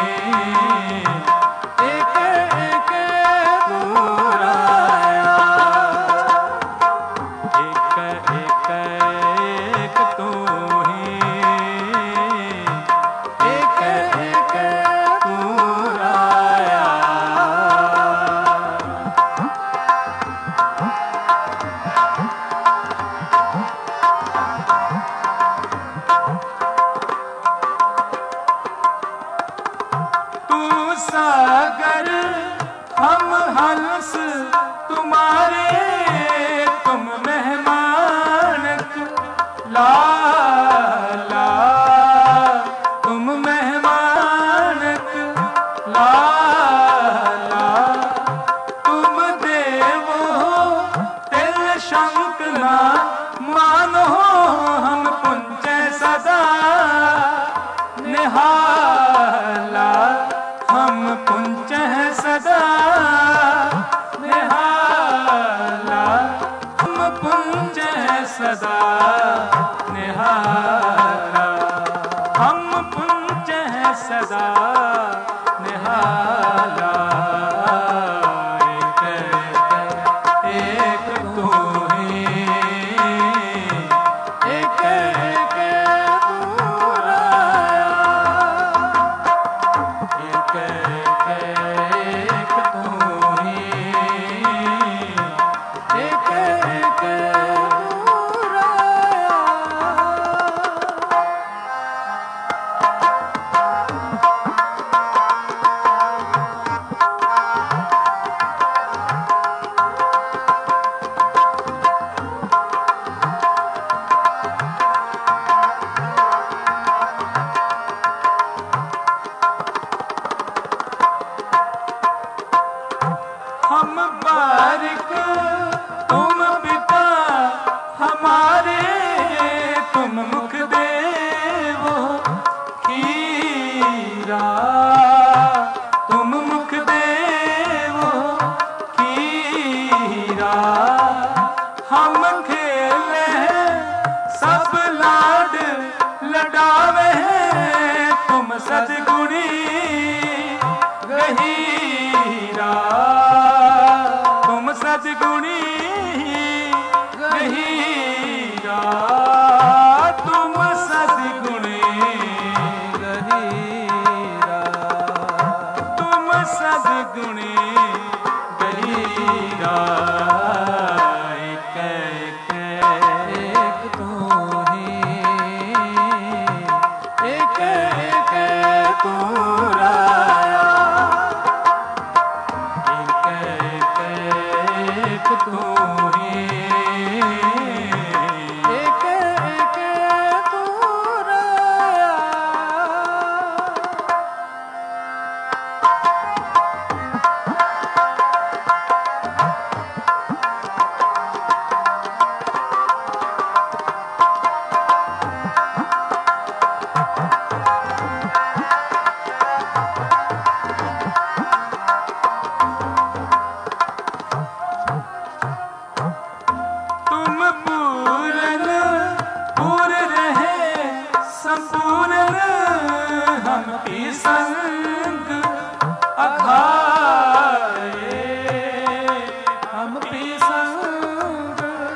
[SPEAKER 1] एक एक तू राया। एक एक एक तू ही एक एक तू राया। तू सागर हम हंस तुम हमारे तुम मेहमान लाला, तुम मेहमान लाला, तुम देवो तिल शंक ना मानो, हम पुंजे सदा निहाला, हम पुंजे सदा निहाला, हम पुंजे सदा निहाला, हम पुंजे सदा निहाला। एक तू ही, एक एक पुराया, एक एक तू ही, एक एक पुराया। हम बारिक तुम पिता हमारे, तुम मुख देवो खीरा, तुम मुख देवो खीरा, हम खेले सब लाड लडावे, तुम सदगुणी गहीरा, तुम सदगुणी गहीरा, तुम सदगुणी गहीरा, तुम सदगुणी गहीरा। एक एक एक तू ही, एक एक तू राया, एक एक तू ही, एक एक तू राया। तुम पूरन पूर रहे संपूर्ण, हम भी संग अघाए, हम भी संग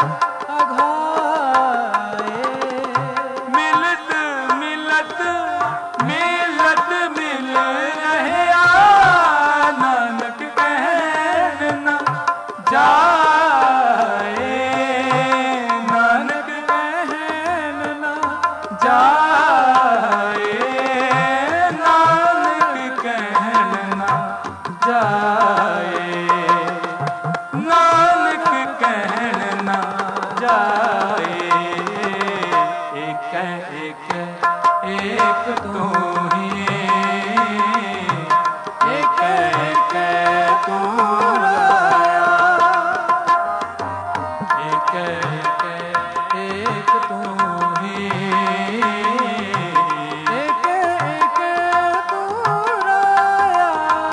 [SPEAKER 1] अघाए, मिलत मिलत मिलत मिल रहे, नानक कहना जाए, नानक कहना जाए, नानक कहना जाए, नानक कहना जाए। एक एक एक तू ही, एक एक तू राया, एक एक एक तू ही, एक एक तू राया।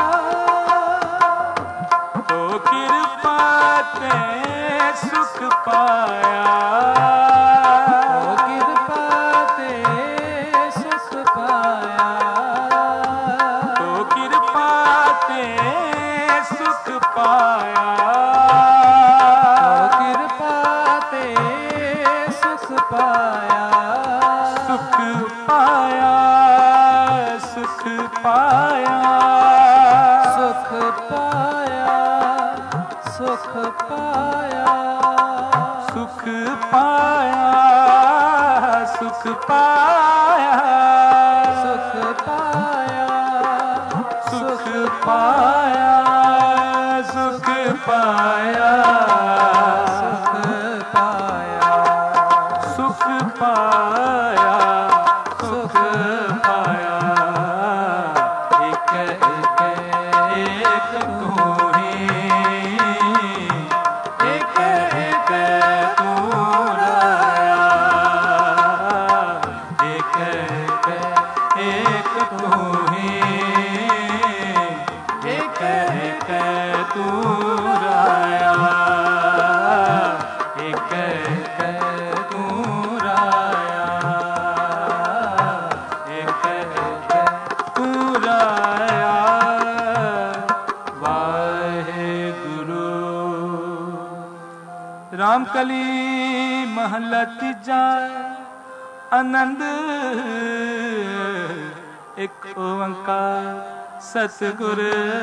[SPEAKER 1] तो कृपा ते सुख पाया, तो कृपा ते सुख पाया, तो कृपा ते सुख पाया, तो कृपा ते सुख पाया, सुख पाया, सुख पाया, सुख पाया, सुख पाया, सुख पाया, सुख पाया, सुख पाया, सुख पाया, सुख पाया। ਪਾਇਆ ਸੁਖ ਪਾਇਆ। ਇੱਕ ਇੱਕ ਇੱਕ ਤੂੰ ਹੀ, ਇੱਕ ਇੱਕ ਤੂੰ ਰਾਇਆ। ਇੱਕ ਇੱਕ ਇੱਕ ਤੂੰ ਹੀ, ਇੱਕ ਇੱਕ ਤੂੰ ਰਾਇਆ। ਇੱਕ ਇੱਕ ਤੂੰ ਰਾਇਆ। ਇੱਕ ਇੱਕ ਤੂੰ ਰਾਇਆ। ਵਾਹਿਗੁਰੂ। ਰਾਮ ਕਲੀ ਮਹਲਾ ਤੀਜਾ। ਆਨੰਦ ਇੱਕ ਓੰਕਾਰ ਸਤਿਗੁਰ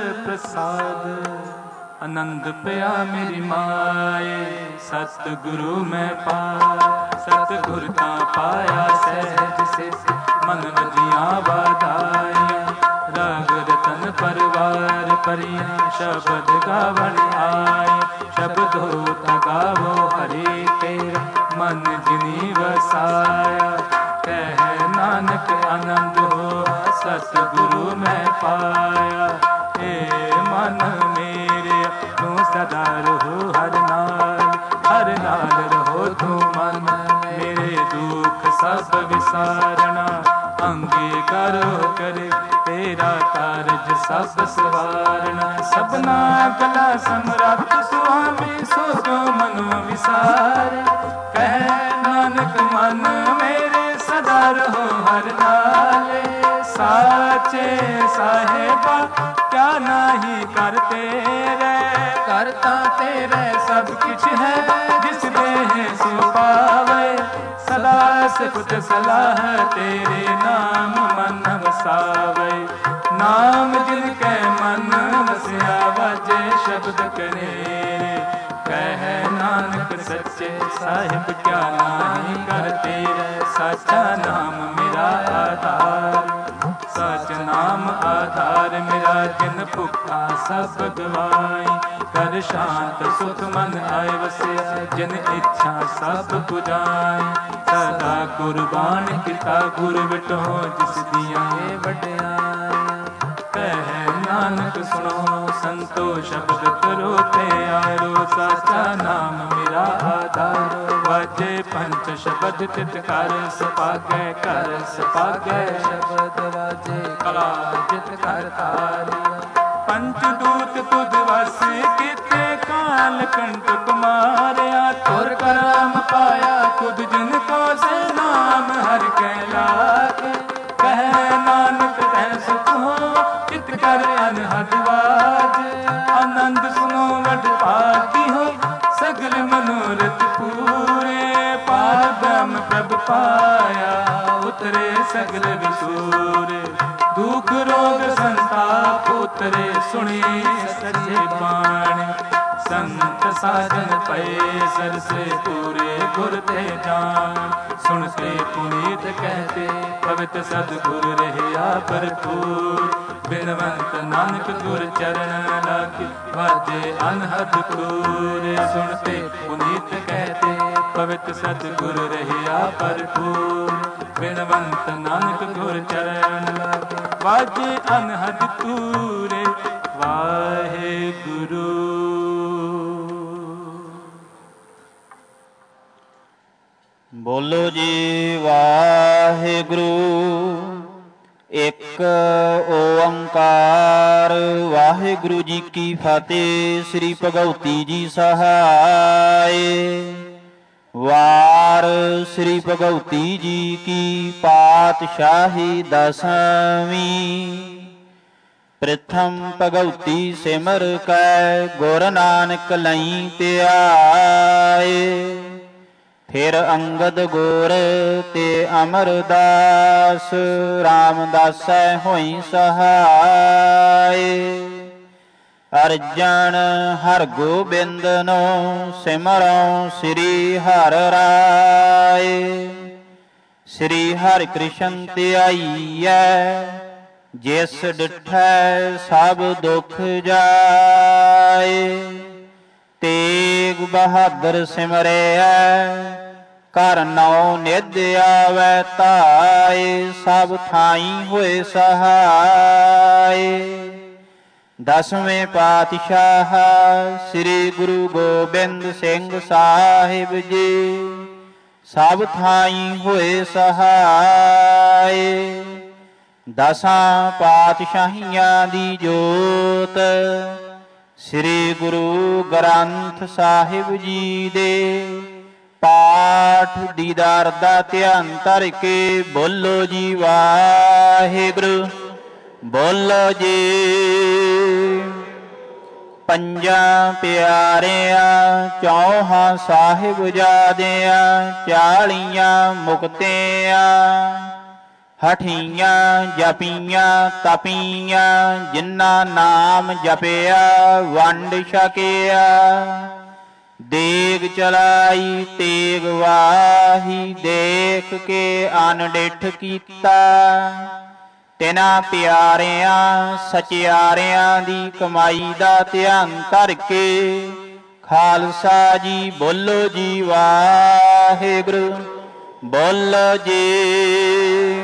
[SPEAKER 1] ਪ੍ਰਸਾਦ। ਆਨੰਦ ਪਿਆ ਮੇਰੀ ਮਾਏ ਸਤਿਗੁਰੂ ਮੈਂ ਪਾਇਆ। ਸਤਿਗੁਰ ਤਾਂ ਪਾਇਆ ਸਹਿਜ ਸੇ ਮਨ ਵਜੀਆਂ ਵਾਧਾਈਆਂ। ਰਾਗ ਰਤਨ ਪਰਵਾਰ ਪਰੀਆਂ ਸ਼ਬਦ ਗਾਵਣ ਆਏ। ਸ਼ਬਦੋ ਤਗਾਵੋ ਹਰੀ ਤੇਰਾ ਮਨ ਜਿਨੀ ਵਸਾਇਆ। ਕਹਿ ਨਾਨਕ ਆਨੰਦ ਹੋ ਸਤਿਗੁਰੂ ਮੈਂ ਪਾਇਆ। ਏ ਮਨ ਮੇਰੇ ਤੂੰ ਸਦਾ ਰਹੋ ਹਰ ਨਾਲ। ਹਰ ਨਾਲ ਰਹੋ ਤੂੰ ਮਨ ਮੇਰੇ ਦੁੱਖ ਸਭ ਵਿਸਾਰਣਾ। ਅੰਗੇ ਕਰੋ ਕਰੇ ਤੇਰਾ ਕਾਰਜ ਸਭ ਸਵਾਰਣਾ। ਸਭਨਾ ਗਲਾ ਸਮਰੱਥ ਸੁਆਮੀ ਸੋ ਜੋ ਮਨੋ ਵਿਸਾਰ। ਕਹਿ ਨਾਨਕ ਮਨ ਮੇਰੇ ਸਦਾ ਰਹੋ ਹਰ ਨਾਲੇ। ਸਾਚੇ ਸਾਹਿਬਾ ਕਿਆ ਨਾਹੀ ਕਰ ਤੇਰੇ। ਕਰ ਤਾਂ ਤੇਰੇ ਸਭ ਕੁਛ ਹੈ ਜਿਸ ਦੇਹ ਸੋ ਪਾਵੇ। ਸਦਾ ਸਿਫਤ ਸਲਾਹ ਤੇਰੇ ਨਾਮ ਮਨ ਵਸਾਵੇ। ਨਾਮ ਜਿਨ ਕੈ ਮਨ ਵਸਿਆ ਵਾਜੇ ਸ਼ਬਦ ਕਰੇ। ਕਹਿ ਨਾਨਕ ਸੱਚੇ ਸਾਹਿਬ ਕਿਆ ਨਾਹੀ ਕਰ ਤੇਰੇ। ਸਾਚਾ ਨਾਮ ਮੇਰਾ ਆਧਾਰ। ਸਚ ਨਾਮ ਆਧਾਰ ਮੇਰਾ ਜਿਨ ਭੁੱਖਾ ਸਭ ਗਵਾਈ। ਕਰ ਸ਼ਾਂਤ ਸੁਖ ਮਨ ਆਏ ਵਸਿਆ ਜਿਨ ਇੱਛਾ ਸਭ ਪੁਜਾਈ। ਸਦਾ ਕੁਰਬਾਨ ਕੀਤਾ ਗੁਰ ਵਿਟੋ ਜਿਸ ਦੀਆਂ ਇਹ ਵਡਿਆਈਆਂ। ਕਹਿ ਨਾਨਕ ਸੁਣੋ ਸੰਤੋ ਸ਼ਬਦ ਕਰੋ ਤਿਆਰੋ। ਸਾਚਾ ਨਾਮ ਮੇਰਾ ਆਧਾਰ। ਵਾਜੇ ਪੰਚ ਸ਼ਬਦ ਤਿਤ ਕਰ ਸਪਾਗੈ ਕਰ ਸਪਾਗੈ। ਸ਼ਬਦ ਵਾਜੇ ਕਲਾ ਜਿਤ ਕਰ ਤਾਰਿਆ। ਪੰਚ ਦੂਤ ਤੁਧ ਵਸ ਕੀਤੇ ਕਾਲ ਕੰਟਕ ਮਾਰਿਆ। ਤੁਰ ਕਰਮ ਪਾਇਆ ਤੁਧ ਜਿਨ ਕੋ ਸੇ ਨਾਮ ਹਰਿ ਕੈ ਲਾਗੇ। ਕਹਿ ਨਾਨਕ ਤੈ ਸੁਖ ਹੋ ਚਿਤ ਕਰ ਅਨਹਦ ਵਾਜ। ਆਨੰਦ ਸੁਨੋ ਵਡ ਭਾਗੀ ਹੋ ਸਗਲ ਮਨੋਰਥ ਪੂਰੇ। ਪਾਰ ਬ੍ਰਹਮ ਪ੍ਰਭ ਪਾਇਆ ਉਤਰੇ ਸਗਲ ਵਿਸੂਰੇ। ਦੁਖ ਰੋਗ ਸੰਤਾਪ ਉਤਰੇ ਸੁਣੀ ਸੱਚੇ ਬਾਣੀ। ਸੰਤ ਸਾਜਨ ਪਏ ਸਰਸੇ ਪੂਰੇ ਗੁਰ ਤੇ ਜਾਨ। ਸੁਣ ਕੇ ਪੁਨੀਤ ਕਹਤੇ ਪਵਿੱਤ ਸਤਿਗੁਰ ਰਹਿਆ ਭਰਪੂਰ। ਬਿਨਵੰਤ ਨਾਨਕ ਗੁਰ ਚਰਨ ਲਾਗੇ ਵਾਜੇ ਅਨਹਦ ਤੂਰੇ। ਸੁਣ ਕੇ ਪੁਨੀਤ ਕਹਤੇ ਪਵਿੱਤ ਸਤਿਗੁਰ ਰਹਿਆ ਭਰਪੂਰ। ਬਿਨਵੰਤ ਨਾਨਕ ਗੁਰ ਚਰਨ ਲਾਗੇ ਵਾਜੇ ਅਨਹਦ ਤੂਰੇ। ਵਾਹਿਗੁਰੂ।
[SPEAKER 10] ਬੋਲੋ ਜੀ ਵਾਹਿਗੁਰੂ। ਇੱਕ ਓੰਕਾਰ। ਵਾਹਿਗੁਰੂ ਜੀ ਕੀ ਫਤਿਹ। ਸ੍ਰੀ ਭਗਉਤੀ ਜੀ ਸਹਾਇ। ਵਾਰ ਸ੍ਰੀ ਭਗਉਤੀ ਜੀ ਕੀ ਪਾਤਸ਼ਾਹੀ ਦਸਵੀਂ। ਪ੍ਰਥਮ ਭਗਉਤੀ ਸਿਮਰ ਕੈ ਗੁਰ ਨਾਨਕ ਲਈ ਧਿਆਏ। ਫਿਰ ਅੰਗਦ ਗੁਰ ਤੇ ਅਮਰਦਾਸ ਰਾਮਦਾਸੈ ਹੋਈ ਸਹਾਇ। ਅਰਜਨ ਹਰ ਗੋਬਿੰਦ ਨੂੰ ਸਿਮਰਉ ਸ੍ਰੀ ਹਰਿ ਰਾਏ। ਸ੍ਰੀ ਹਰਿ ਕ੍ਰਿਸ਼ਨ ਧਿਆਈਐ ਜਿਸ ਡਿਠੈ ਸਭ ਦੁਖ ਜਾਏ। ਤੇਗ ਬਹਾਦਰ ਸਿਮਰਿਐ ਕਰ ਨਉ ਨਿਧ ਆਵੈ ਧਾਏ, ਸਭ ਥਾਈ ਹੋਏ ਸਹਾਏ। ਦਸਵੇਂ ਪਾਤਸ਼ਾਹ ਸ੍ਰੀ ਗੁਰੂ ਗੋਬਿੰਦ ਸਿੰਘ ਸਾਹਿਬ ਜੀ, ਸਭ ਥਾਈ ਹੋਏ ਸਹਾਏ। ਦਸਾਂ ਪਾਤਸ਼ਾਹੀਆਂ ਦੀ ਜੋਤ ਸ੍ਰੀ ਗੁਰੂ ਗ੍ਰੰਥ ਸਾਹਿਬ ਜੀ ਦੇ ਪਾਠ ਦੀਦਾਰ ਦਾ ਧਿਆਨ ਧਰ ਕੇ ਬੋਲੋ ਜੀ ਵਾਹਿਗੁਰੂ, ਬੋਲੋ ਜੀ। ਪੰਜਾਂ ਪਿਆਰਿਆਂ ਚੌਹਾਂ ਸਾਹਿਬਜ਼ਾਦਿਆਂ, ਚਾਲੀਆਂ ਮੁਕਤਿਆਂ, ਹਠੀਆਂ ਜਪੀਆਂ ਤਪੀਆਂ, ਜਿਨ੍ਹਾਂ ਨਾਮ ਜਪਿਆ ਵੰਡ ਛਕਿਆ। ਦੇਗ ਚਲਾਈ ਤੇਗ ਵਾਹੀ, ਦੇਖ ਕੇ ਅਨਡਿਠ ਕੀਤਾ। ਤਿਨਾਂ ਪਿਆਰਿਆਂ ਸਚਿਆਰਿਆਂ ਦੀ ਕਮਾਈ ਦਾ ਧਿਆਨ ਧਰ ਕੇ ਖਾਲਸਾ ਜੀ ਬੋਲੋ ਜੀ ਵਾਹਿਗੁਰੂ, ਬੋਲੋ ਜੀ।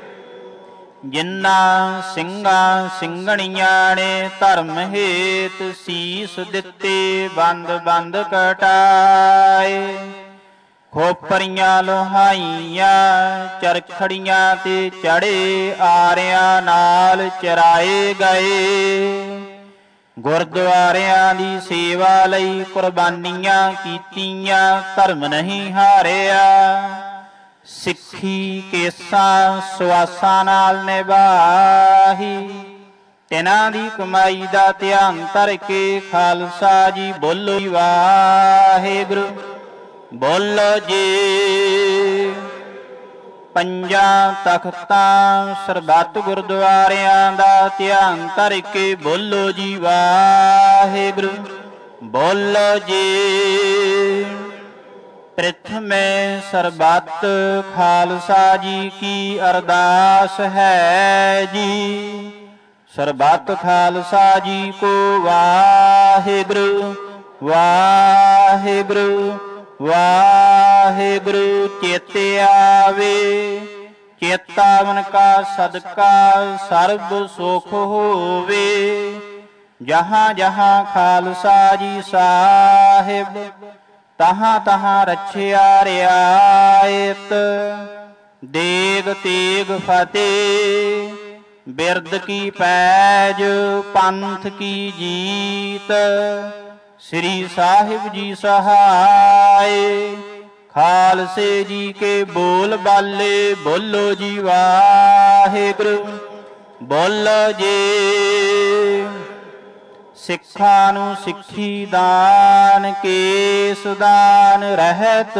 [SPEAKER 10] ਜਿਨ੍ਹਾਂ ਸਿੰਘਾਂ ਸਿੰਘਣੀਆਂ ਨੇ ਧਰਮ ਹੇਤ ਸੀਸ ਦਿੱਤੇ, ਬੰਦ ਬੰਦ ਕਟਾਏ। ਖੋਪਰੀਆਂ ਲੋਹਾਈਆਂ ਚਰਖੜੀਆਂ ਤੇ ਚੜੇ, ਆਰਿਆਂ ਨਾਲ ਚਰਾਏ ਗਏ। ਗੁਰਦੁਆਰਿਆਂ ਦੀ ਸੇਵਾ ਲਈ ਕੁਰਬਾਨੀਆਂ ਕੀਤੀਆਂ, ਧਰਮ ਨਹੀਂ ਹਾਰਿਆ। ਸਿੱਖੀ ਕੇਸਾਂ ਸੁਆਸਾਂ ਨਾਲ ਨਿਭਾਹੀ, ਤਿਨਾਂ ਦੀ ਕਮਾਈ ਦਾ ਧਿਆਨ ਧਰ ਕੇ ਖਾਲਸਾ ਜੀ ਬੋਲੋ ਵਾਹਿਗੁਰੂ, ਬੋਲੋ ਜੀ। ਪੰਜਾਂ ਤਖਤਾਂ ਸਰਬੱਤ ਗੁਰਦੁਆਰਿਆਂ ਦਾ ਧਿਆਨ ਧਰ ਕੇ ਬੋਲੋ ਜੀ ਵਾਹਿਗੁਰੂ, ਬੋਲੋ ਜੀ। ਪ੍ਰਿਥਮੇ ਸਰਬੱਤ ਖਾਲਸਾ ਜੀ ਕੀ ਅਰਦਾਸ ਹੈ ਜੀ। ਸਰਬੱਤ ਖਾਲਸਾ ਜੀ ਕੋ ਵਾਹਿਗੁਰੂ, ਵਾਹਿਗੁਰੂ, ਵਾਹਿਗੁਰੂ ਚੇਤੇ ਆਵੇ। ਚੇਤਾਵਨ ਕਾ ਸਦਕਾ ਸਰਬ ਸੁਖ ਹੋਵੇ। ਜਹਾਂ ਜਹਾਂ ਖਾਲਸਾ ਜੀ ਸਾਹਿਬ, ਤਹਾਂ ਤਹਾਂ ਰਛਿਆ ਰਿਆਇਤ। ਦੇਗ ਤੇਗ ਫਤਿਹ, ਬਿਰਦ ਕੀ ਪੈਜ, ਪੰਥ ਕੀ ਜੀਤ। ਸ੍ਰੀ ਸਾਹਿਬ ਜੀ ਸਹਾਏ, ਖਾਲਸੇ ਜੀ ਕੇ ਬੋਲ ਬਾਲੇ ਬੋਲੋ ਜੀ ਵਾਹਿਗੁਰੂ, ਬੋਲੋ ਜੀ। ਸਿੱਖਾਂ ਨੂੰ ਸਿੱਖੀ ਦਾਨ, ਕੇਸ ਦਾਨ, ਰਹਿਤ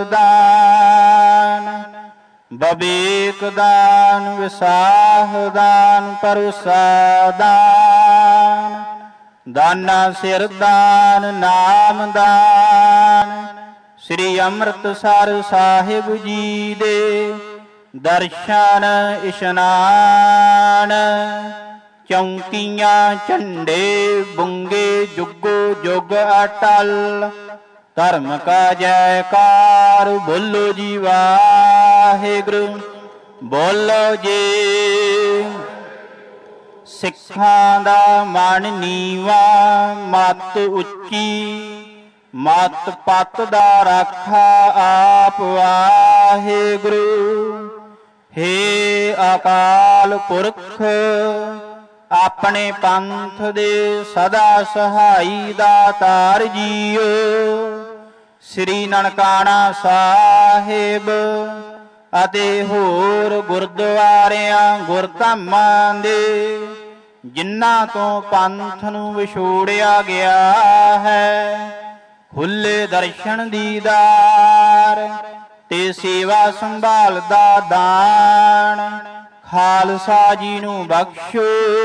[SPEAKER 10] ਦਾਨ, ਬਵੇਕ ਦਾਨ, ਵਿਸਾਹ ਦਾਨ, ਪਰੁਸਾ ਦਾਨ, ਦਾਨਾ ਸਿਰ ਦਾਨ, ਨਾਮ ਦਾਨ। ਸ੍ਰੀ ਅੰਮ੍ਰਿਤਸਰ ਸਾਹਿਬ ਜੀ ਦੇ ਦਰਸ਼ਨ ਇਸ਼ਨਾਨ। ਚੌਂਕੀਆਂ ਝੰਡੇ ਬੁੰਗੇ ਜੁਗੋ ਜੁਗ ਅਟਲ। ਧਰਮ ਕਾ ਜੈਕਾਰ ਬੋਲੋ ਜੀ ਵਾਹਿਗੁਰੂ, ਬੋਲੋ ਜੀ। ਸਿੱਖਾਂ ਦਾ ਮਨ ਨੀਵਾ, ਮਤ ਉੱਚੀ, ਮਤ ਪਤ ਦਾ ਰਾਖਾ ਆਪ ਵਾਹਿਗੁਰੂ। ਹੇ ਅਕਾਲ ਪੁਰਖ, ਆਪਣੇ ਪੰਥ ਦੇ ਸਦਾ ਸਹਾਈ ਦਾਤਾਰ ਜੀਓ। ਸ੍ਰੀ ਨਨਕਾਣਾ ਸਾਹਿਬ ਅਤੇ ਹੋਰ ਗੁਰਦੁਆਰਿਆਂ ਗੁਰਧਾਮਾਂ ਦੇ, ਜਿਨ੍ਹਾਂ ਤੋਂ ਪੰਥ ਨੂੰ ਵਿਛੋੜਿਆ ਗਿਆ ਹੈ, ਖੁੱਲੇ ਦਰਸ਼ਨ ਦੀਦਾਰ ਤੇ ਸੇਵਾ ਸੰਭਾਲ ਦਾ ਦਾਨ ਖਾਲਸਾ ਜੀ ਨੂੰ ਬਖਸ਼ੋ।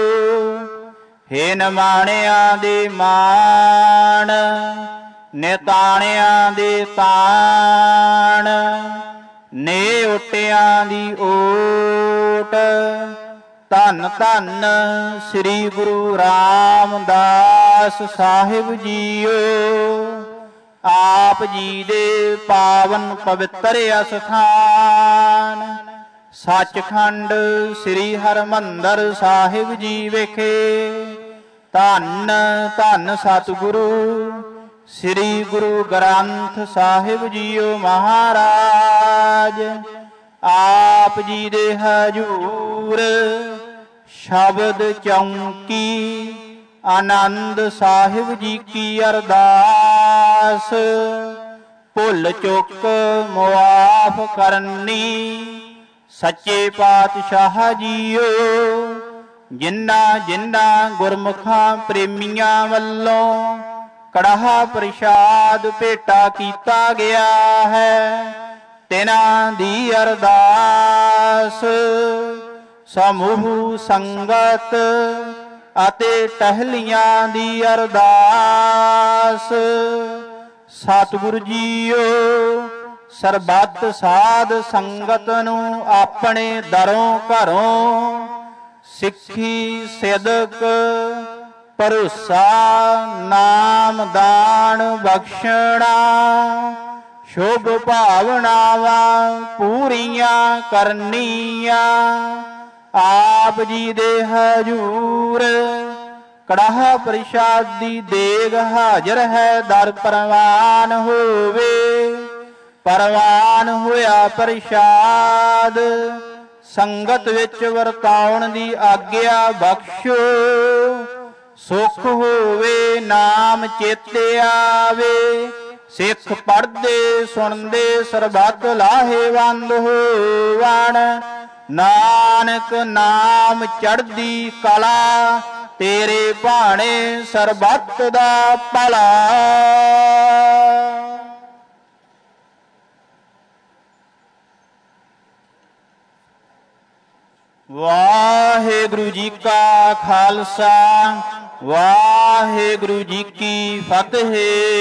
[SPEAKER 10] ਹੇ ਨਿਮਾਣਿਆਂ ਦੇ ਮਾਣ, ਨਿਤਾਣਿਆਂ ਦੇ ਤਾਣ, ਨੇ ਓਟਿਆਂ ਦੀ ਓਟ। ਧੰਨ ਧੰਨ ਸ੍ਰੀ ਗੁਰੂ ਰਾਮਦਾਸ ਸਾਹਿਬ ਜੀਓ। ਆਪ ਜੀ ਦੇ ਪਾਵਨ ਪਵਿੱਤਰ ਅਸਥਾਨ ਸੱਚਖੰਡ ਸ੍ਰੀ ਹਰਿਮੰਦਰ ਸਾਹਿਬ ਜੀ ਵਿਖੇ ਧੰਨ ਧੰਨ ਸਤਿਗੁਰੂ ਸ੍ਰੀ ਗੁਰੂ ਗ੍ਰੰਥ ਸਾਹਿਬ ਜੀਓ ਮਹਾਰਾਜ ਆਪ ਜੀ ਦੇ ਹਜੂਰ ਸ਼ਬਦ ਚੌਂਕੀ ਆਨੰਦ ਸਾਹਿਬ ਜੀ ਕੀ ਅਰਦਾਸ ਭੁੱਲ ਚੁੱਕ ਮੁਆਫ ਕਰਨੀ ਸੱਚੇ ਪਾਤਸ਼ਾਹ ਜੀਓ ਜਿਨ੍ਹਾਂ ਜਿਨ੍ਹਾਂ ਗੁਰਮੁਖਾਂ ਪ੍ਰੇਮੀਆਂ ਵੱਲੋਂ ਕੜਾਹ ਪ੍ਰਸ਼ਾਦ ਭੇਟਾ ਕੀਤਾ ਗਿਆ ਹੈ ਤਿਨਾਂ ਦੀ ਅਰਦਾਸ ਸਮੂਹ ਸੰਗਤ ਅਤੇ ਟਹਿਲੀਆਂ ਦੀ ਅਰਦਾਸ ਸਤਿਗੁਰੂ ਜੀਓ ਸਰਬੱਤ ਸਾਧ ਸੰਗਤ ਨੂੰ ਆਪਣੇ ਦਰੋਂ ਘਰੋਂ ਸਿੱਖੀ ਸਿਦਕ ਭਰੋਸਾ ਨਾਮ ਦਾਨ ਬਖਸ਼ਣਾ ਸ਼ੁਭ ਭਾਵਨਾਵਾਂ ਪੂਰੀਆਂ ਕਰਨੀਆਂ ਆਪ ਜੀ ਦੇ ਹਜੂਰ ਕੜਾਹ ਪ੍ਰਸ਼ਾਦੀ ਦੇਗ ਹਾਜ਼ਰ ਹੈ ਦਰ ਪ੍ਰਵਾਨ ਹੋਵੇ ਪ੍ਰਵਾਨ ਹੋਇਆ ਪ੍ਰਸ਼ਾਦ ਸੰਗਤ ਵਿੱਚ ਵਰਤਾਉਣ ਦੀ ਆਗਿਆ ਬਖਸ਼ੋ ਸੁਖ ਹੋਵੇ ਨਾਮ ਚੇਤੇ ਆਵੇ ਸਿੱਖ ਪੜ੍ਹਦੇ ਸੁਣਦੇ ਸਰਬੱਤ ਲਾਹੇਵੰਦ ਹੋਵਣ ਨਾਨਕ ਨਾਮ ਚੜ੍ਹਦੀ ਕਲਾ ਤੇਰੇ ਭਾਣੇ ਸਰਬੱਤ ਦਾ ਭਲਾ ਵਾਹਿਗੁਰੂ ਜੀ ਕਾ ਖਾਲਸਾ ਵਾਹਿਗੁਰੂ ਜੀ ਕੀ ਫਤਿਹ।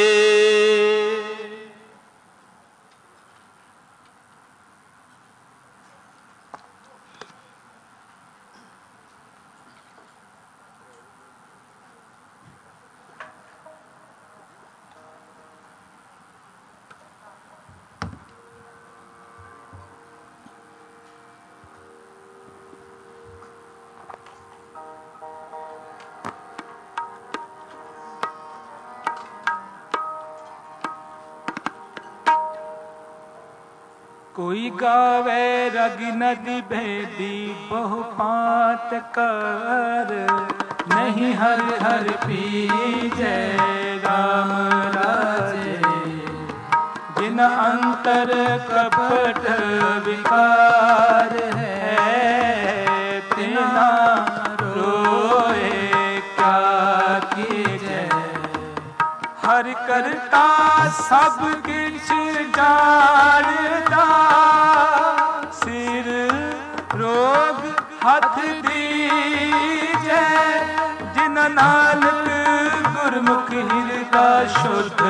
[SPEAKER 1] कोई गावे रग नदी भेदी बहु पात कर नहीं हर हर पीजे राम राजे जिन अंतर कपट विकार है तिना रोए क्या कीजे हर करता सब किछ जाणदा सिर रोग हथ दीजे जिन नानक गुरमुख हिरदा शुद्ध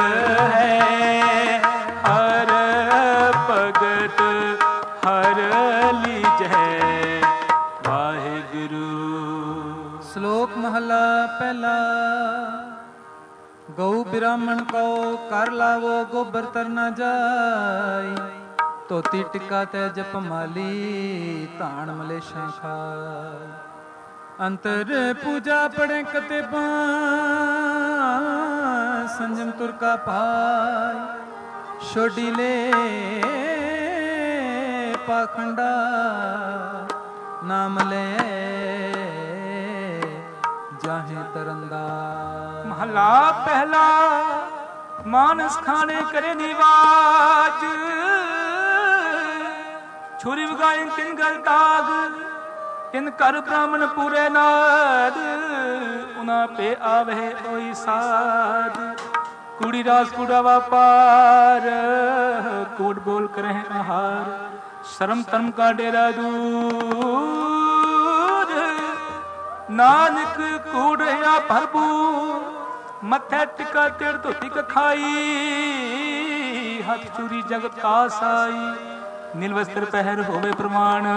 [SPEAKER 1] है हर भगत हर लीजै वाहिगुरु।
[SPEAKER 3] श्लोक महला पहला। गौ ब्राह्मण को कर लावो गोबर तर न जाय धोती टिका ते जप माली धान मलेशा खाय अंतर पूजा पड़े कते संजम तुर का पाय छोड़ी ले पाखंडा नाम ले जाहे तरंदा।
[SPEAKER 1] महला पहला। मानस खाने करे निवाज छुरी वगाए तिन गल ताग तिन कर ब्राह्मण पूरे नाद उना पे आवे ओई साध कूड़ी रास कूड़ा व्यापार कूड़ बोल करे आहार शर्म तरम का डेरा दूर नानक कूड़िया भरपूर मथे टिका तेड़ धोती कखाई हथ चूरी जगत का साई नील वस्त्र पहर होवे प्रमाण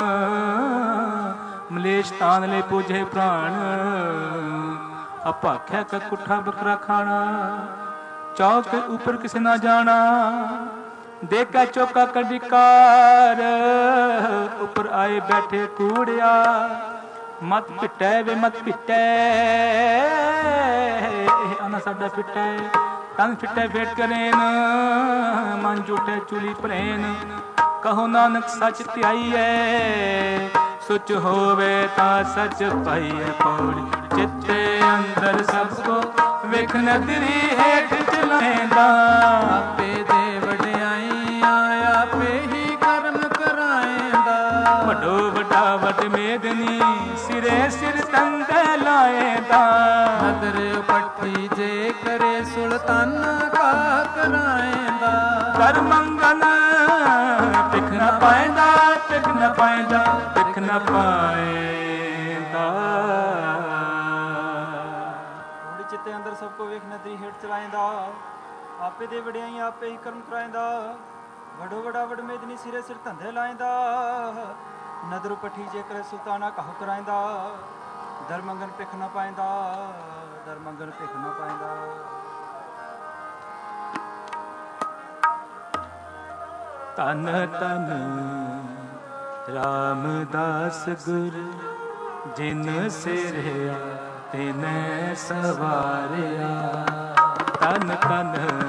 [SPEAKER 1] मलेश तान ले पूजे प्राण अपाख्या का कुठा बकरा खाना चौक ऊपर किसे ना जाना, देखा चौका कडिकार, ऊपर आए बैठे कूड़िया, मत पिटै वे मत पिटै, आना साडा पिटै, तन फिटै फेट करेन, मन झूठे चूली प्रेन, कहो नानक सच ध्याईऐ, सुच होवे ता सच पाईऐ। पौड़ी चित्ते अंदर सबको विख नदरी हेठ चलाएंदा,
[SPEAKER 3] आपे दे वड्याई आया पे ही कर्म कराएंदा,
[SPEAKER 1] वड्डो वड्डा वड मेदनी सिरे सिर तंदे लाएंदा,
[SPEAKER 3] नदर पट्टी जे करे सुल्ताना का कराएंदा,
[SPEAKER 1] कर मंगन टिक न पाएंदा, टिक न पाएंदा, टिक न पाएंदा।
[SPEAKER 2] थोड़ी चित्ते अंदर सबको वेख नदरी हेठ चलाएंदा, आपे दे वड्याई आपे ही कर्म कराएंदा, वडो वडा वड मेदनी सिरे सिर धंधे लाएंदा, नदर पठी जे करे सुल्ताना कहो कराएंदा, दर मंगन पिख न पाएंदा, दर मंगन पिख न पाएंदा।
[SPEAKER 1] तन तन रामदास गुर, जिन सिरया तिन सवारिया, तन तन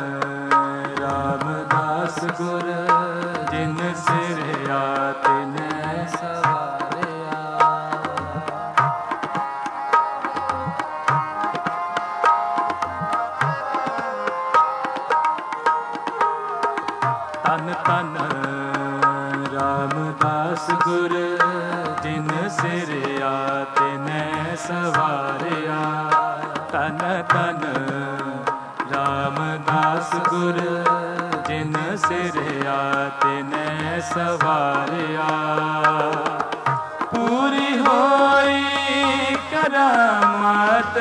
[SPEAKER 1] रामदास गुर, जिन सिरया तिन सवारिया। तन तन रामदास गुर, जिन सिरया तिन सवारिया, तन तन रामदास गुर, जिन सिरया तिन सवारिया। पूरी होई करामत,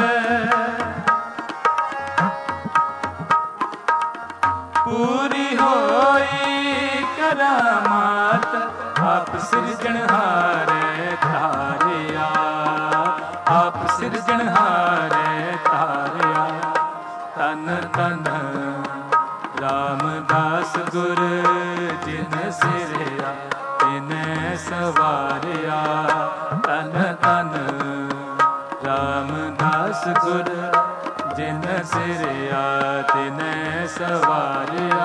[SPEAKER 1] पूरी होई करामत, आप सिरजनहारे तारिया, आप सिरजनहारे तारिया। तन तन रामदास गुर, जिन सिरया तिन सवारिया, तन तन रामदास गुर, जिन सिरया तिन सवारिया।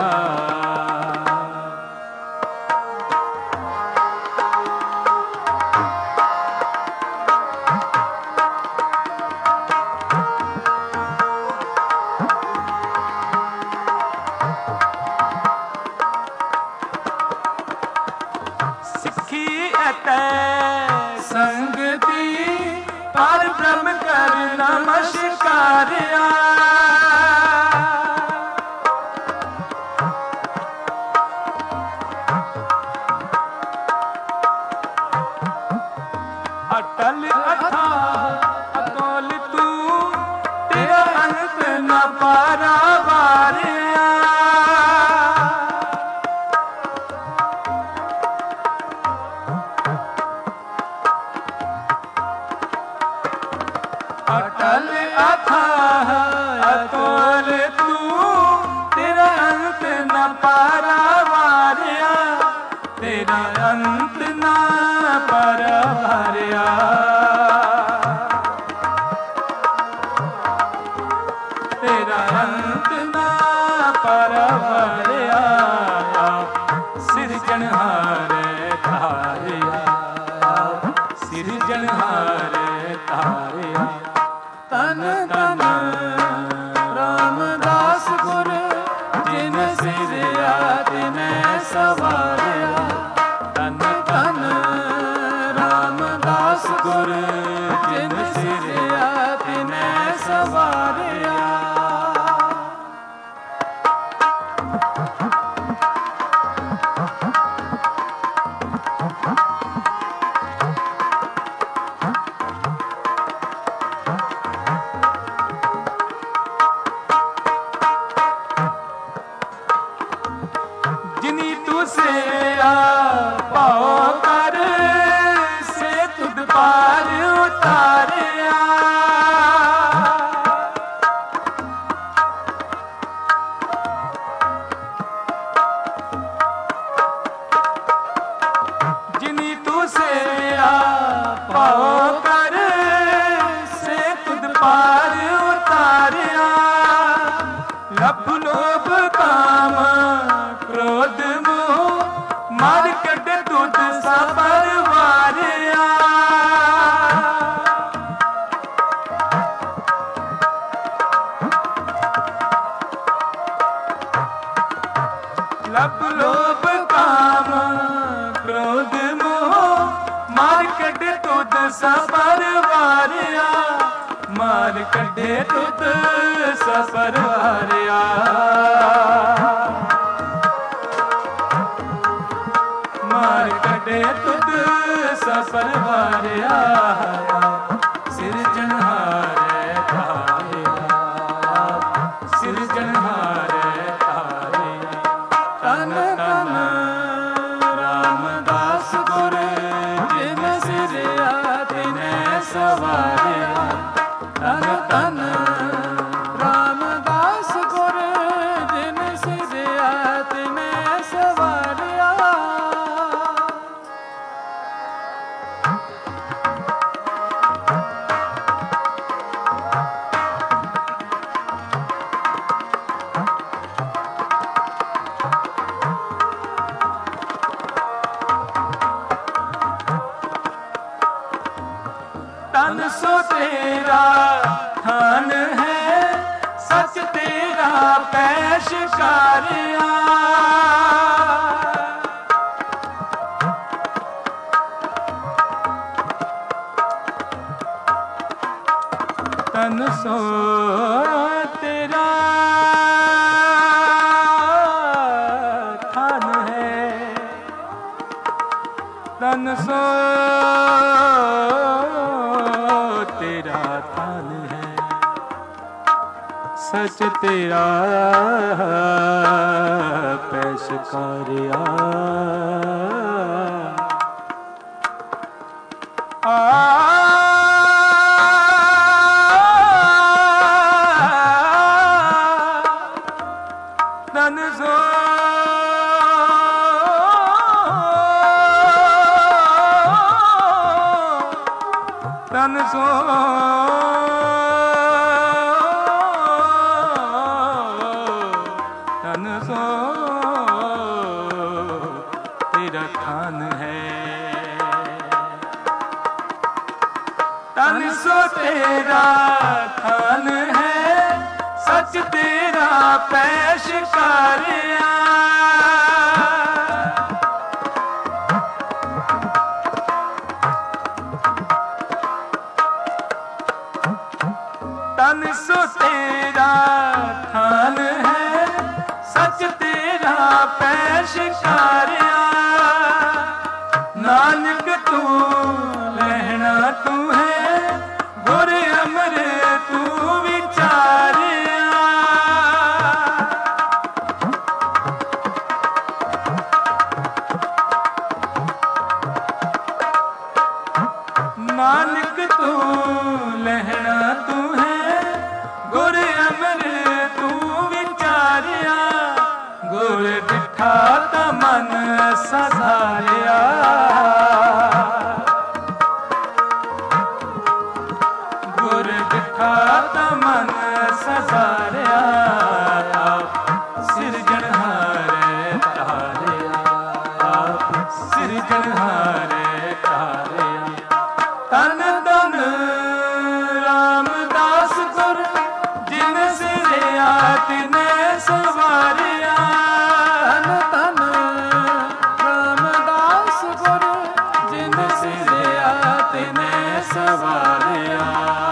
[SPEAKER 1] सिखी अतै संगति, पर ब्रह्म कर नमस्कारिया, अटल अथा अतोल तू, तेरा अंत न पारावारिया, अटल अथाह अतोल तू, तेरा अंत न पारावारिया, तेरा अंत न पारावारिया। तेरा अंत न पारावारिया, सिरजनहारे तारिया, सिरजनहारे तारिया। तन तन रामदास गुर, जिन सिरया तिन सवारिया, तन तन रामदास गुर, जिन सिरया तिन सवारिया। ਸਵਾਰਿਆ ਪਾਉ ਕਰ ਸੇ ਤੁਧ ਪਾਰ ਉਤਾਰਿਆ ਲੱਭ ਲੋਭ ਕਾਮ ਕ੍ਰੋਧ ਮੋਹ ਮਾਰ ਕੱਢ ਤੁਧ ਸਬਰ ਵਾਰਿਆ ਲੱਭ ਲੋਭ ਕਾਮ ਕ੍ਰੋਧ ਮੋਹ ਮਾਰ ਕੱਢ ਤੁਧ ਸਬਰ ਵਾਰਿਆ ਮਾਰ ਕੱਢੇ ਤੁਧ ਸਬਰ ਵਾਰਿਆ ਮਾਰ ਕੱਢੇ ਤੁਧ ਸਬਰ ਵਾਰਿਆ ਸਿਰਜਣਹਾਰੇ ਤਾਰਿਆ ਸਿਰਜਣਹਾਰੇ ਤਾਰਿਆ ਤਨ ਤਨ ਰਾਮਦਾਸ ਗੁਰ ਜਿਨ ਸਿਰਿਆ ਤਿਨੈ ਸਵਾਰਿਆ ਤਨ ਤਨ ਰਾਮਦਾਸ ਗੁਰ ਜਿਨ ਸਿਰਿਆ ਤਿਨੈ ਸਵਾਰਿਆ ਤਨ ਸੋ ਤੇਰਾ ਥਾਨ ਹੈ ਸੱਚ ਤੇਰਾ ਪੈਸ਼ਕਾਰਿਆ ਤਨ ਸੋ ਤੇਰਾ ਥਾਨ ਹੈ ਤਨ ਸੋ ਤੇਰਾ ਥਾਨ ਹੈ ਸੱਚ ਤੇਰਾ ਪੈਸ਼ਕਾਰਿਆ ਆ ਤਨ ਸੋ ਤਨ ਸੋ ਤਨ ਸੋ ਤੇਰਾ ਥਾਨ ਹੈ ਤਨ ਸੋ ਤੇਰਾ ਥਾਨ ਹੈ ਸੱਚ ਤੇਰਾ ਪੈਸ਼ਕਾਰਿਆ ਤਨ ਸੋ ਤੇਰਾ ਥਾਨ ਹੈ ਸੱਚ ਤੇਰਾ ਪੈਸ਼ਕਾਰਿਆ ਨਾਨਕ ਤੂੰ ਲੈਣਾ ਤੂੰ ਹੈ ਗੁਰ ਅਮਰ ਤੂੰ ਵਿਚਾਰਿਆ ਨਾਨਕ ਤੂੰ ਲੈਣਾ ਤੂੰ ਹੈ ਗੁਰ ਅਮਰ ਤੂੰ ਵਿਚਾਰਿਆ ਗੁਰ ਡਿਠਾ ਤਾਂ ਮਨ ਸਧਾਰਿਆ ਗੁਰ ਡਿਠਾ ਤਾਂ ਮਨ ਸਧਾਰਿਆ ਸਿਰਜਣਹਾਰੇ ਤਾਰਿਆ ਆਪ ਸਿਰਜਣਹਾਰੇ ਤਾਰਿਆ ਤਨ ਤਨ ਰਾਮਦਾਸ ਗੁਰ ਜਿਨ ਸਿਰਿਆ ਤਿਨੈ ਸਵਾਰਿਆ ਤਨ ਰਾਮਦਾਸ ਗੁਰ ਜਿਨ ਸਿਰਿਆ ਤਿਨੈ ਸਵਾਰਿਆ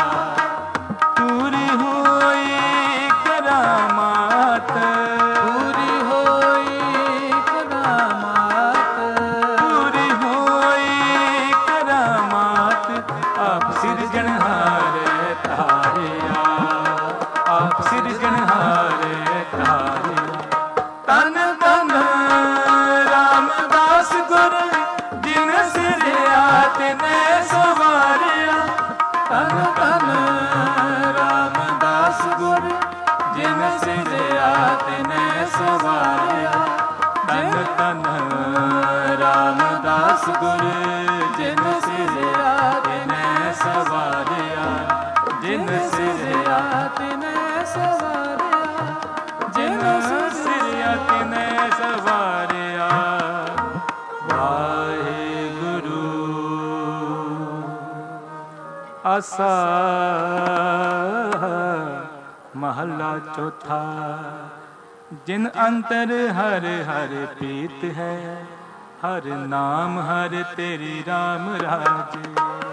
[SPEAKER 1] ਪੂਰੀ ਹੋਈ ਕਰਾਮਾਤ ਪੂਰੀ ਹੋਈ ਕਰਾਮਾਤ ਪੂਰੀ ਹੋਈ ਕਰਾਮਾਤ ਆਪ ਸਿਰਜਣਹਾਰੇ ਤਾਰਿਆ ਆਪ ਸਿਰਜਣਹਾਰੇ ਤਾਰਿਆ ਤਨ ਤਨ ਰਾਮਦਾਸ ਗੁਰ ਜਿਨ ਸਿਰਿਆ ਤਿਨੈ ਸਵਾਰਿਆ ਤਨ ਤਨ ਰਾਮਦਾਸ ਗੁਰ ਜਿਨ ਸਿਰਿਆ ਤਿਨੈ ਸਵਾਰਿਆ ਤਨ ਤਨ ਰਾਮਦਾਸ ਗੁਰ ਜਿਨ ਸਿਰਿਆ ਆਸਾ। ਮਹੱਲਾ ਚੌਥਾ। ਜਿਨ ਅੰਤਰ ਹਰ ਹਰ ਪ੍ਰੀਤ ਹੈ, ਹਰ ਨਾਮ ਹਰ ਤੇਰੀ ਰਾਮ ਰਾਜੇ।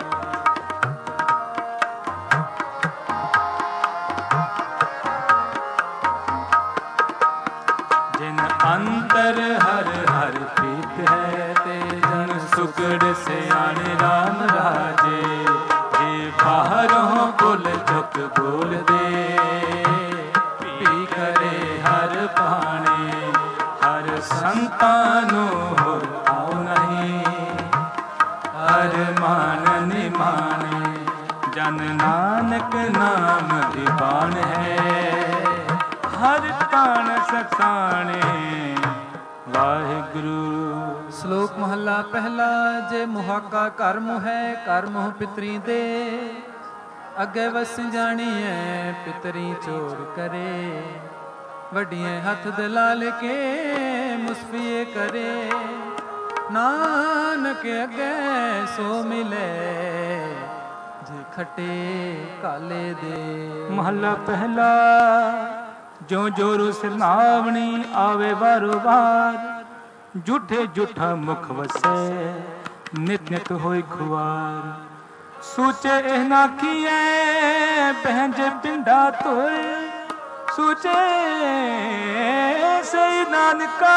[SPEAKER 1] ਜਿਨ ਅੰਤਰ ਹਰ ਹਰ ਪ੍ਰੀਤ ਹੈ, ਤੇ ਜਨ ਸੁਕੜ ਸਿਆਣੇ ਰਾਮ ਰਾਜੇ। ਜੇ ਬਾਹਰੋਂ ਭੁੱਲ ਚੁੱਕ ਬੋਲਦੇ, ਭੀ ਕਰੇ ਹਰ ਪਾਣੇ। ਹਰ ਸੰਤਾਂ ਨੂੰ ਹੋਰ ਆਉ ਨਹੀਂ, ਹਰ ਮਾਨ ਨਿਮਾਣੇ। ਜਨ ਨਾਨਕ ਨਾਮ ਦੀਵਾਨ ਹੈ, ਹਰ ਤਾਣ ਸਖਾਣੇ। ਵਾਹਿਗੁਰੂ।
[SPEAKER 3] ਸ਼ਲੋਕ ਮਹੱਲਾ ਪਹਿਲਾ। ਜੇ ਮੁਹਾਕਾ ਘਰ ਮੁਹ ਹੈ, ਘਰ ਮੁਹ ਪਿਤਰੀ ਦੇ। ਅੱਗੇ ਵਸ ਜਾਣੀਐ ਪਿਤਰੀ ਚੋਰ ਕਰੇ। ਵੱਡੀਆਂ ਹੱਥ ਦਲਾਲ ਕੇ ਮੁਸਫੀਏ ਕਰੇ। ਨਾਨਕ ਅੱਗੇ ਸੋ ਮਿਲੇ, ਜੇ ਖੱਟੇ ਕਾਲੇ ਦੇ।
[SPEAKER 1] ਮਹੱਲਾ ਪਹਿਲਾ। ਜੋ ਜੋਰੂ ਸਿਰਨਾਵਣੀ ਆਵੇ ਵਾਰੋ ਵਾਰ। ਝੂਠੇ ਝੂਠਾ ਮੁਖ ਵਸੈ, ਨਿਤ ਨਿਤ ਹੋਈ ਖੁਆਰ। ਸੂਚੇ ਇਹ ਨਾ ਕੀਏ, ਪਹਿਜ ਪਿੰਡਾ ਧੋਏ। ਸੂਚੇ ਸਈ ਨਾਨਕਾ,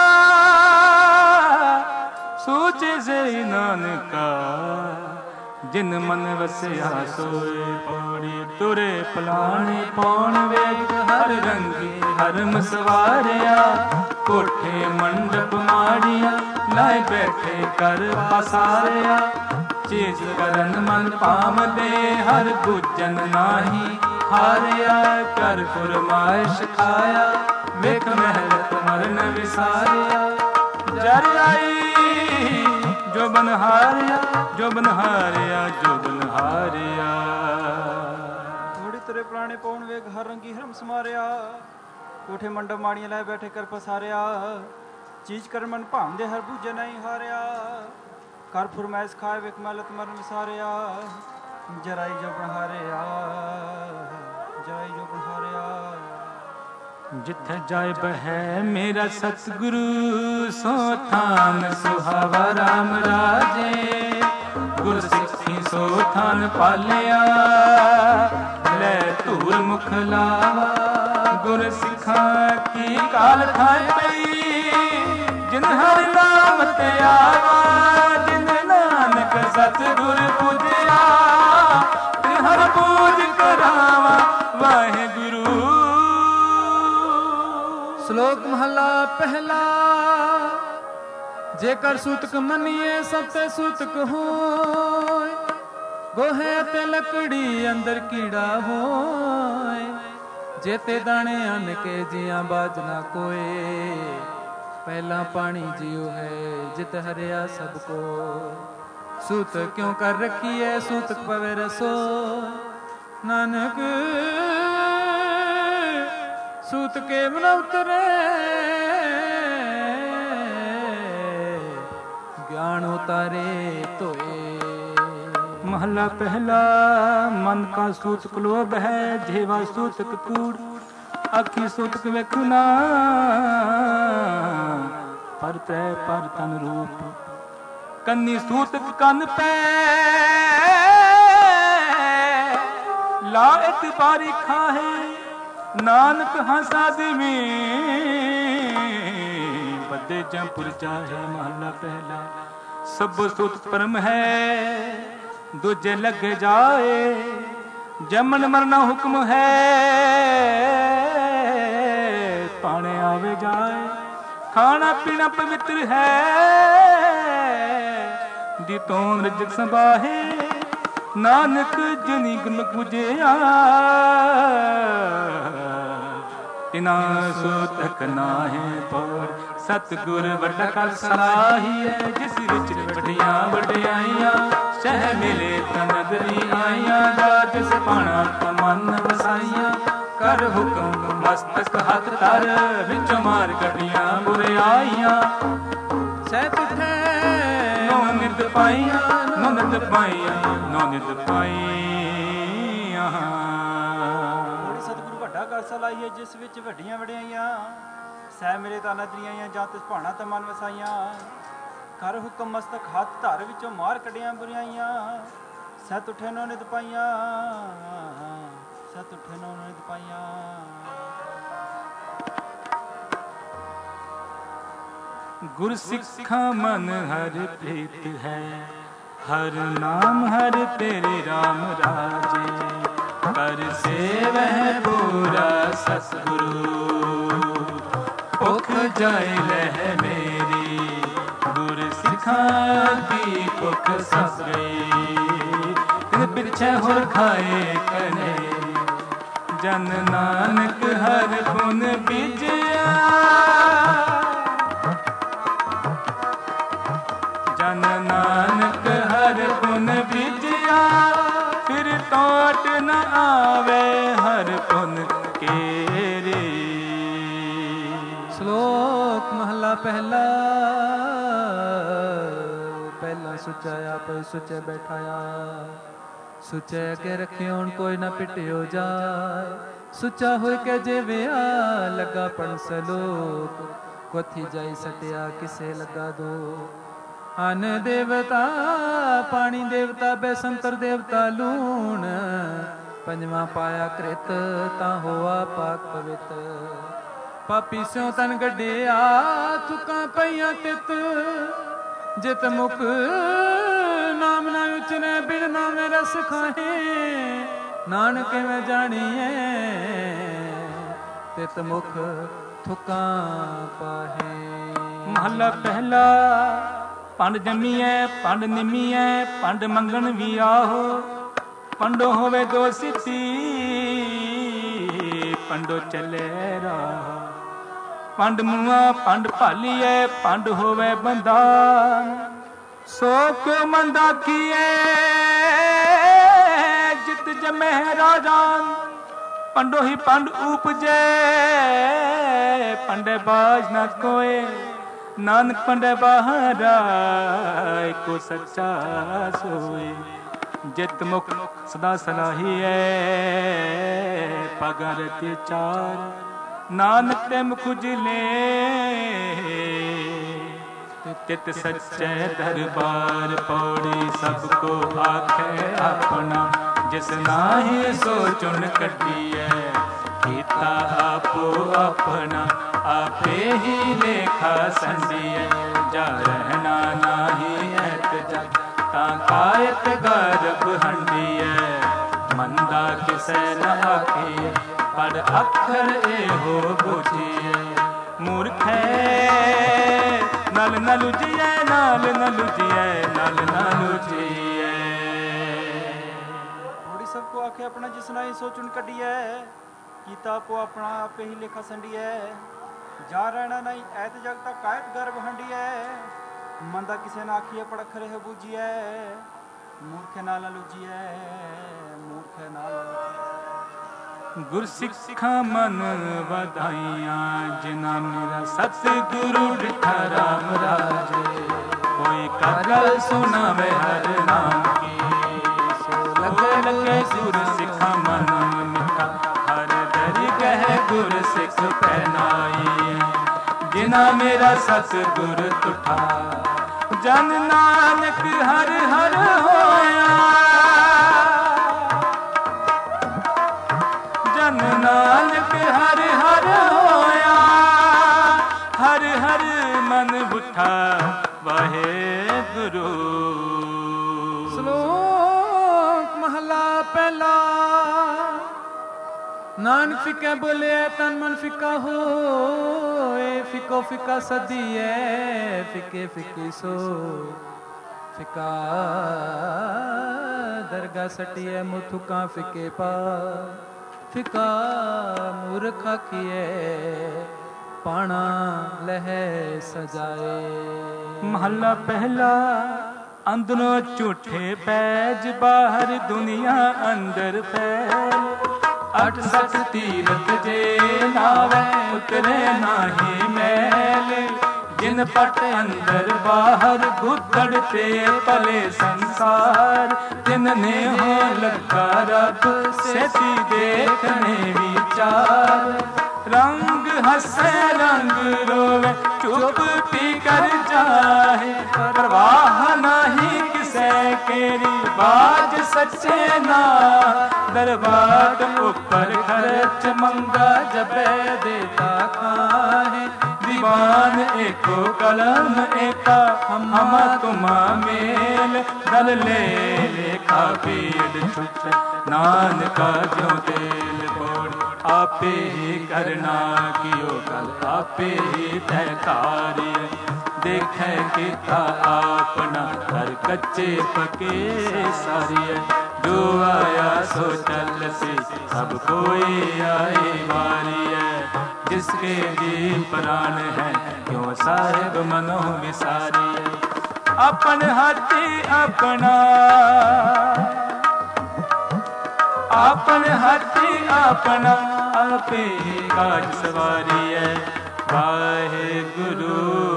[SPEAKER 1] ਸੂਚੇ ਸਈ ਨਾਨਕਾ। ਜਿਨ ਮਨ ਵਸਿਆ ਸੋਏ, ਪੌੜੀ ਤੁਰੇ ਪਲਾਣੇ ਪੌਣ ਵੇਖ। ਹਰ ਰੰਗੀ ਹਰਮ ਸਵਾਰਿਆ, ਕੋਠੇ ਮੰਡਪ ਮਾੜੀਆਂ। ਲਾਏ ਬੈਠੇ ਕਰ ਪਸਾਰਿਆ, ਚੀਜ਼ ਕਰਨ ਮਨ ਪਾਵਦੇ। ਹਰ ਬੁੱਝਨ ਨਾਹੀ ਹਾਰਿਆ, ਕਰ ਫੁਰਮਾਇਸ਼ ਖਾਇਆ। ਵੇਖ ਮਹਿਲਤ ਮਰਨ ਵਿਸਾਰਿਆ, ਜਰ ਆਈ ਜੋ ਬਨ ਹਾਰਿਆ। ਜੋ ਬਨ ਹਾਰਿਆ, ਜੋ ਬਨ ਹਾਰਿਆ।
[SPEAKER 2] ਘੋੜੀ ਤੁਰੇ ਪੁਰਾਣੇ ਪੌਣ ਵੇਗ, ਹਰ ਰੰਗੀ ਹਰਮ ਸਮਾਰਿਆ। ਕੋਠੇ ਮੰਡਪ ਮਾੜੀਆਂ ਲੈ ਬੈਠੇ ਕਰ ਪਸਾਰਿਆ, ਚੀਜ਼ ਕਰ ਮਨ ਭਾਂਦੇ। ਹਰ ਬੂਝੇ ਨਹੀਂ ਹਾਰਿਆ, ਕਰ ਫੁਰਮਾਇਸ਼ ਖਾਏ। ਵੇਖ ਮਹਿਲਤ ਮਰਨ ਵਿਸਾਰਿਆ, ਜਰਾਈ ਜੋ ਬਨ ਹਾਰਿਆ। ਜਰਾਈ ਜੋ ਬਨ ਹਾਰਿਆ।
[SPEAKER 1] ਜਿੱਥੇ ਜਾਏ ਬਹਿ ਮੇਰਾ ਸਤਿਗੁਰੂ, ਸੋ ਥਾਨ ਸੁਹਾਵਾ ਰਾਮ ਰਾਜੇ। ਗੁਰ ਸਿੱਖੀ ਸੋ ਥਾਨ ਪਾਲਿਆ, ਲੈ ਧੂਰ ਮੁਖ ਲਾਵਾ। ਗੁਰ ਸਿੱਖਾਂ ਕੀ ਕਾਲ ਖਾਏ ਪਈ, ਜਿਨ ਹਰਿ ਨਾਮ ਤੇ ਆਵਾ। ਜਿਨ ਨਾਨਕ ਸਤਿਗੁਰ ਪੂਜਿਆ, ਤਿਨ ਹਰ ਪੂਜ ਕਰਾਵਾ। ਵਾਹਿਗੁਰੂ।
[SPEAKER 3] ਸ਼ਲੋਕ ਮਹੱਲਾ ਪਹਿਲਾ। ਜੇਕਰ ਸੂਤਕ ਮੰਨੀਏ ਸਭ ਤੇ ਸੂਤਕ ਹੋਏ। ਗੋਹੇ ਤੇ ਲੱਕੜੀ ਅੰਦਰ ਕੀੜਾ ਹੋਏ। ਜੇਤੇ ਦਾਣੇ ਅੰਨ ਕੇ ਜੀਆਂ ਬਾਜ ਨਾ ਕੋਏ। ਪਹਿਲਾ ਪਾਣੀ ਜਿਉ ਹੈ, ਜਿਤ ਹਰਿਆ ਸਭ ਕੋ। ਸੂਤਕ ਕਿਉ ਕਰ ਰੱਖੀਐ, ਸੂਤਕ ਪਵੇ ਰਸੋ। ਨਾਨਕ ਸੂਤ ਕੇ ਮਨ ਉਤਰੇ, ਗਿਆਨ ਉਤਾਰੇ ਧੋਏ।
[SPEAKER 1] ਮਹਲਾ ਪਹਿਲਾ। ਮਨ ਕਾ ਸੂਤਕ ਲੋਭ ਹੈ, ਜੇਵਾ ਸੂਤਕ ਕੂੜ। ਅੱਖੀ ਸੂਤਕ ਵੇਖਣਾ, ਪਰ ਤੈ ਪਰ ਤਨ ਰੂਪ। ਕੰਨੀ ਸੂਤਕ ਕੰਨ ਪੈ, ਲਾ ਇਤਬਾਰੀ ਖਾਹੇ। ਨਾਨਕ ਹੰਸਾ ਦਿਵੀ, ਬੱਦੇ ਜੰਪੁਰ ਚਾਹੇ। ਮਹਲਾ ਪਹਿਲਾ। ਸਭ ਸੂਤਕ ਪਰਮ ਹੈ, ਦੂਜੇ ਲੱਗੇ ਜਾਏ। ਜਮਨ ਮਰਨਾ ਹੁਕਮ ਹੈ, ਪਾਣੇ ਆਵੇ ਜਾਏ। ਖਾਣਾ ਪੀਣਾ ਪਵਿੱਤਰ ਹੈ, ਦੀ ਤੋਂ ਰਜਕ ਸੰਭਾਹੇ। ਨਾਨਕ ਜਨੀ ਗੁਣ ਪੂਜਿਆ, ਤਿਨਾ ਸੂਤਕ ਨਾਹੀ ਪੌੜ। ਸਤਿਗੁਰ ਵੱਡਾ ਕਰ ਸਲਾਹੀਐ, ਜਿਸ ਵਿੱਚ ਵੱਡੀਆਂ ਵਡਿਆਈਆਂ। ਸ਼ਹਿ ਮਿਲੇ ਤਾਂ ਨਗਰੀ ਆਈਆਂ, ਜਾ ਜਿਸ ਪਾਣਾ ਤਾਂ ਮਨ ਵਸਾਈਆਂ। ਕਰ ਹੁਕਮ ਮਸਤਕ ਹੱਥ ਧਰ, ਵਿੱਚੋਂ ਮਾਰ ਕੱਢੀਆਂ ਬੁਰਿਆਈਆਂ।
[SPEAKER 3] ਸਹਿ ਤੁਠੇ
[SPEAKER 1] ਨੋ ਨਿਤ ਪਾਈਆਂ, ਨੋ ਨਿਤ ਪਾਈਆਂ, ਨੋ ਨਿਤ ਪਾਈ। ਵੱਡੀਆਂ।
[SPEAKER 2] ਥੋੜੀ ਸਤਿਗੁਰੂ ਵੱਡਾ ਕਰ ਸਲਾਹੀਏ ਜਿਸ ਵਿੱਚ ਵੱਡੀਆਂ ਵਡਿਆਈਆਂ। ਸਹਿ ਮੇਰੇ ਤਾਂ ਨਦਰੀਆਂ ਜਾਂ ਤਿਸ ਭਾਣਾ ਤੇ ਮਨ ਵਸਾਈਆਂ। ਕਰ ਹੁਕਮ ਮਸਤਕ ਹੱਥ ਧਰ ਵਿੱਚੋਂ ਮਾਰ ਕੱਢਿਆਂ ਬੁਰਾਈਆਂ। ਸਤ ਉਠੇ ਨੋ ਨਿਤ ਪਾਈਆਂ, ਸਤ ਉਠੇ ਨੋ ਨਿਤ ਪਾਈਆਂ।
[SPEAKER 1] ਗੁਰ ਸਿੱਖਾਂ ਮਨ ਹਰ ਪ੍ਰੀਤ ਹੈ, ਹਰ ਨਾਮ ਹਰ ਤੇਰੇ ਰਾਮ ਰਾਜੇ। ਕਰ ਸੇਵਹਿ ਪੂਰਾ ਸਤਿਗੁਰੂ, ਭੁਖ ਜਾਏ ਲਹਿ ਮੇਰੀ। ਗੁਰ ਸਿੱਖਾਂ ਕੀ ਭੁਖ ਸਸ ਗਈ, ਤਿਨ ਪਿਛੇ ਹੋਰ ਖਾਏ ਕਨੇ। ਜਨ ਨਾਨਕ ਹਰ ਗੁਣ ਬੀਜਿਆ, ਜਨ ਨਾਨਕ ਹਰ ਗੁਣ ਬੀਜਿਆ। ਫਿਰ ਟੋਟ ਨ ਆਵੇ ਹਰ ਗੁਣ ਕੇਰੇ।
[SPEAKER 3] ਸ਼ਲੋਕ ਮਹਲਾ ਪਹਿਲਾ। ਪਹਿਲਾ ਸੁਚਾ ਆਪ ਸੁਚੇ ਬੈਠਾਇਆ, ਸੁਚੇ ਅਗੇ ਰਖਿਓਣ ਕੋਈ ਨਾ ਪਿਟਿਓ ਜਾਏ। ਸੁਚਾ ਹੋਇ ਕੇ ਜਿਵਿਆ ਲੱਗਾ ਪਣ ਸਲੋਕ, ਕੋਥੀ ਜਾਈ ਸਟਿਆ ਕਿਸੇ ਲੱਗਾ ਦੋ। ਅਨ ਦੇਵਤਾ ਪਾਣੀ ਦੇਵਤਾ ਬੈਸੰਤਰ ਦੇਵਤਾ ਲੂਣ। ਪੰਜਵਾਂ ਪਾਇਆ ਕ੍ਰਿਤ ਤਾਂ ਹੋਆ ਪਾਕ ਪਵਿੱਤ। ਪਾਪੀ ਸਿਉ ਤਨ ਗੱਡਿਆ ਚੁੱਕਾਂ ਪਈਆਂ ਤਿਤ। ਜਿਤ ਮੁਖ ਨਾਮ ਨਾ ਉਚਰੇ ਬਿਨ ਨਾਮੇ ਰਸ ਖਾਹੇ। ਨਾਨਕ ਮੈਂ ਜਾਣੀਏ ਤਿਤ ਮੁਖ ਥੁਕਾਂ ਪਾਹੇ।
[SPEAKER 1] ਮਹਲਾ ਪਹਿਲਾ। ਪੰਡ ਜੰਮੀਐ ਪੰਡ ਨਿਮੀਐ ਪੰਡ ਮੰਗਣ ਵੀ ਆਹੋ। ਪੰਡੋ ਹੋਵੇ ਦੋ ਸਿੱਤੀ ਪੰਡੋ ਚੱਲੇ ਰਾਹ। ਪੰਡ ਮੂਆ ਪੰਡ ਭਾਲੀਐ ਪੰਡ ਹੋਵੇ ਬੰਦਾ। ਸੋ ਕਿਉ ਮੰਦਾ ਕੀਏ ਜਿਤ ਜਮੈ ਰਾਜਾਨ। ਪੰਡੋ ਹੀ ਪੰਡ ਉਪਜੈ ਪੰਡੇ ਬਾਜ ਨਾ ਕੋਏ। ਨਾਨਕ ਪੰਡੇ ਬਾਹਰਾ ਏਕੋ ਸੱਚਾ ਸੋਏ। ਜਿਤ ਮੁਖ ਸਦਾ ਸਲਾਹੀਐ ਪਗਾਂ ਰਤੇ ਚਾਰ। ਨਾਨਕ ਤੇ ਮੁਖ ਉਜਲੇ ਤਿਤ ਸੱਚੇ ਦਰਬਾਰ। ਪੌੜੀ ਸਭ ਕੋ ਆਖੇ ਆਪਣਾ, ਜਿਸ ਨਾਹੀ ਸੋ ਚੁਣ ਕੱਢੀਐ। ਕੀਤਾ ਆਪੋ ਆਪਣਾ ਆਪੇ ਹੀ ਲੇਖਾ ਸੰਡੀਐ। ਜਾ ਰਹਿਣਾ ਨਾਹੀ ਐਤ ਜਗ ਤਾਂ ਕਾਇਤ ਗਰਭ ਹੰਡੀਐ। ਮੰਦਾ ਕਿਸੈ ਨ ਆਖੀਐ ਪਰ ਅੱਖਰ ਇਹੋ ਬੁਝੀਐ। ਮੂਰਖੈ ਨਲ ਨ ਲੁਜੀਐ ਨਾਲ ਨ ਲੁਜੀਐ ਨਾਲ ਨ ਲੁਜੀਐ।
[SPEAKER 2] ਥੋੜੀ ਸਭ ਕੋ ਆਖੇ ਆਪਣਾ ਜਿਸ ਨਾਹੀ ਸੋ ਚੁਣ ਕੱਢੀਐ। ਕੀਤਾ ਆਪੋ ਆਪਣਾ ਆਪੇ ਹੀ ਲੇਖਾ ਸੰਡੀਐ। ਜਾ ਰਹਿਣਾ ਨਹੀਂ ਐਤ ਜਗ ਤਾਂ ਕਾਇਤ ਗਰਭ ਹੰਡੀਐ। ਮੰਦਾ ਕਿਸੇ ਨਾ ਆਖੀਐ ਪਰ ਅੱਖਰ ਇਹੋ ਬੁਝੀਐ। ਮੂਰਖੇ ਨਾਲ ਨ ਲੁਜੀਐ ਮੂਰਖੇ ਨਾਲ।
[SPEAKER 1] ਗੁਰ ਸਿੱਖਾਂ ਮਨ ਵਧਾਈਆਂ ਜਿਨਾ ਮੇਰਾ ਸਤਿਗੁਰੂ ਡਿਠਾ ਰਾਮ ਰਾਜੇ। ਕੋਈ ਕਗਲ ਸੁਣਾਵੇ ਹਰ ਨਾਮ ਕੀ। ਸੋ ਲਗੇ ਲਗੇ ਗੁਰ ਸਿੱਖਾਂ ਮਨ ਮਿਠਾ। ਹਰ ਦਰਿ ਕਹਿ ਗੁਰ ਸਿੱਖ ਪਹਿਨਾਈ। ਜਿਨਾ ਮੇਰਾ ਸਤਿਗੁਰ ਤੁਠਾ। ਜਨ ਨਾਨਕ ਹਰ ਹਰ ਹੋਇਆ। ਜਨ ਨਾਨਕ ਹਰ ਹਰ ਹੋਇਆ। ਹਰ ਹਰ ਮਨ ਬੁੱਠਾ ਵਾਹਿਗੁਰੂ।
[SPEAKER 3] ਸ਼ਲੋਕ ਮਹਲਾ ਪਹਿਲਾ। ਨਾਨਕ ਫਿੱਕੇ ਬੋਲਿਆ ਤਨ ਮਨ ਫਿੱਕਾ ਹੋਏ। ਫਿੱਕੋ ਫਿੱਕਾ ਸਦੀਐ ਫਿੱਕੇ ਫਿੱਕੀ ਸੋ। ਫਿੱਕਾ ਦਰਗਾ ਸਟੀਐ ਮੁਥੁਕਾਂ ਫਿੱਕੇ ਪਾ। ਫਿੱਕਾ ਮੂਰਖ ਆਖੀਐ ਪਾਣਾ ਲਹਿ ਸਜਾਏ।
[SPEAKER 1] ਮਹਲਾ ਪਹਿਲਾ। ਅੰਦਰੋਂ ਝੂਠੇ ਪੈਜ ਬਾਹਰ ਦੁਨੀਆ ਅੰਦਰ ਫੈਲ। ਅਠ ਸਠ ਤੀਰਥ ਜੇ ਨਾਵੇ ਉਤਰੇ ਨਾਹੀ ਮੈਲ। जिन पट अंदर बाहर गुदड़ ते पले संसार, तिनने हो लगा रब सेती देखने विचार। रंग हंसे रंग रोवे चुप पी कर जाए, परवाह नहीं किसे केरी बाज सच्चे ना। दरबार ऊपर खर्च मंगा जबे देता खाए, दीवान एको कलम एका हम तुमा मेल। दल ले लेखा पेड़ छुट नानका ज्यों तेल बोड़, आपे ही करना कियो कल आपे ही तैकारी। देखे किता अपना हर कच्चे पके सारी, जो आया सो चल सी सब कोई आए बारी है। जिसके जी प्राण है क्यों साहिब मनो विसारी है। अपन हाथी अपना अपन हाथी अपना आपे काज सवारी है। वाहे गुरु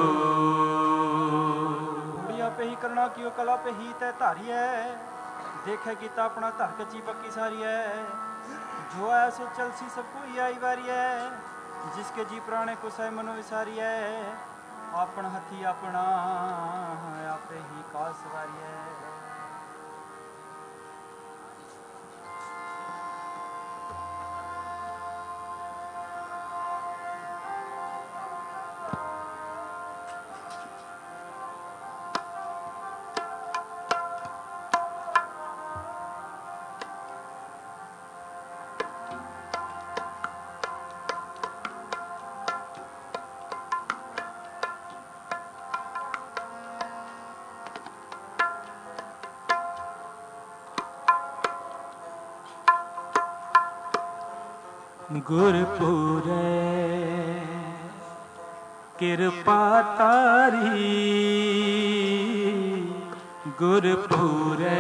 [SPEAKER 2] पे ही करना कियो कला पे ही तय धारी है। देखे गीता अपना धर कच्ची पक्की सारी है। जो ऐसे चल सी सब कोई आई बारी है। जिसके जी प्राणे को सह मनो विसारी है। आपन हथी अपना आपे ही काज सवारी है।
[SPEAKER 1] गुरपुरे कृपा तारी, गुरपुरे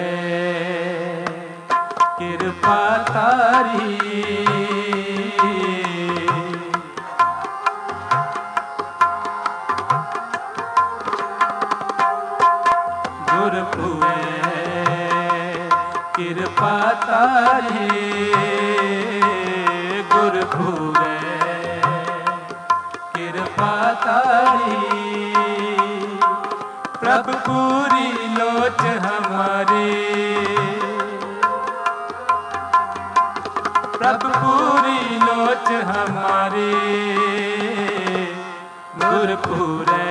[SPEAKER 1] कृपा तारी। गुरपुरे कृपा तारी, गुरपुरे कृपा तारी। प्रभु पूरी लोच हमारे, प्रभु पूरी लोच हमारे। गुरपुरे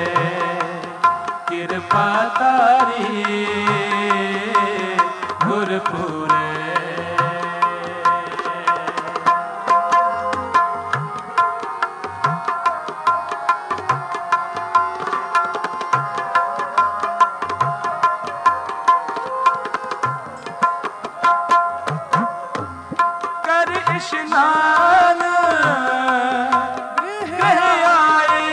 [SPEAKER 1] कृपा तारी, गुरपुरे स्नान गृह आए।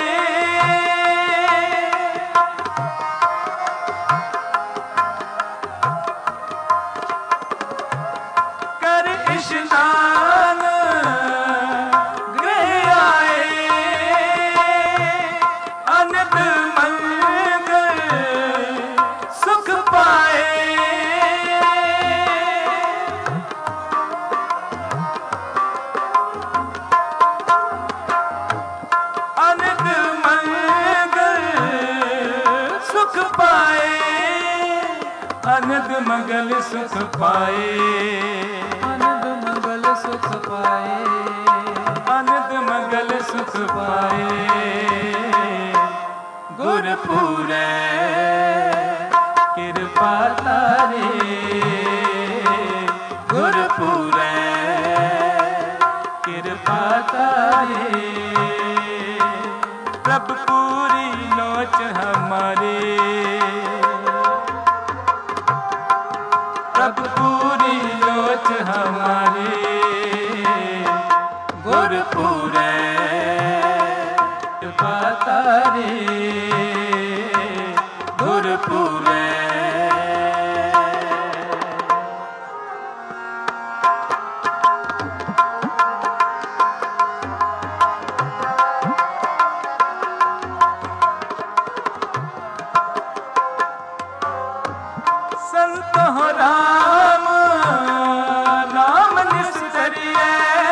[SPEAKER 1] कर स्नान गृह आए। अनंत मंगल सुख पाए। अनंद मंगल सुख पाए।
[SPEAKER 3] अनंद मंगल सुख पाए।
[SPEAKER 1] अनंद मंगल सुख पाए। गुरपुरे कृपा तारे। गुरपुरे कृपा तारे। प्रभु पूरी लोच हमारे। प्रभु पूरी लोच हमारे। गुरपुरे कृपा तारे। गुरपुरे संत हो राम नाम निस्तरिए,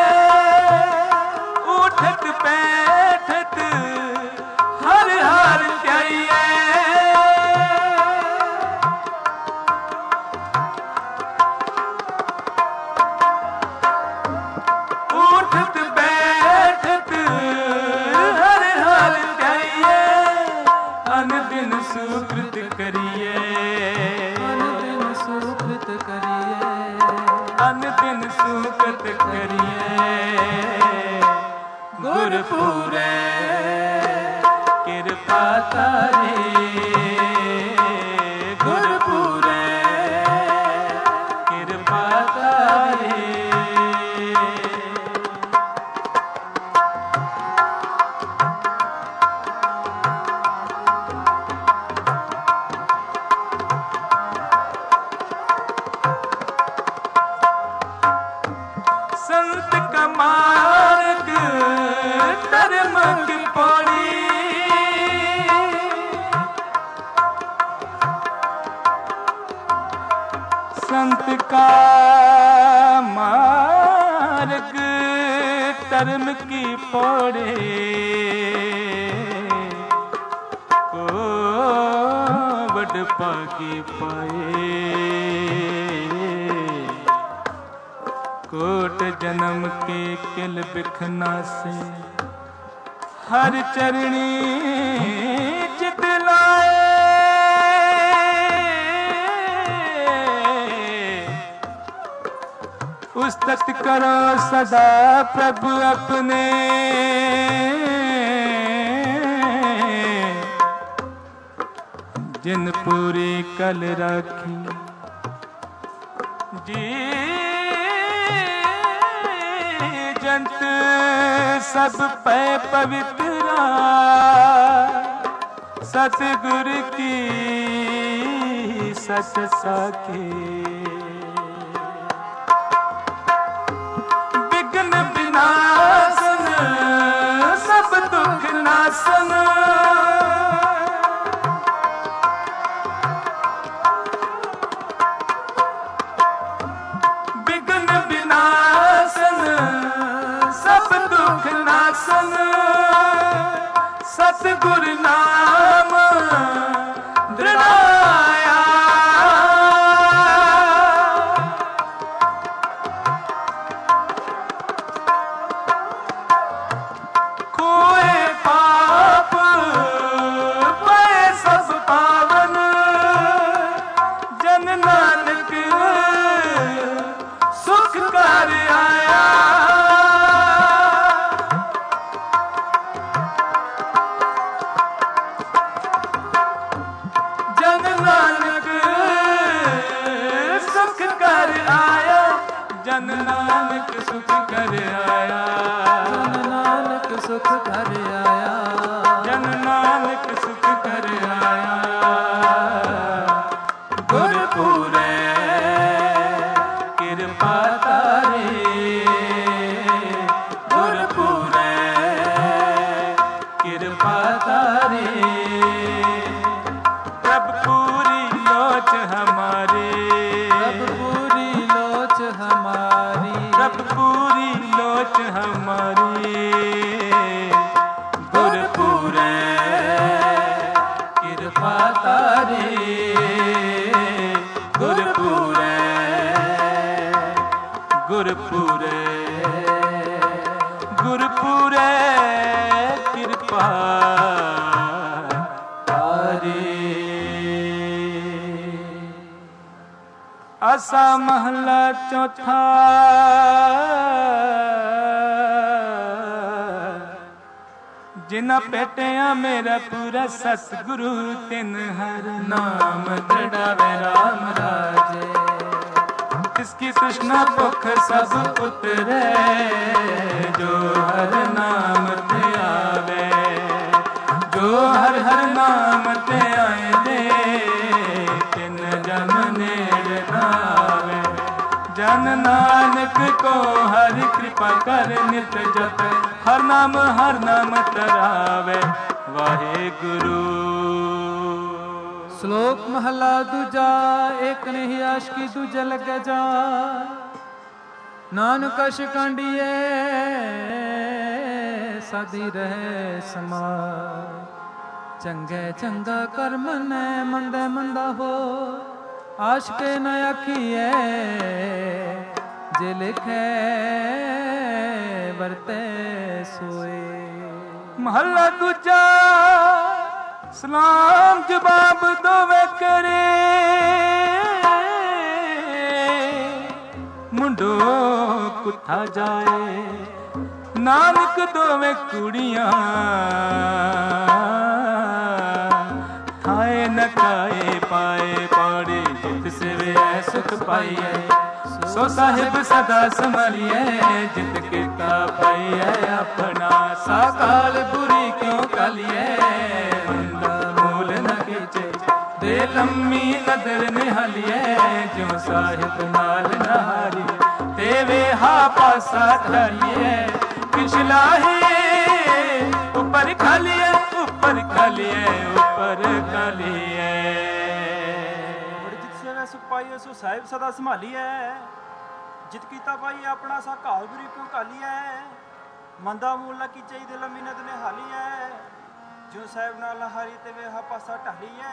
[SPEAKER 1] उठत बैठत हर हर ध्याइए। उठत बैठत हर हर ध्याइए, अनदिन सुकृत करिए,
[SPEAKER 3] अनदिन सुकृत करिए,
[SPEAKER 1] अनदिन सुकृत करिए। गुरपुरे कृपा तारे, गुरपुरे कृपा तारे। संत का मार्ग धर्म की पौड़ी, संत का मार्ग धर्म की पौड़ी, को बड़ पागी पाए। कोट जन्म के किल बिखना से हर चरणी चित लाए। उस्तत करो सदा प्रभु अपने, जिन पूरी कल राखी जी जंत सब पे पवित्रा। सतगुर की सत साखी, विघ्न विनाशन सब दुख नाशन। विघ्न विनाशन सब दुख नाशन, सतगुर नाम दृढ़ाया। खोए पाप पाए सब पावन, जन नानक सुख कर आया। जन नानक सुख कर आया, जन नानक सुख कर आया,
[SPEAKER 3] जन नानक सुख कर आया,
[SPEAKER 1] जन नानक सुख कर आया। गुरपुरे कृपा तारे, गुरपुरे कृपा तारे। प्रभ पूरी लोच हमारे,
[SPEAKER 3] प्रभ पूरी लोच हमारी,
[SPEAKER 1] प्रभ पूरी लोच हमारी। गुरपुरे कृपा तारे, गुरपुरे गुरपुरे गुरपुरे कृपा तारे। आसा महला चौथा, जिना पेटिया मेरा पूरा सतगुरु, तिन हर नाम दृढ़ावे राम राजे। इसकी तृष्णा भुख सब उतरे, जो हर नाम ते आवे, जो हर हर नाम ते आए दे, तिन जम नेड़ नावे। जन नानक को हरि कृपा कर नित जप, हर नाम हर नाम तरावे। वाहे गुरु
[SPEAKER 3] ਸ਼ਲੋਕ ਮਹਲਾ ਦੂਜਾ। ਏਕ ਨਹੀਂ ਆਸ਼ਕੀ ਦੂਜੇ ਲੱਗੇ ਜਾ, ਨਾਨਕ ਕਛ ਕਾਂਡੀਏ ਸਾਦੀ ਰਹੇ ਸਮਾਏ। ਚੰਗੇ ਚੰਗਾ ਕਰਮ ਨੇ ਮੰਦੇ ਮੰਦਾ ਹੋ, ਆਸ਼ਕੇ ਨ ਆਖੀਏ ਜੇ ਲਿਖੇ ਵਰਤੇ ਸੋਏ।
[SPEAKER 1] ਮਹਲਾ ਦੂਜਾ। ਸਲਾਮ ਜਵਾਬ ਦੋਵੇਂ ਕਰੇ, ਮੁੰਡੋ ਕੁੱਥਾ ਜਾਏ। ਨਾਨਕ ਦੋਵੇਂ ਕੁੜੀਆਂ ਥਾਏ ਨ ਕਾਏ ਪਾਏ ਪਾੜੇ। ਜਿਤ ਸਿਵੈ ਸੁਖ ਪਾਈਐ ਸੋ ਸਾਹਿਬ ਸਦਾ ਸੰਭਾਲੀਐ। ਜਿਤ ਕੀਤਾ ਪਾਈਐ ਆਪਣਾ ਸਾਕਾਲ ਬੁਰੀ ਕਿਉ ਕਾਲੀਐ। ਮੂਲ ਨ ਕੀਚੇ ਦੇ ਲੰਮੀ ਨਦਰ ਨਿਹਾਲੀਐ। ਜਿਉ ਸਾਹਿਬ ਨਾਲ ਨਹਾਰੀ ਤੇ ਵੇਹਾ ਪਾਸਾ ਧਾਲੀਐ। ਪਿਛਲਾਹੇ ਉੱਪਰ ਖਾਲੀਐ ਉੱਪਰ ਖਾਲੀਐ ਉੱਪਰ ਖਾਲੀਐ।
[SPEAKER 2] ਜਿਤ ਸੇਵੈ ਸੁਖ ਪਾਈਐ ਸੋ ਸਾਹਿਬ ਸਦਾ ਸੰਭਾਲੀਐ। ਜਿਤ ਕੀਤਾ ਪਾਈਐ ਆਪਣਾ ਸਾ ਘਾਲ ਬੁਰੀ ਕਿਉ ਕਾਲੀਐ। ਮੰਦਾ ਮੂਲ ਨ ਕੀਚੇ ਦੇ ਲੰਮੀ ਨਦਰ ਨਿਹਾਲੀਐ। ਜੋ ਸਾਹਿਬ ਨਾਲ ਨਹਾਰੀ ਤੇ ਵੇਹਾ ਪਾਸਾ ਢਾਲੀਐ।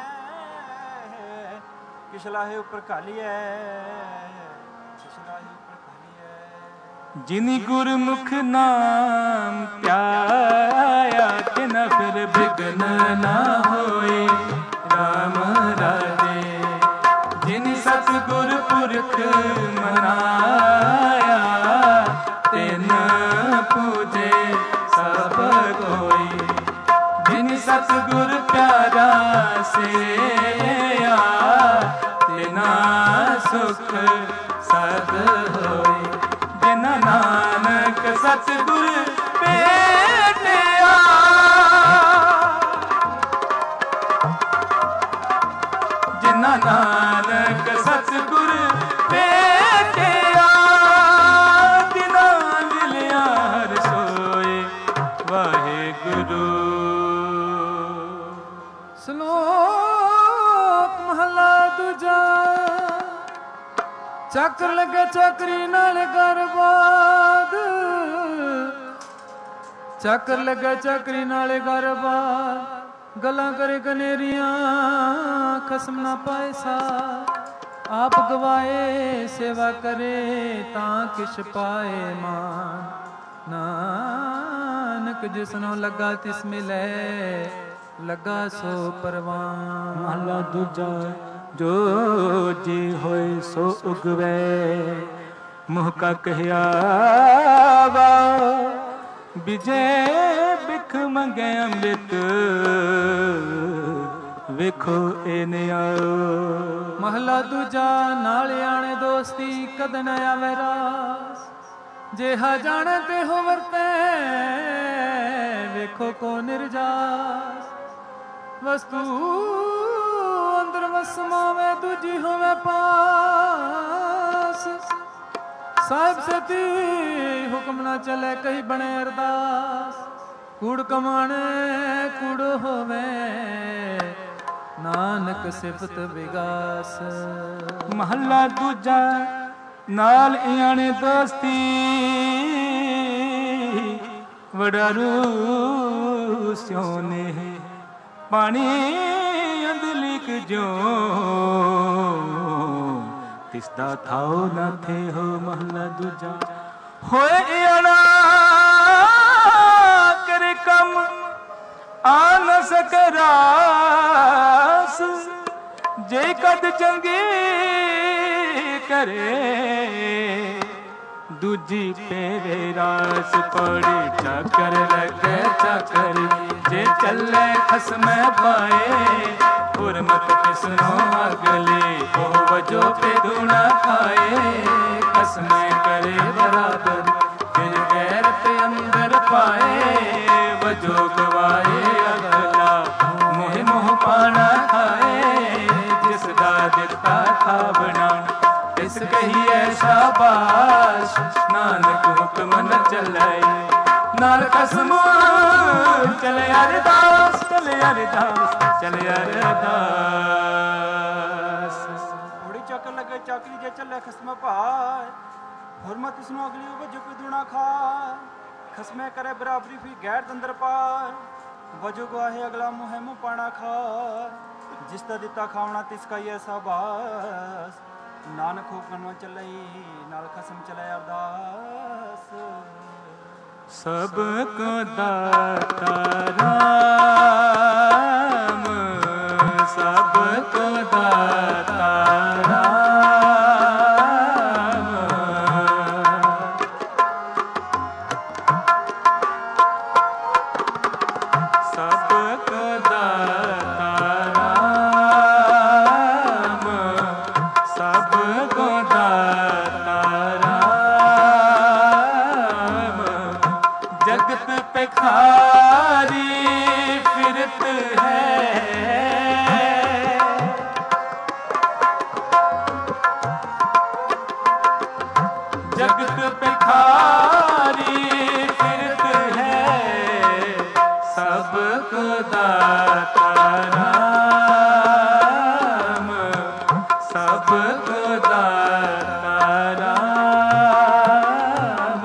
[SPEAKER 2] ਪਿਛਲਾਹੇ ਉੱਪਰ ਖਾਲੀਐ ਪਿਛਲਾਹੇ ਉੱਪਰ ਖਾਲੀਐ।
[SPEAKER 1] ਜਿਨੀ ਗੁਰਮੁਖ ਨਾਮ ਧਿਆਇਆ ਤਿਨ ਫਿਰ ਬਿਗਨ ਨਾ ਹੋਏ। ਰਾਮ ਰਾਜੇ ਜਿਨ ਸਤਿਗੁਰ ਪੁਰਖ ਮਨਾਇਆ। ਤਿਨ ਪੂਜੇ ਸਭ ਕੋਈ, ਜਿਨ ਸਤਿਗੁਰ ਪਿਆਰਾ ਸੇਆ। ਤਿਨਾ ਸੁਖ ਸਦ ਹੋਏ। ਜਿਨ ਨਾਨਕ ਸਤਿਗੁਰ ਭੇਟਿਆ। ਜਿਨ ਨਾਨਕ ਸਤਿਗੁਰ ਭੇਟਿਆ। ਤਿਨਾ ਮਿਲਿਆ ਹਰਿ ਸੋਏ ਵਾਹਿਗੁਰੂ।
[SPEAKER 3] ਸ਼ਲੋਕ ਮਹਲਾ ਦੂਜਾ। ਚੱਕਰ ਲੱਗੇ ਚੱਕਰੀ ਨਾਲ ਗਰਬਾਦ। ਚੱਕਰ ਲੱਗੇ ਚੱਕਰੀ ਨਾਲ ਗਰਬਾਦ। ਗੱਲਾਂ ਕਰੇ ਕਨੇਰੀਆਂ ਖਸਮ ਨਾ ਪਾਏ ਸਾ। ਆਪ ਗਵਾਏ ਸੇਵਾ ਕਰੇ ਤਾਂ ਕਿਛ ਪਾਏ ਮਾਨ। ਨਾਨਕ ਜਿਸਨੂੰ ਲੱਗਾ ਤਿਸ ਮਿਲੇ, ਲੱਗਾ ਸੋ ਪਰਵਾਨ।
[SPEAKER 1] ਮਹਲਾ ਦੂਜਾ। ਜੋ ਜੀ ਹੋਏ ਸੋ ਉਗਵੇ, ਮੁਹ ਕਾ ਕਹਿਆ ਵਾ। ਵਿਜੇ ਬਿਖ ਮੰਗੇ ਅੰਮ੍ਰਿਤ, ਵੇਖੋ ਇਹ ਨਿਆਓ।
[SPEAKER 3] ਮਹਲਾ ਦੂਜਾ। ਨਾਲ ਆਣੇ ਦੋਸਤੀ ਕਦ ਨ ਆਵੇ ਰਾਸ। ਜਿਹਾ ਜਾਣੇ ਤੇ ਹੋ ਵਰਤੇ, ਵੇਖੋ ਕੋ ਨਿਰਜਾਸ। ਵਸਤੂ ਅੰਦਰ ਵਸਮਾਵੇ ਦੂਜੀ ਹੋਵੇ ਪਾਸ। ਸਾਹਿਬ ਸਤੀ ਹੁਕਮ ਨਾ ਚਲੇ ਕਹੀ ਬਣੇ ਅਰਦਾਸ। ਕੂੜ ਕਮਾਣੇ ਕੂੜ ਹੋਵੇ, ਨਾਨਕ ਸਿਫਤ ਵਿਗਾਸ।
[SPEAKER 1] ਮਹੱਲਾ ਦੂਜਾ। ਨਾਲ ਇਆਣੇ ਦੋਸਤੀ ਵਡਾਰੂ ਸਿਉਨੇ। ਪਾਣੀ ਅੰਦਲੀਕ ਜੋ ਤਿਸਦਾ ਥਾਉ ਨਾ ਥੇ ਹੋ। ਮਹੱਲਾ ਦੂਜਾ। ਹੋਏ ਇਆਣਾ ਕਰੇ ਕੰਮ ਆ ਨ ਸਕੇ ਰਾਸ। ਜੇ ਕਦ ਚੰਗੀ ਕਰੇ, ਦੂਜੀ ਪੇਰੇ ਰਾਸ ਪੜੀ। ਚੱਕਰ ਲੱਗੇ ਚੱਕਰ ਜੇ ਚੱਲੇ ਖਸਮੈ ਪਾਏ। ਹੁਰਮਤ ਕਿਸਨੋਂ ਅਗਲੇ ਉਹ ਵਜੋ ਪੇ ਦੂਣਾ ਖਾਏ। ਖਸਮੈ ਕਰੇ ਬਰਾਬਰ ਫਿਰ ਗੈਰਤ ਅੰਦਰ ਪਾਏ। ਵਜੋ ਗਵਾਏ ਅਗਲਾ ਮੋਹ ਮੋਹ ਪਾਣਾ ਖਾਏ। ਜਿਸ ਦਾ ਦਿੱਤਾ ਥਾ ਬਣਾਉਣ ਤਿਸ ਕਹੀਏ ਸ਼ਾਬਾਸ਼। ਨਾਨਕ ਹੁਕਮ ਨ ਚੱਲੇ ਨਾਲ ਖਸਮ ਚਲੇ ਅਰਦਾਸ। ਚਲੇ ਅਰਦਾਸ ਚਲੇ ਅਰਦਾਸ।
[SPEAKER 2] चाकरी जे चले खसम पाए हुरमत इसनो अगली वजो को दुना खाए खसमे करे बराबरी फिर गैर दंदर पाए वजो गुआहे अगला मुहे मुँह पाना खाए जिसका दिता खावना तिसका ये साबास नानक हो कन्वा चलई नाल खसम चले अरदास
[SPEAKER 1] सबको दाता राम सबको दाता राम सबको दाता राम सबको दाता राम जगत पे खारी फिरत है जगत पे खारी फिरत है सबको दाता राम सबको दाता राम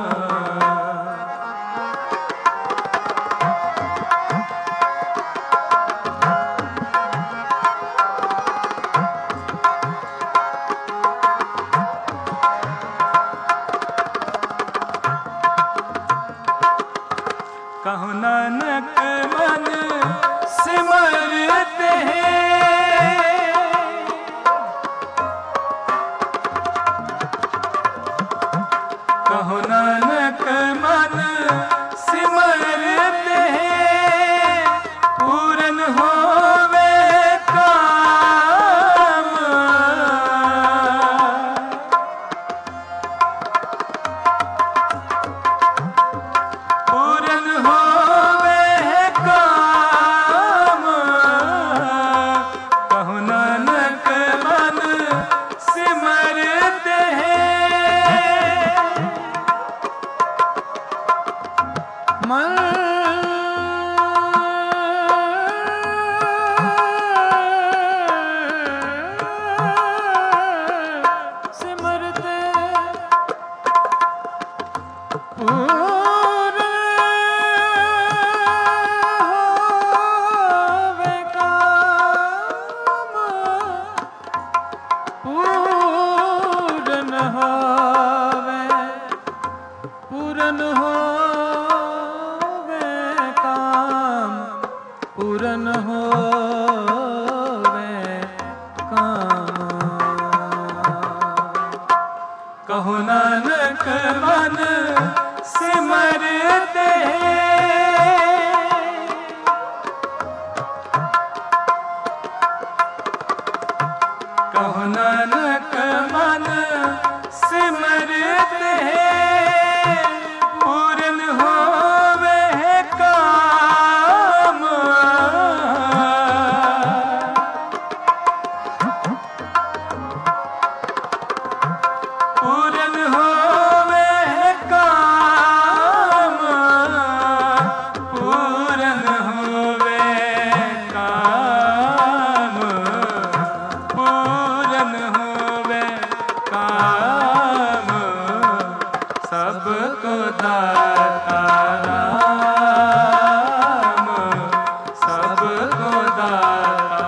[SPEAKER 1] कहु नानक मन सिमरते हैं कहु नानक मन सिमरते हैं पूरन होवे काम पूरन होवे काम कहु नानक मन सिमरते हैं
[SPEAKER 3] मन सिमरते पूरन होवे काम पूरन होवे पूरन होवे काम पूरन होवे काम
[SPEAKER 1] कहु नानक मन सिमरते हैं कहु नानक मन सिमरते हैं पूरन होवे काम पूरन होवे काम पूरन होवे काम पूरन होवे काम सबको दाता राम सबको दाता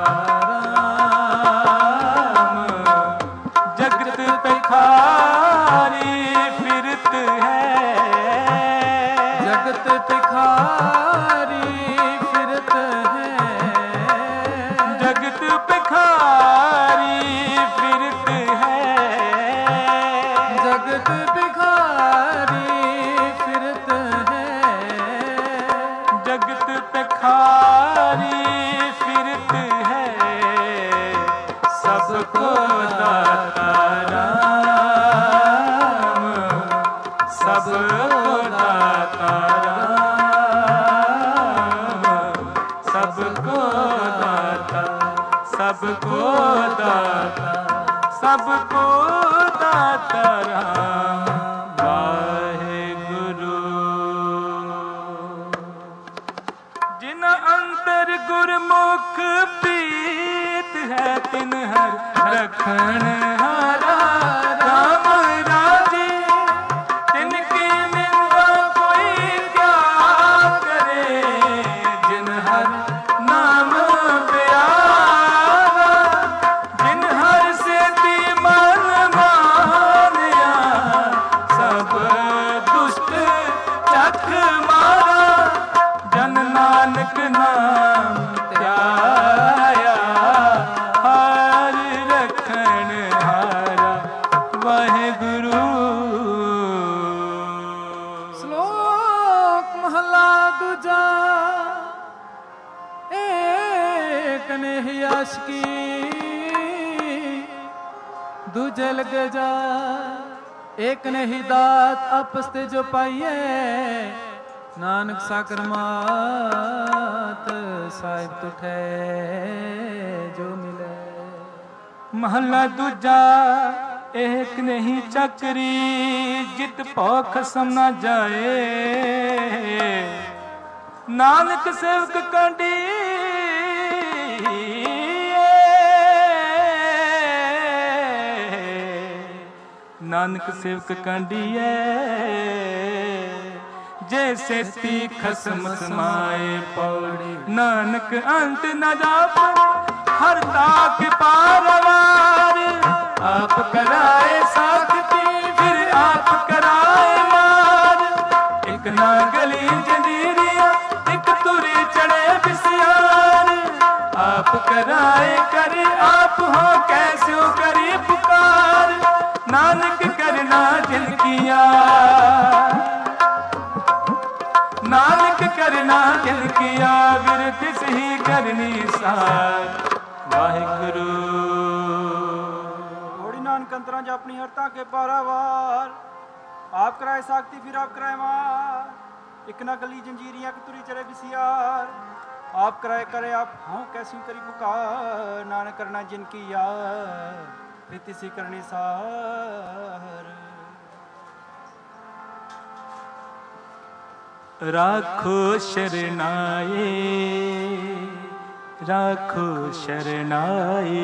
[SPEAKER 1] राम जगत पे खारी फिरत है
[SPEAKER 3] जगत पे खारी फिरत है
[SPEAKER 1] जगत पे खारी फिरत है
[SPEAKER 3] जगत पे खारी फिरत है
[SPEAKER 1] जगत पे खारी फिरत है सबको दाता राम सबको दाता राम सबको दाता सबको दाता सबको दाता राम वाहेगुरु जिन अंतर गुरमुख प्रीत है तिन हर रखन हारा
[SPEAKER 3] दूजे लगे जा एक नहीं दात आपस ते जो पाइए नानक साकर मात साहिब तुठे जो मिले।
[SPEAKER 1] महला दूजा एक नहीं चक्री जित भौ खसम ना जाए नानक सेवक कांडी नानक सेवक कांडिए जैसे ती खसम समाए पौड़ी नानक अंत न जाप हर ताक पारवार आप कराए साखती फिर आप कराए मार एक ना गली जंजीरिया एक तुरी चढ़े बिसियार आप कराए करे आप हो कैसे हो करी पुकार नानक करना जिन किया नानक करना जिन किया विरत ही करनी सार वाहिगुरु।
[SPEAKER 2] घोड़ी नानक अंतरा जो अपनी हरता के पारावार आप कराए साखती फिर आप कराए मार एक ना गली जंजीरियां की तुरी चढ़े बिसियार आप कराए करे आप हाँ कैसी करी पुकार नानक करना जिन किया प्रीति करनी सार।
[SPEAKER 1] राखो शरणाए राखो शरणाए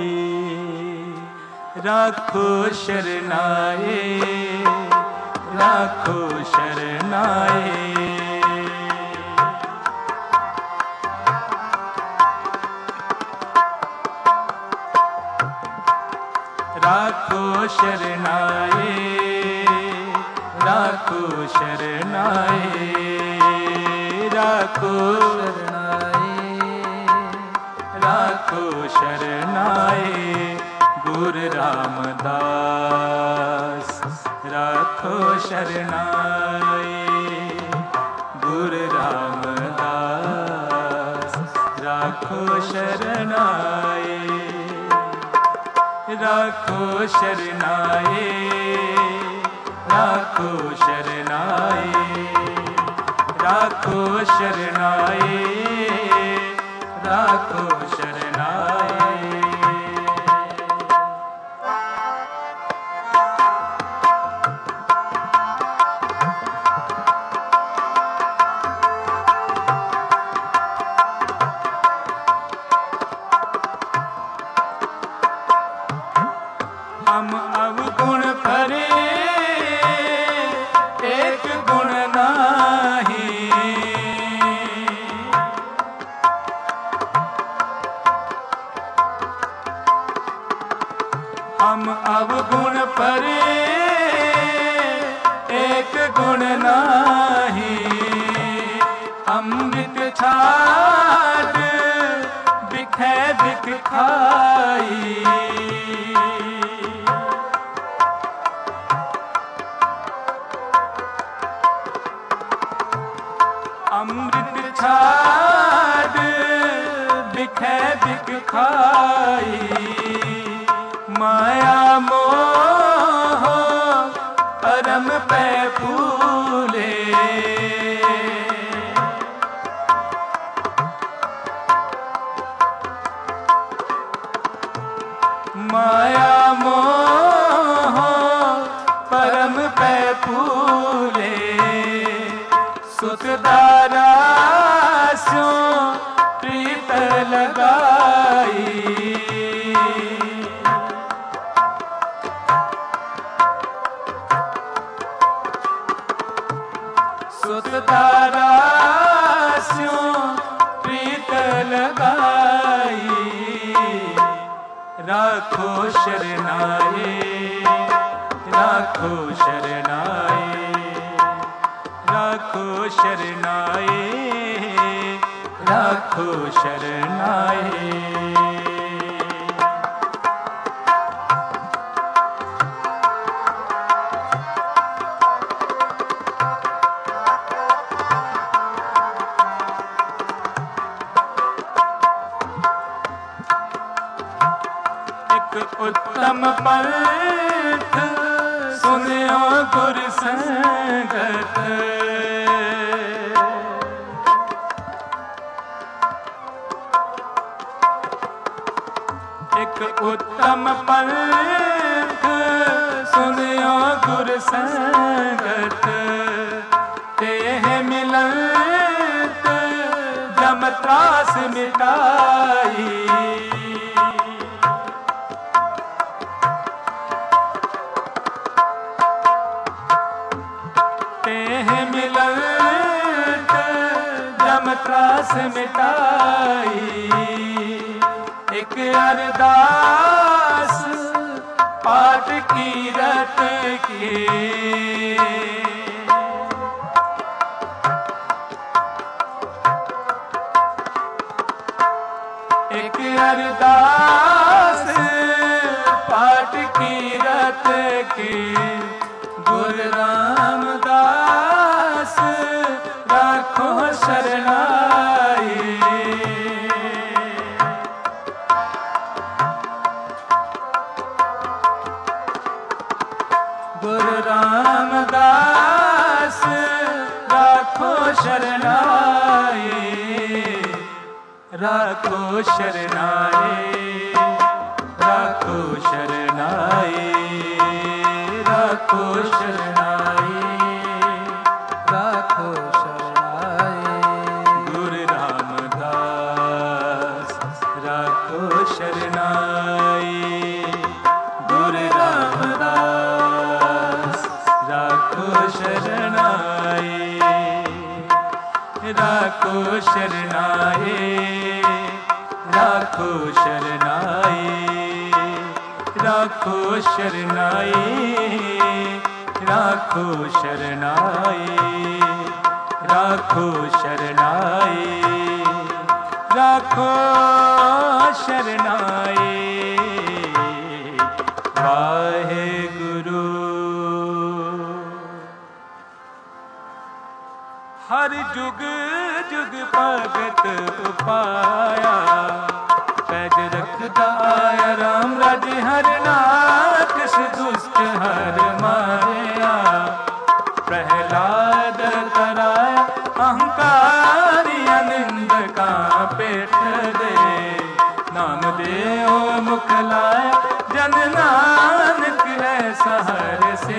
[SPEAKER 1] राखो शरणाए राखो शरणाए राखो शरणाए राखो शरणाए राखो शरणाए राखो शरणाए गुरु रामदास राखो शरणाए गुरु रामदास राखो शरणाए राखो शरणाए राखो शरणाए राखो शरणाए राखो शरणाए। हम अवगुण भरे एक गुण नाही हम अवगुण भरे एक गुण नाही अमृत छाड़ बिखे बिख खाई अमृत छाड़ बिखे बिख खाई माया मोह परम पे फूले माया मोह परम पे फूले सुतदारा स्यों प्रीत लगाई सुतदारा स्यों प्रीत लगाई राखो शरणाए राखो शरणाए राखो शरणाए राखो शरणाए। उत्तम ਉੱਤਮ ਪੰਥ ਸੁਨਿਓ ਗੁਰ ਸੰਗਤ। ਇੱਕ ਉੱਤਮ ਪੰਥ ਸੁਨਿਓ ਗੁਰ ਸੰਗਤ। ਤੇਹ ਮਿਲਤ ਜਮ ਤਰਾਸ ਮਿਟਾਈ। त्रास मिटाई। एक अरदास पाठ कीरत की। एक अरदास पाठ कीरत की। गुरु रामदास राखो शरणाई। गुरु रामदास राखो शरणाई। राखो शरणाई। राखो शरणाई। राखो शरणाई। राखो शरणाई। गुरु रामदास राखो शरणाई। राखो शरणाई। राखो शरणाई। राखो शरणाई। राखो शरणाई। राखो शरणाई। राखो शरणाई। वाहेगुरु। हर जुग जुग भगत उपाया। पैज रखदा आया राम राज हर नाथ। दुष्ट हर मारिया। प्रहलाद कराया अहंकारी। निंदका पेट दे। नाम दे ओ मुख लाया। जन नानक ऐसा हर से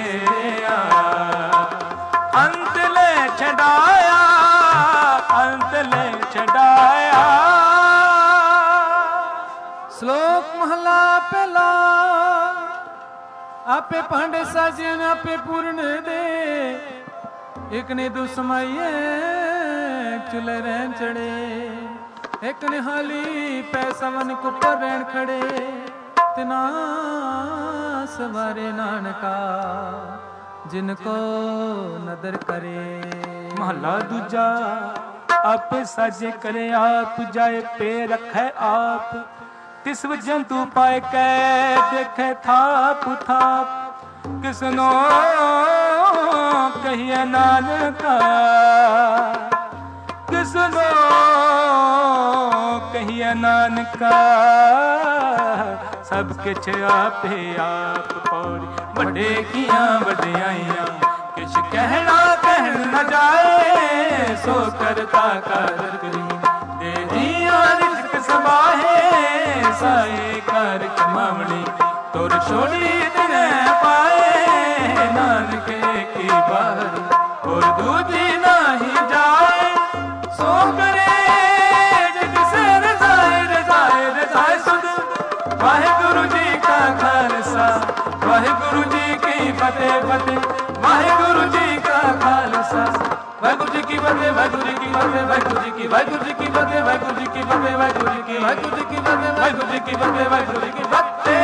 [SPEAKER 1] अंत ले छड़ाया। अंत ले छड़ाया।
[SPEAKER 3] श्लोक महला पहला। आपे भांडे साजन आपे पूर्ण दे। एक ने दो समाइए चुले रहन चढ़े। एक निहाली पैसा वन कुपर रहन खड़े। तिना सवारे नानका जिनको नदर करे।
[SPEAKER 1] महला दूजा आप साजे करे आप। जाए पे रखे आप। तिस जंतु पाए कै देखे थाप थाप। किसनो कहिए नानका। किसनो कहिए नानका। सब किछ आपे आप पौड़ी। बड़े किया वड्याइयां किछ कहना कहन न जाए। सो करता कर करी दे दिया रिज़्क़ समाहे। साए कर कमावणी तोर छोड़ी दिन पाए। नानक की बारी और दूजी नाही जाए। सो करे जग से रजाए रजाए रजाए सुध। वाहेगुरु जी का खालसा वाहेगुरु जी की फतेह फतेह। वाहेगुरु जी का खालसा वाहेगुरु जी की फतेह। वाहेगुरु जी की फतेह। वाहेगुरु जी की वाहेगुरु जी की फतेह। वाहेगुरु जी की फतेह। वाहेगुरु जी की वाहेगुरु जी की फतेह। वाहेगुरु जी की फतेह। वाहेगुरु जी की फतेह।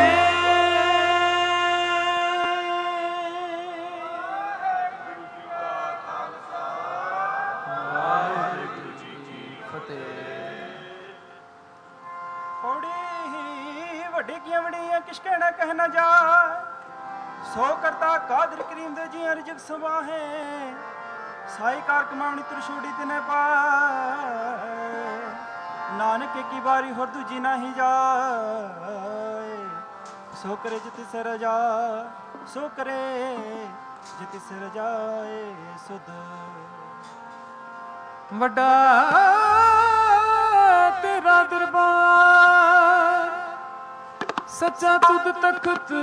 [SPEAKER 2] किश कहना कहना जा। सो करता कादर करीम दे जी रिज़्क़ समाहे। साई कार कमावनी तुर छोड़ी तिने पाए। नानक की बारी होर दूजी नाही जाए। ਸੋ ਕਰੇ ਜਿਤਿ ਰਜਾ, ਸੋ ਕਰੇ ਜਿਤਿ ਰਜਾਏ ਸੁਧ।
[SPEAKER 3] ਵੱਡਾ ਤੇਰਾ ਦਰਬਾਰ, ਸੱਚਾ ਤੁਧ ਤਖਤ,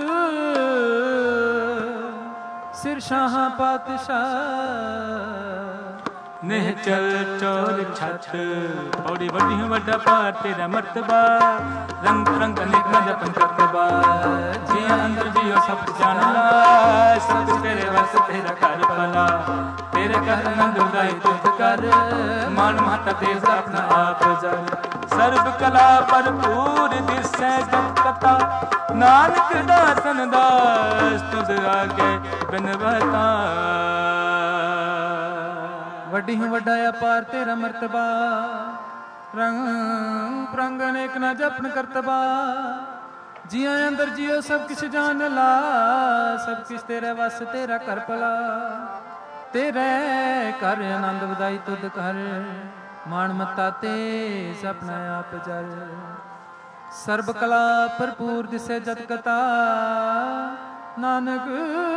[SPEAKER 3] ਸਿਰ ਸ਼ਾਹਾਂ ਪਾਤਸ਼ਾਹ।
[SPEAKER 1] ਨਿਹਚਲ ਚੋਰ ਛੱਤ ਪੌੜੀ ਵੱਡੀ ਵੱਡਾ ਪਾਰ ਤੇਰਾ ਮਰਤਬਾ, ਰੰਗ ਰੰਗ ਅਨੇਕ ਨਾ ਜਪਨ ਕਰਤਬਾ। ਜੀਆਂ ਅੰਦਰ ਜੀਓ ਸਭ ਜਾਣ ਲਾ, ਸਭ ਤੇਰੇ ਵਸ ਤੇਰਾ ਘਰ ਭਲਾ। ਤੇਰੇ ਘਰ ਆਨੰਦ ਉਦਾਈ ਤੁਧ ਕਰ, ਮਾਨ ਮਾਤਾ ਦੇਸ ਆਪਣਾ ਆਪ ਜਲ। ਸਰਬ ਕਲਾ ਭਰਪੂਰ ਦਿਸੈ ਜਪ ਕਥਾ, ਨਾਨਕ ਦਾਸਨ ਦਾਸ ਤੁਧ ਆਗੇ ਬਿਨਵਤਾ।
[SPEAKER 3] ਵੱਡੀ ਹੂੰ ਵੱਡਾ ਅਪਾਰ ਤੇਰਾ ਮਰਤਬਾ, ਰੰਗ ਪ੍ਰੰਗ ਅਨੇਕ ਨਾ ਜਪਨ ਕਰਤਬਾ। ਜੀਆਂ ਅੰਦਰ ਜੀਓ ਸਭ ਕਿਛ ਜਾਣ ਲਾ, ਸਭ ਕਿਛ ਤੇਰੇ ਵਸ ਤੇਰਾ ਘਰ ਭਲਾ। ਤੇਰੇ ਘਰ ਆਨੰਦ ਵਧਾਈ ਤੁਧ ਕਰ, ਮਾਣ ਮੱਤਾ ਤੇ ਸਪਨਾ ਆਪ ਜਲ। ਸਰਬ ਕਲਾ ਭਰਪੂਰ ਦਿਸੈ ਜਤ ਕਥਾ, ਨਾਨਕ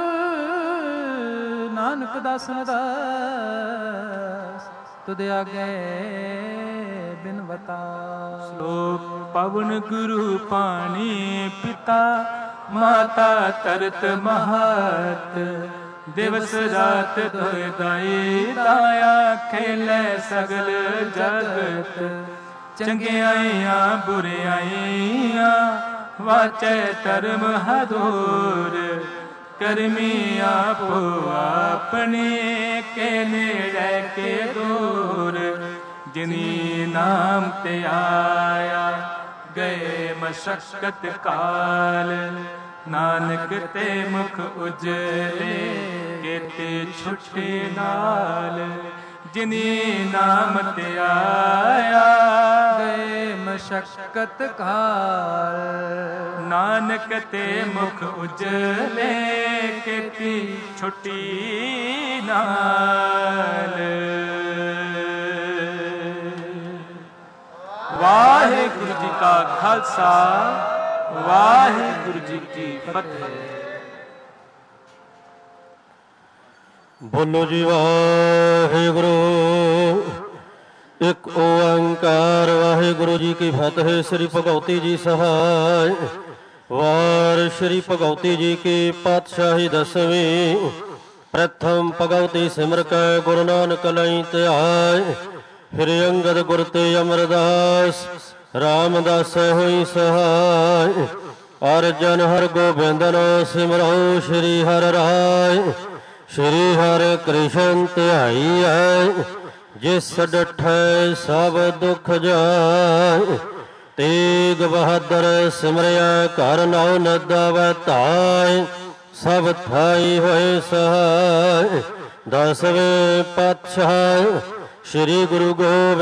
[SPEAKER 3] ਨਾਨਕ ਦਾਸਨ ਦਾਸ ਤੁਧ ਆਗੇ ਬਿਨਵਤਾ।
[SPEAKER 1] ਸ਼ਲੋਕ ਪਵਨ ਗੁਰੂ ਪਾਣੀ ਪਿਤਾ, ਮਾਤਾ ਤਰਤ ਮਹਤ। ਦਿਵਸ ਰਾਤ ਦੋਇ ਦਾਈ, ਤਾਇਆ ਖੇਲੇ ਸਗਲ ਜਗਤ। ਚੰਗਿਆਈਆਂ ਬੁਰਿਆਈਆਂ, ਵਾਚੈ ਧਰਮ ਹਦੂਰ। ਕਰਮੀ ਆਪੋ ਆਪਣੇ, ਕੇ ਨੇੜੇ ਕੇ ਦੂਰ। ਜਿਨੀ ਨਾਮ ਤੇ ਆਇਆ, ਗਏ ਮਸ਼ਕਤ ਕਾਲ। ਨਾਨਕ ਤੇ ਮੁਖ ਉਜਲੇ, ਕੇਤੇ ਛੁਟੇ ਨਾਲ। ਜਿਨੀ ਨਾਮ ਤੇ ਆਇਆ,
[SPEAKER 3] ਗਏ ਮਸ਼ਕਤ ਕਾਲ।
[SPEAKER 1] ਨਾਨਕ ਤੇ ਮੁਖ ਉਜਲੇ, ਕੇਤੀ ਛੁਟੀ ਨਾਲ। ਵਾਹਿਗੁਰੂ ਜੀ ਕਾ ਖਾਲਸਾ, ਵਾਹਿਗੁਰੂ ਜੀ ਕੀ ਫਤਿਹ।
[SPEAKER 11] ਬੋਲੋ ਜੀ ਵਾਹਿਗੁਰੂ, ਇੱਕ ਓੰਕਾਰ। ਵਾਹਿਗੁਰੂ ਜੀ ਕੀ ਫਤਿਹ। ਸ੍ਰੀ ਭਗਉਤੀ ਜੀ ਸਹਾਇ। ਵਾਰ ਸ੍ਰੀ ਭਗਉਤੀ ਜੀ ਕੀ ਪਾਤਸ਼ਾਹੀ ਦਸਵੀਂ। ਪ੍ਰਥਮ ਭਗਉਤੀ ਸਿਮਰ ਕੈ, ਗੁਰੂ ਨਾਨਕ ਲਈ ਧਿਆਇ। ਫਿਰ ਅੰਗਦ ਗੁਰ ਤੇ ਅਮਰਦਾਸ, ਰਾਮਦਾਸ ਹੋਈ ਸਹਾਇ। ਅਰਜਨ ਹਰ ਗੋਬਿੰਦ ਨਾਮ ਸਿਮਰੋ, ਸ੍ਰੀ ਹਰਿ ਰਾਇ। ਸ੍ਰੀ ਹਰਿ ਕ੍ਰਿਸ਼ਨ ਧਿਆਈਐ, ਜਿਸ ਡਠੈ ਸਭ ਦੁਖ ਜਾਇ। ਤੇਗ ਬਹਾਦਰ ਸਿਮਰਿਆ, ਘਰ ਨਾਉ ਨਦਾਵੈ ਧਾਇ। ਸਭ ਥਾਈ ਹੋਏ ਸਹਾਇ। ਦਸਵੇਂ ਪਾਤਸ਼ਾਹ ਸ੍ਰੀ ਗੁਰੂ ਗੋਬਿੰਦ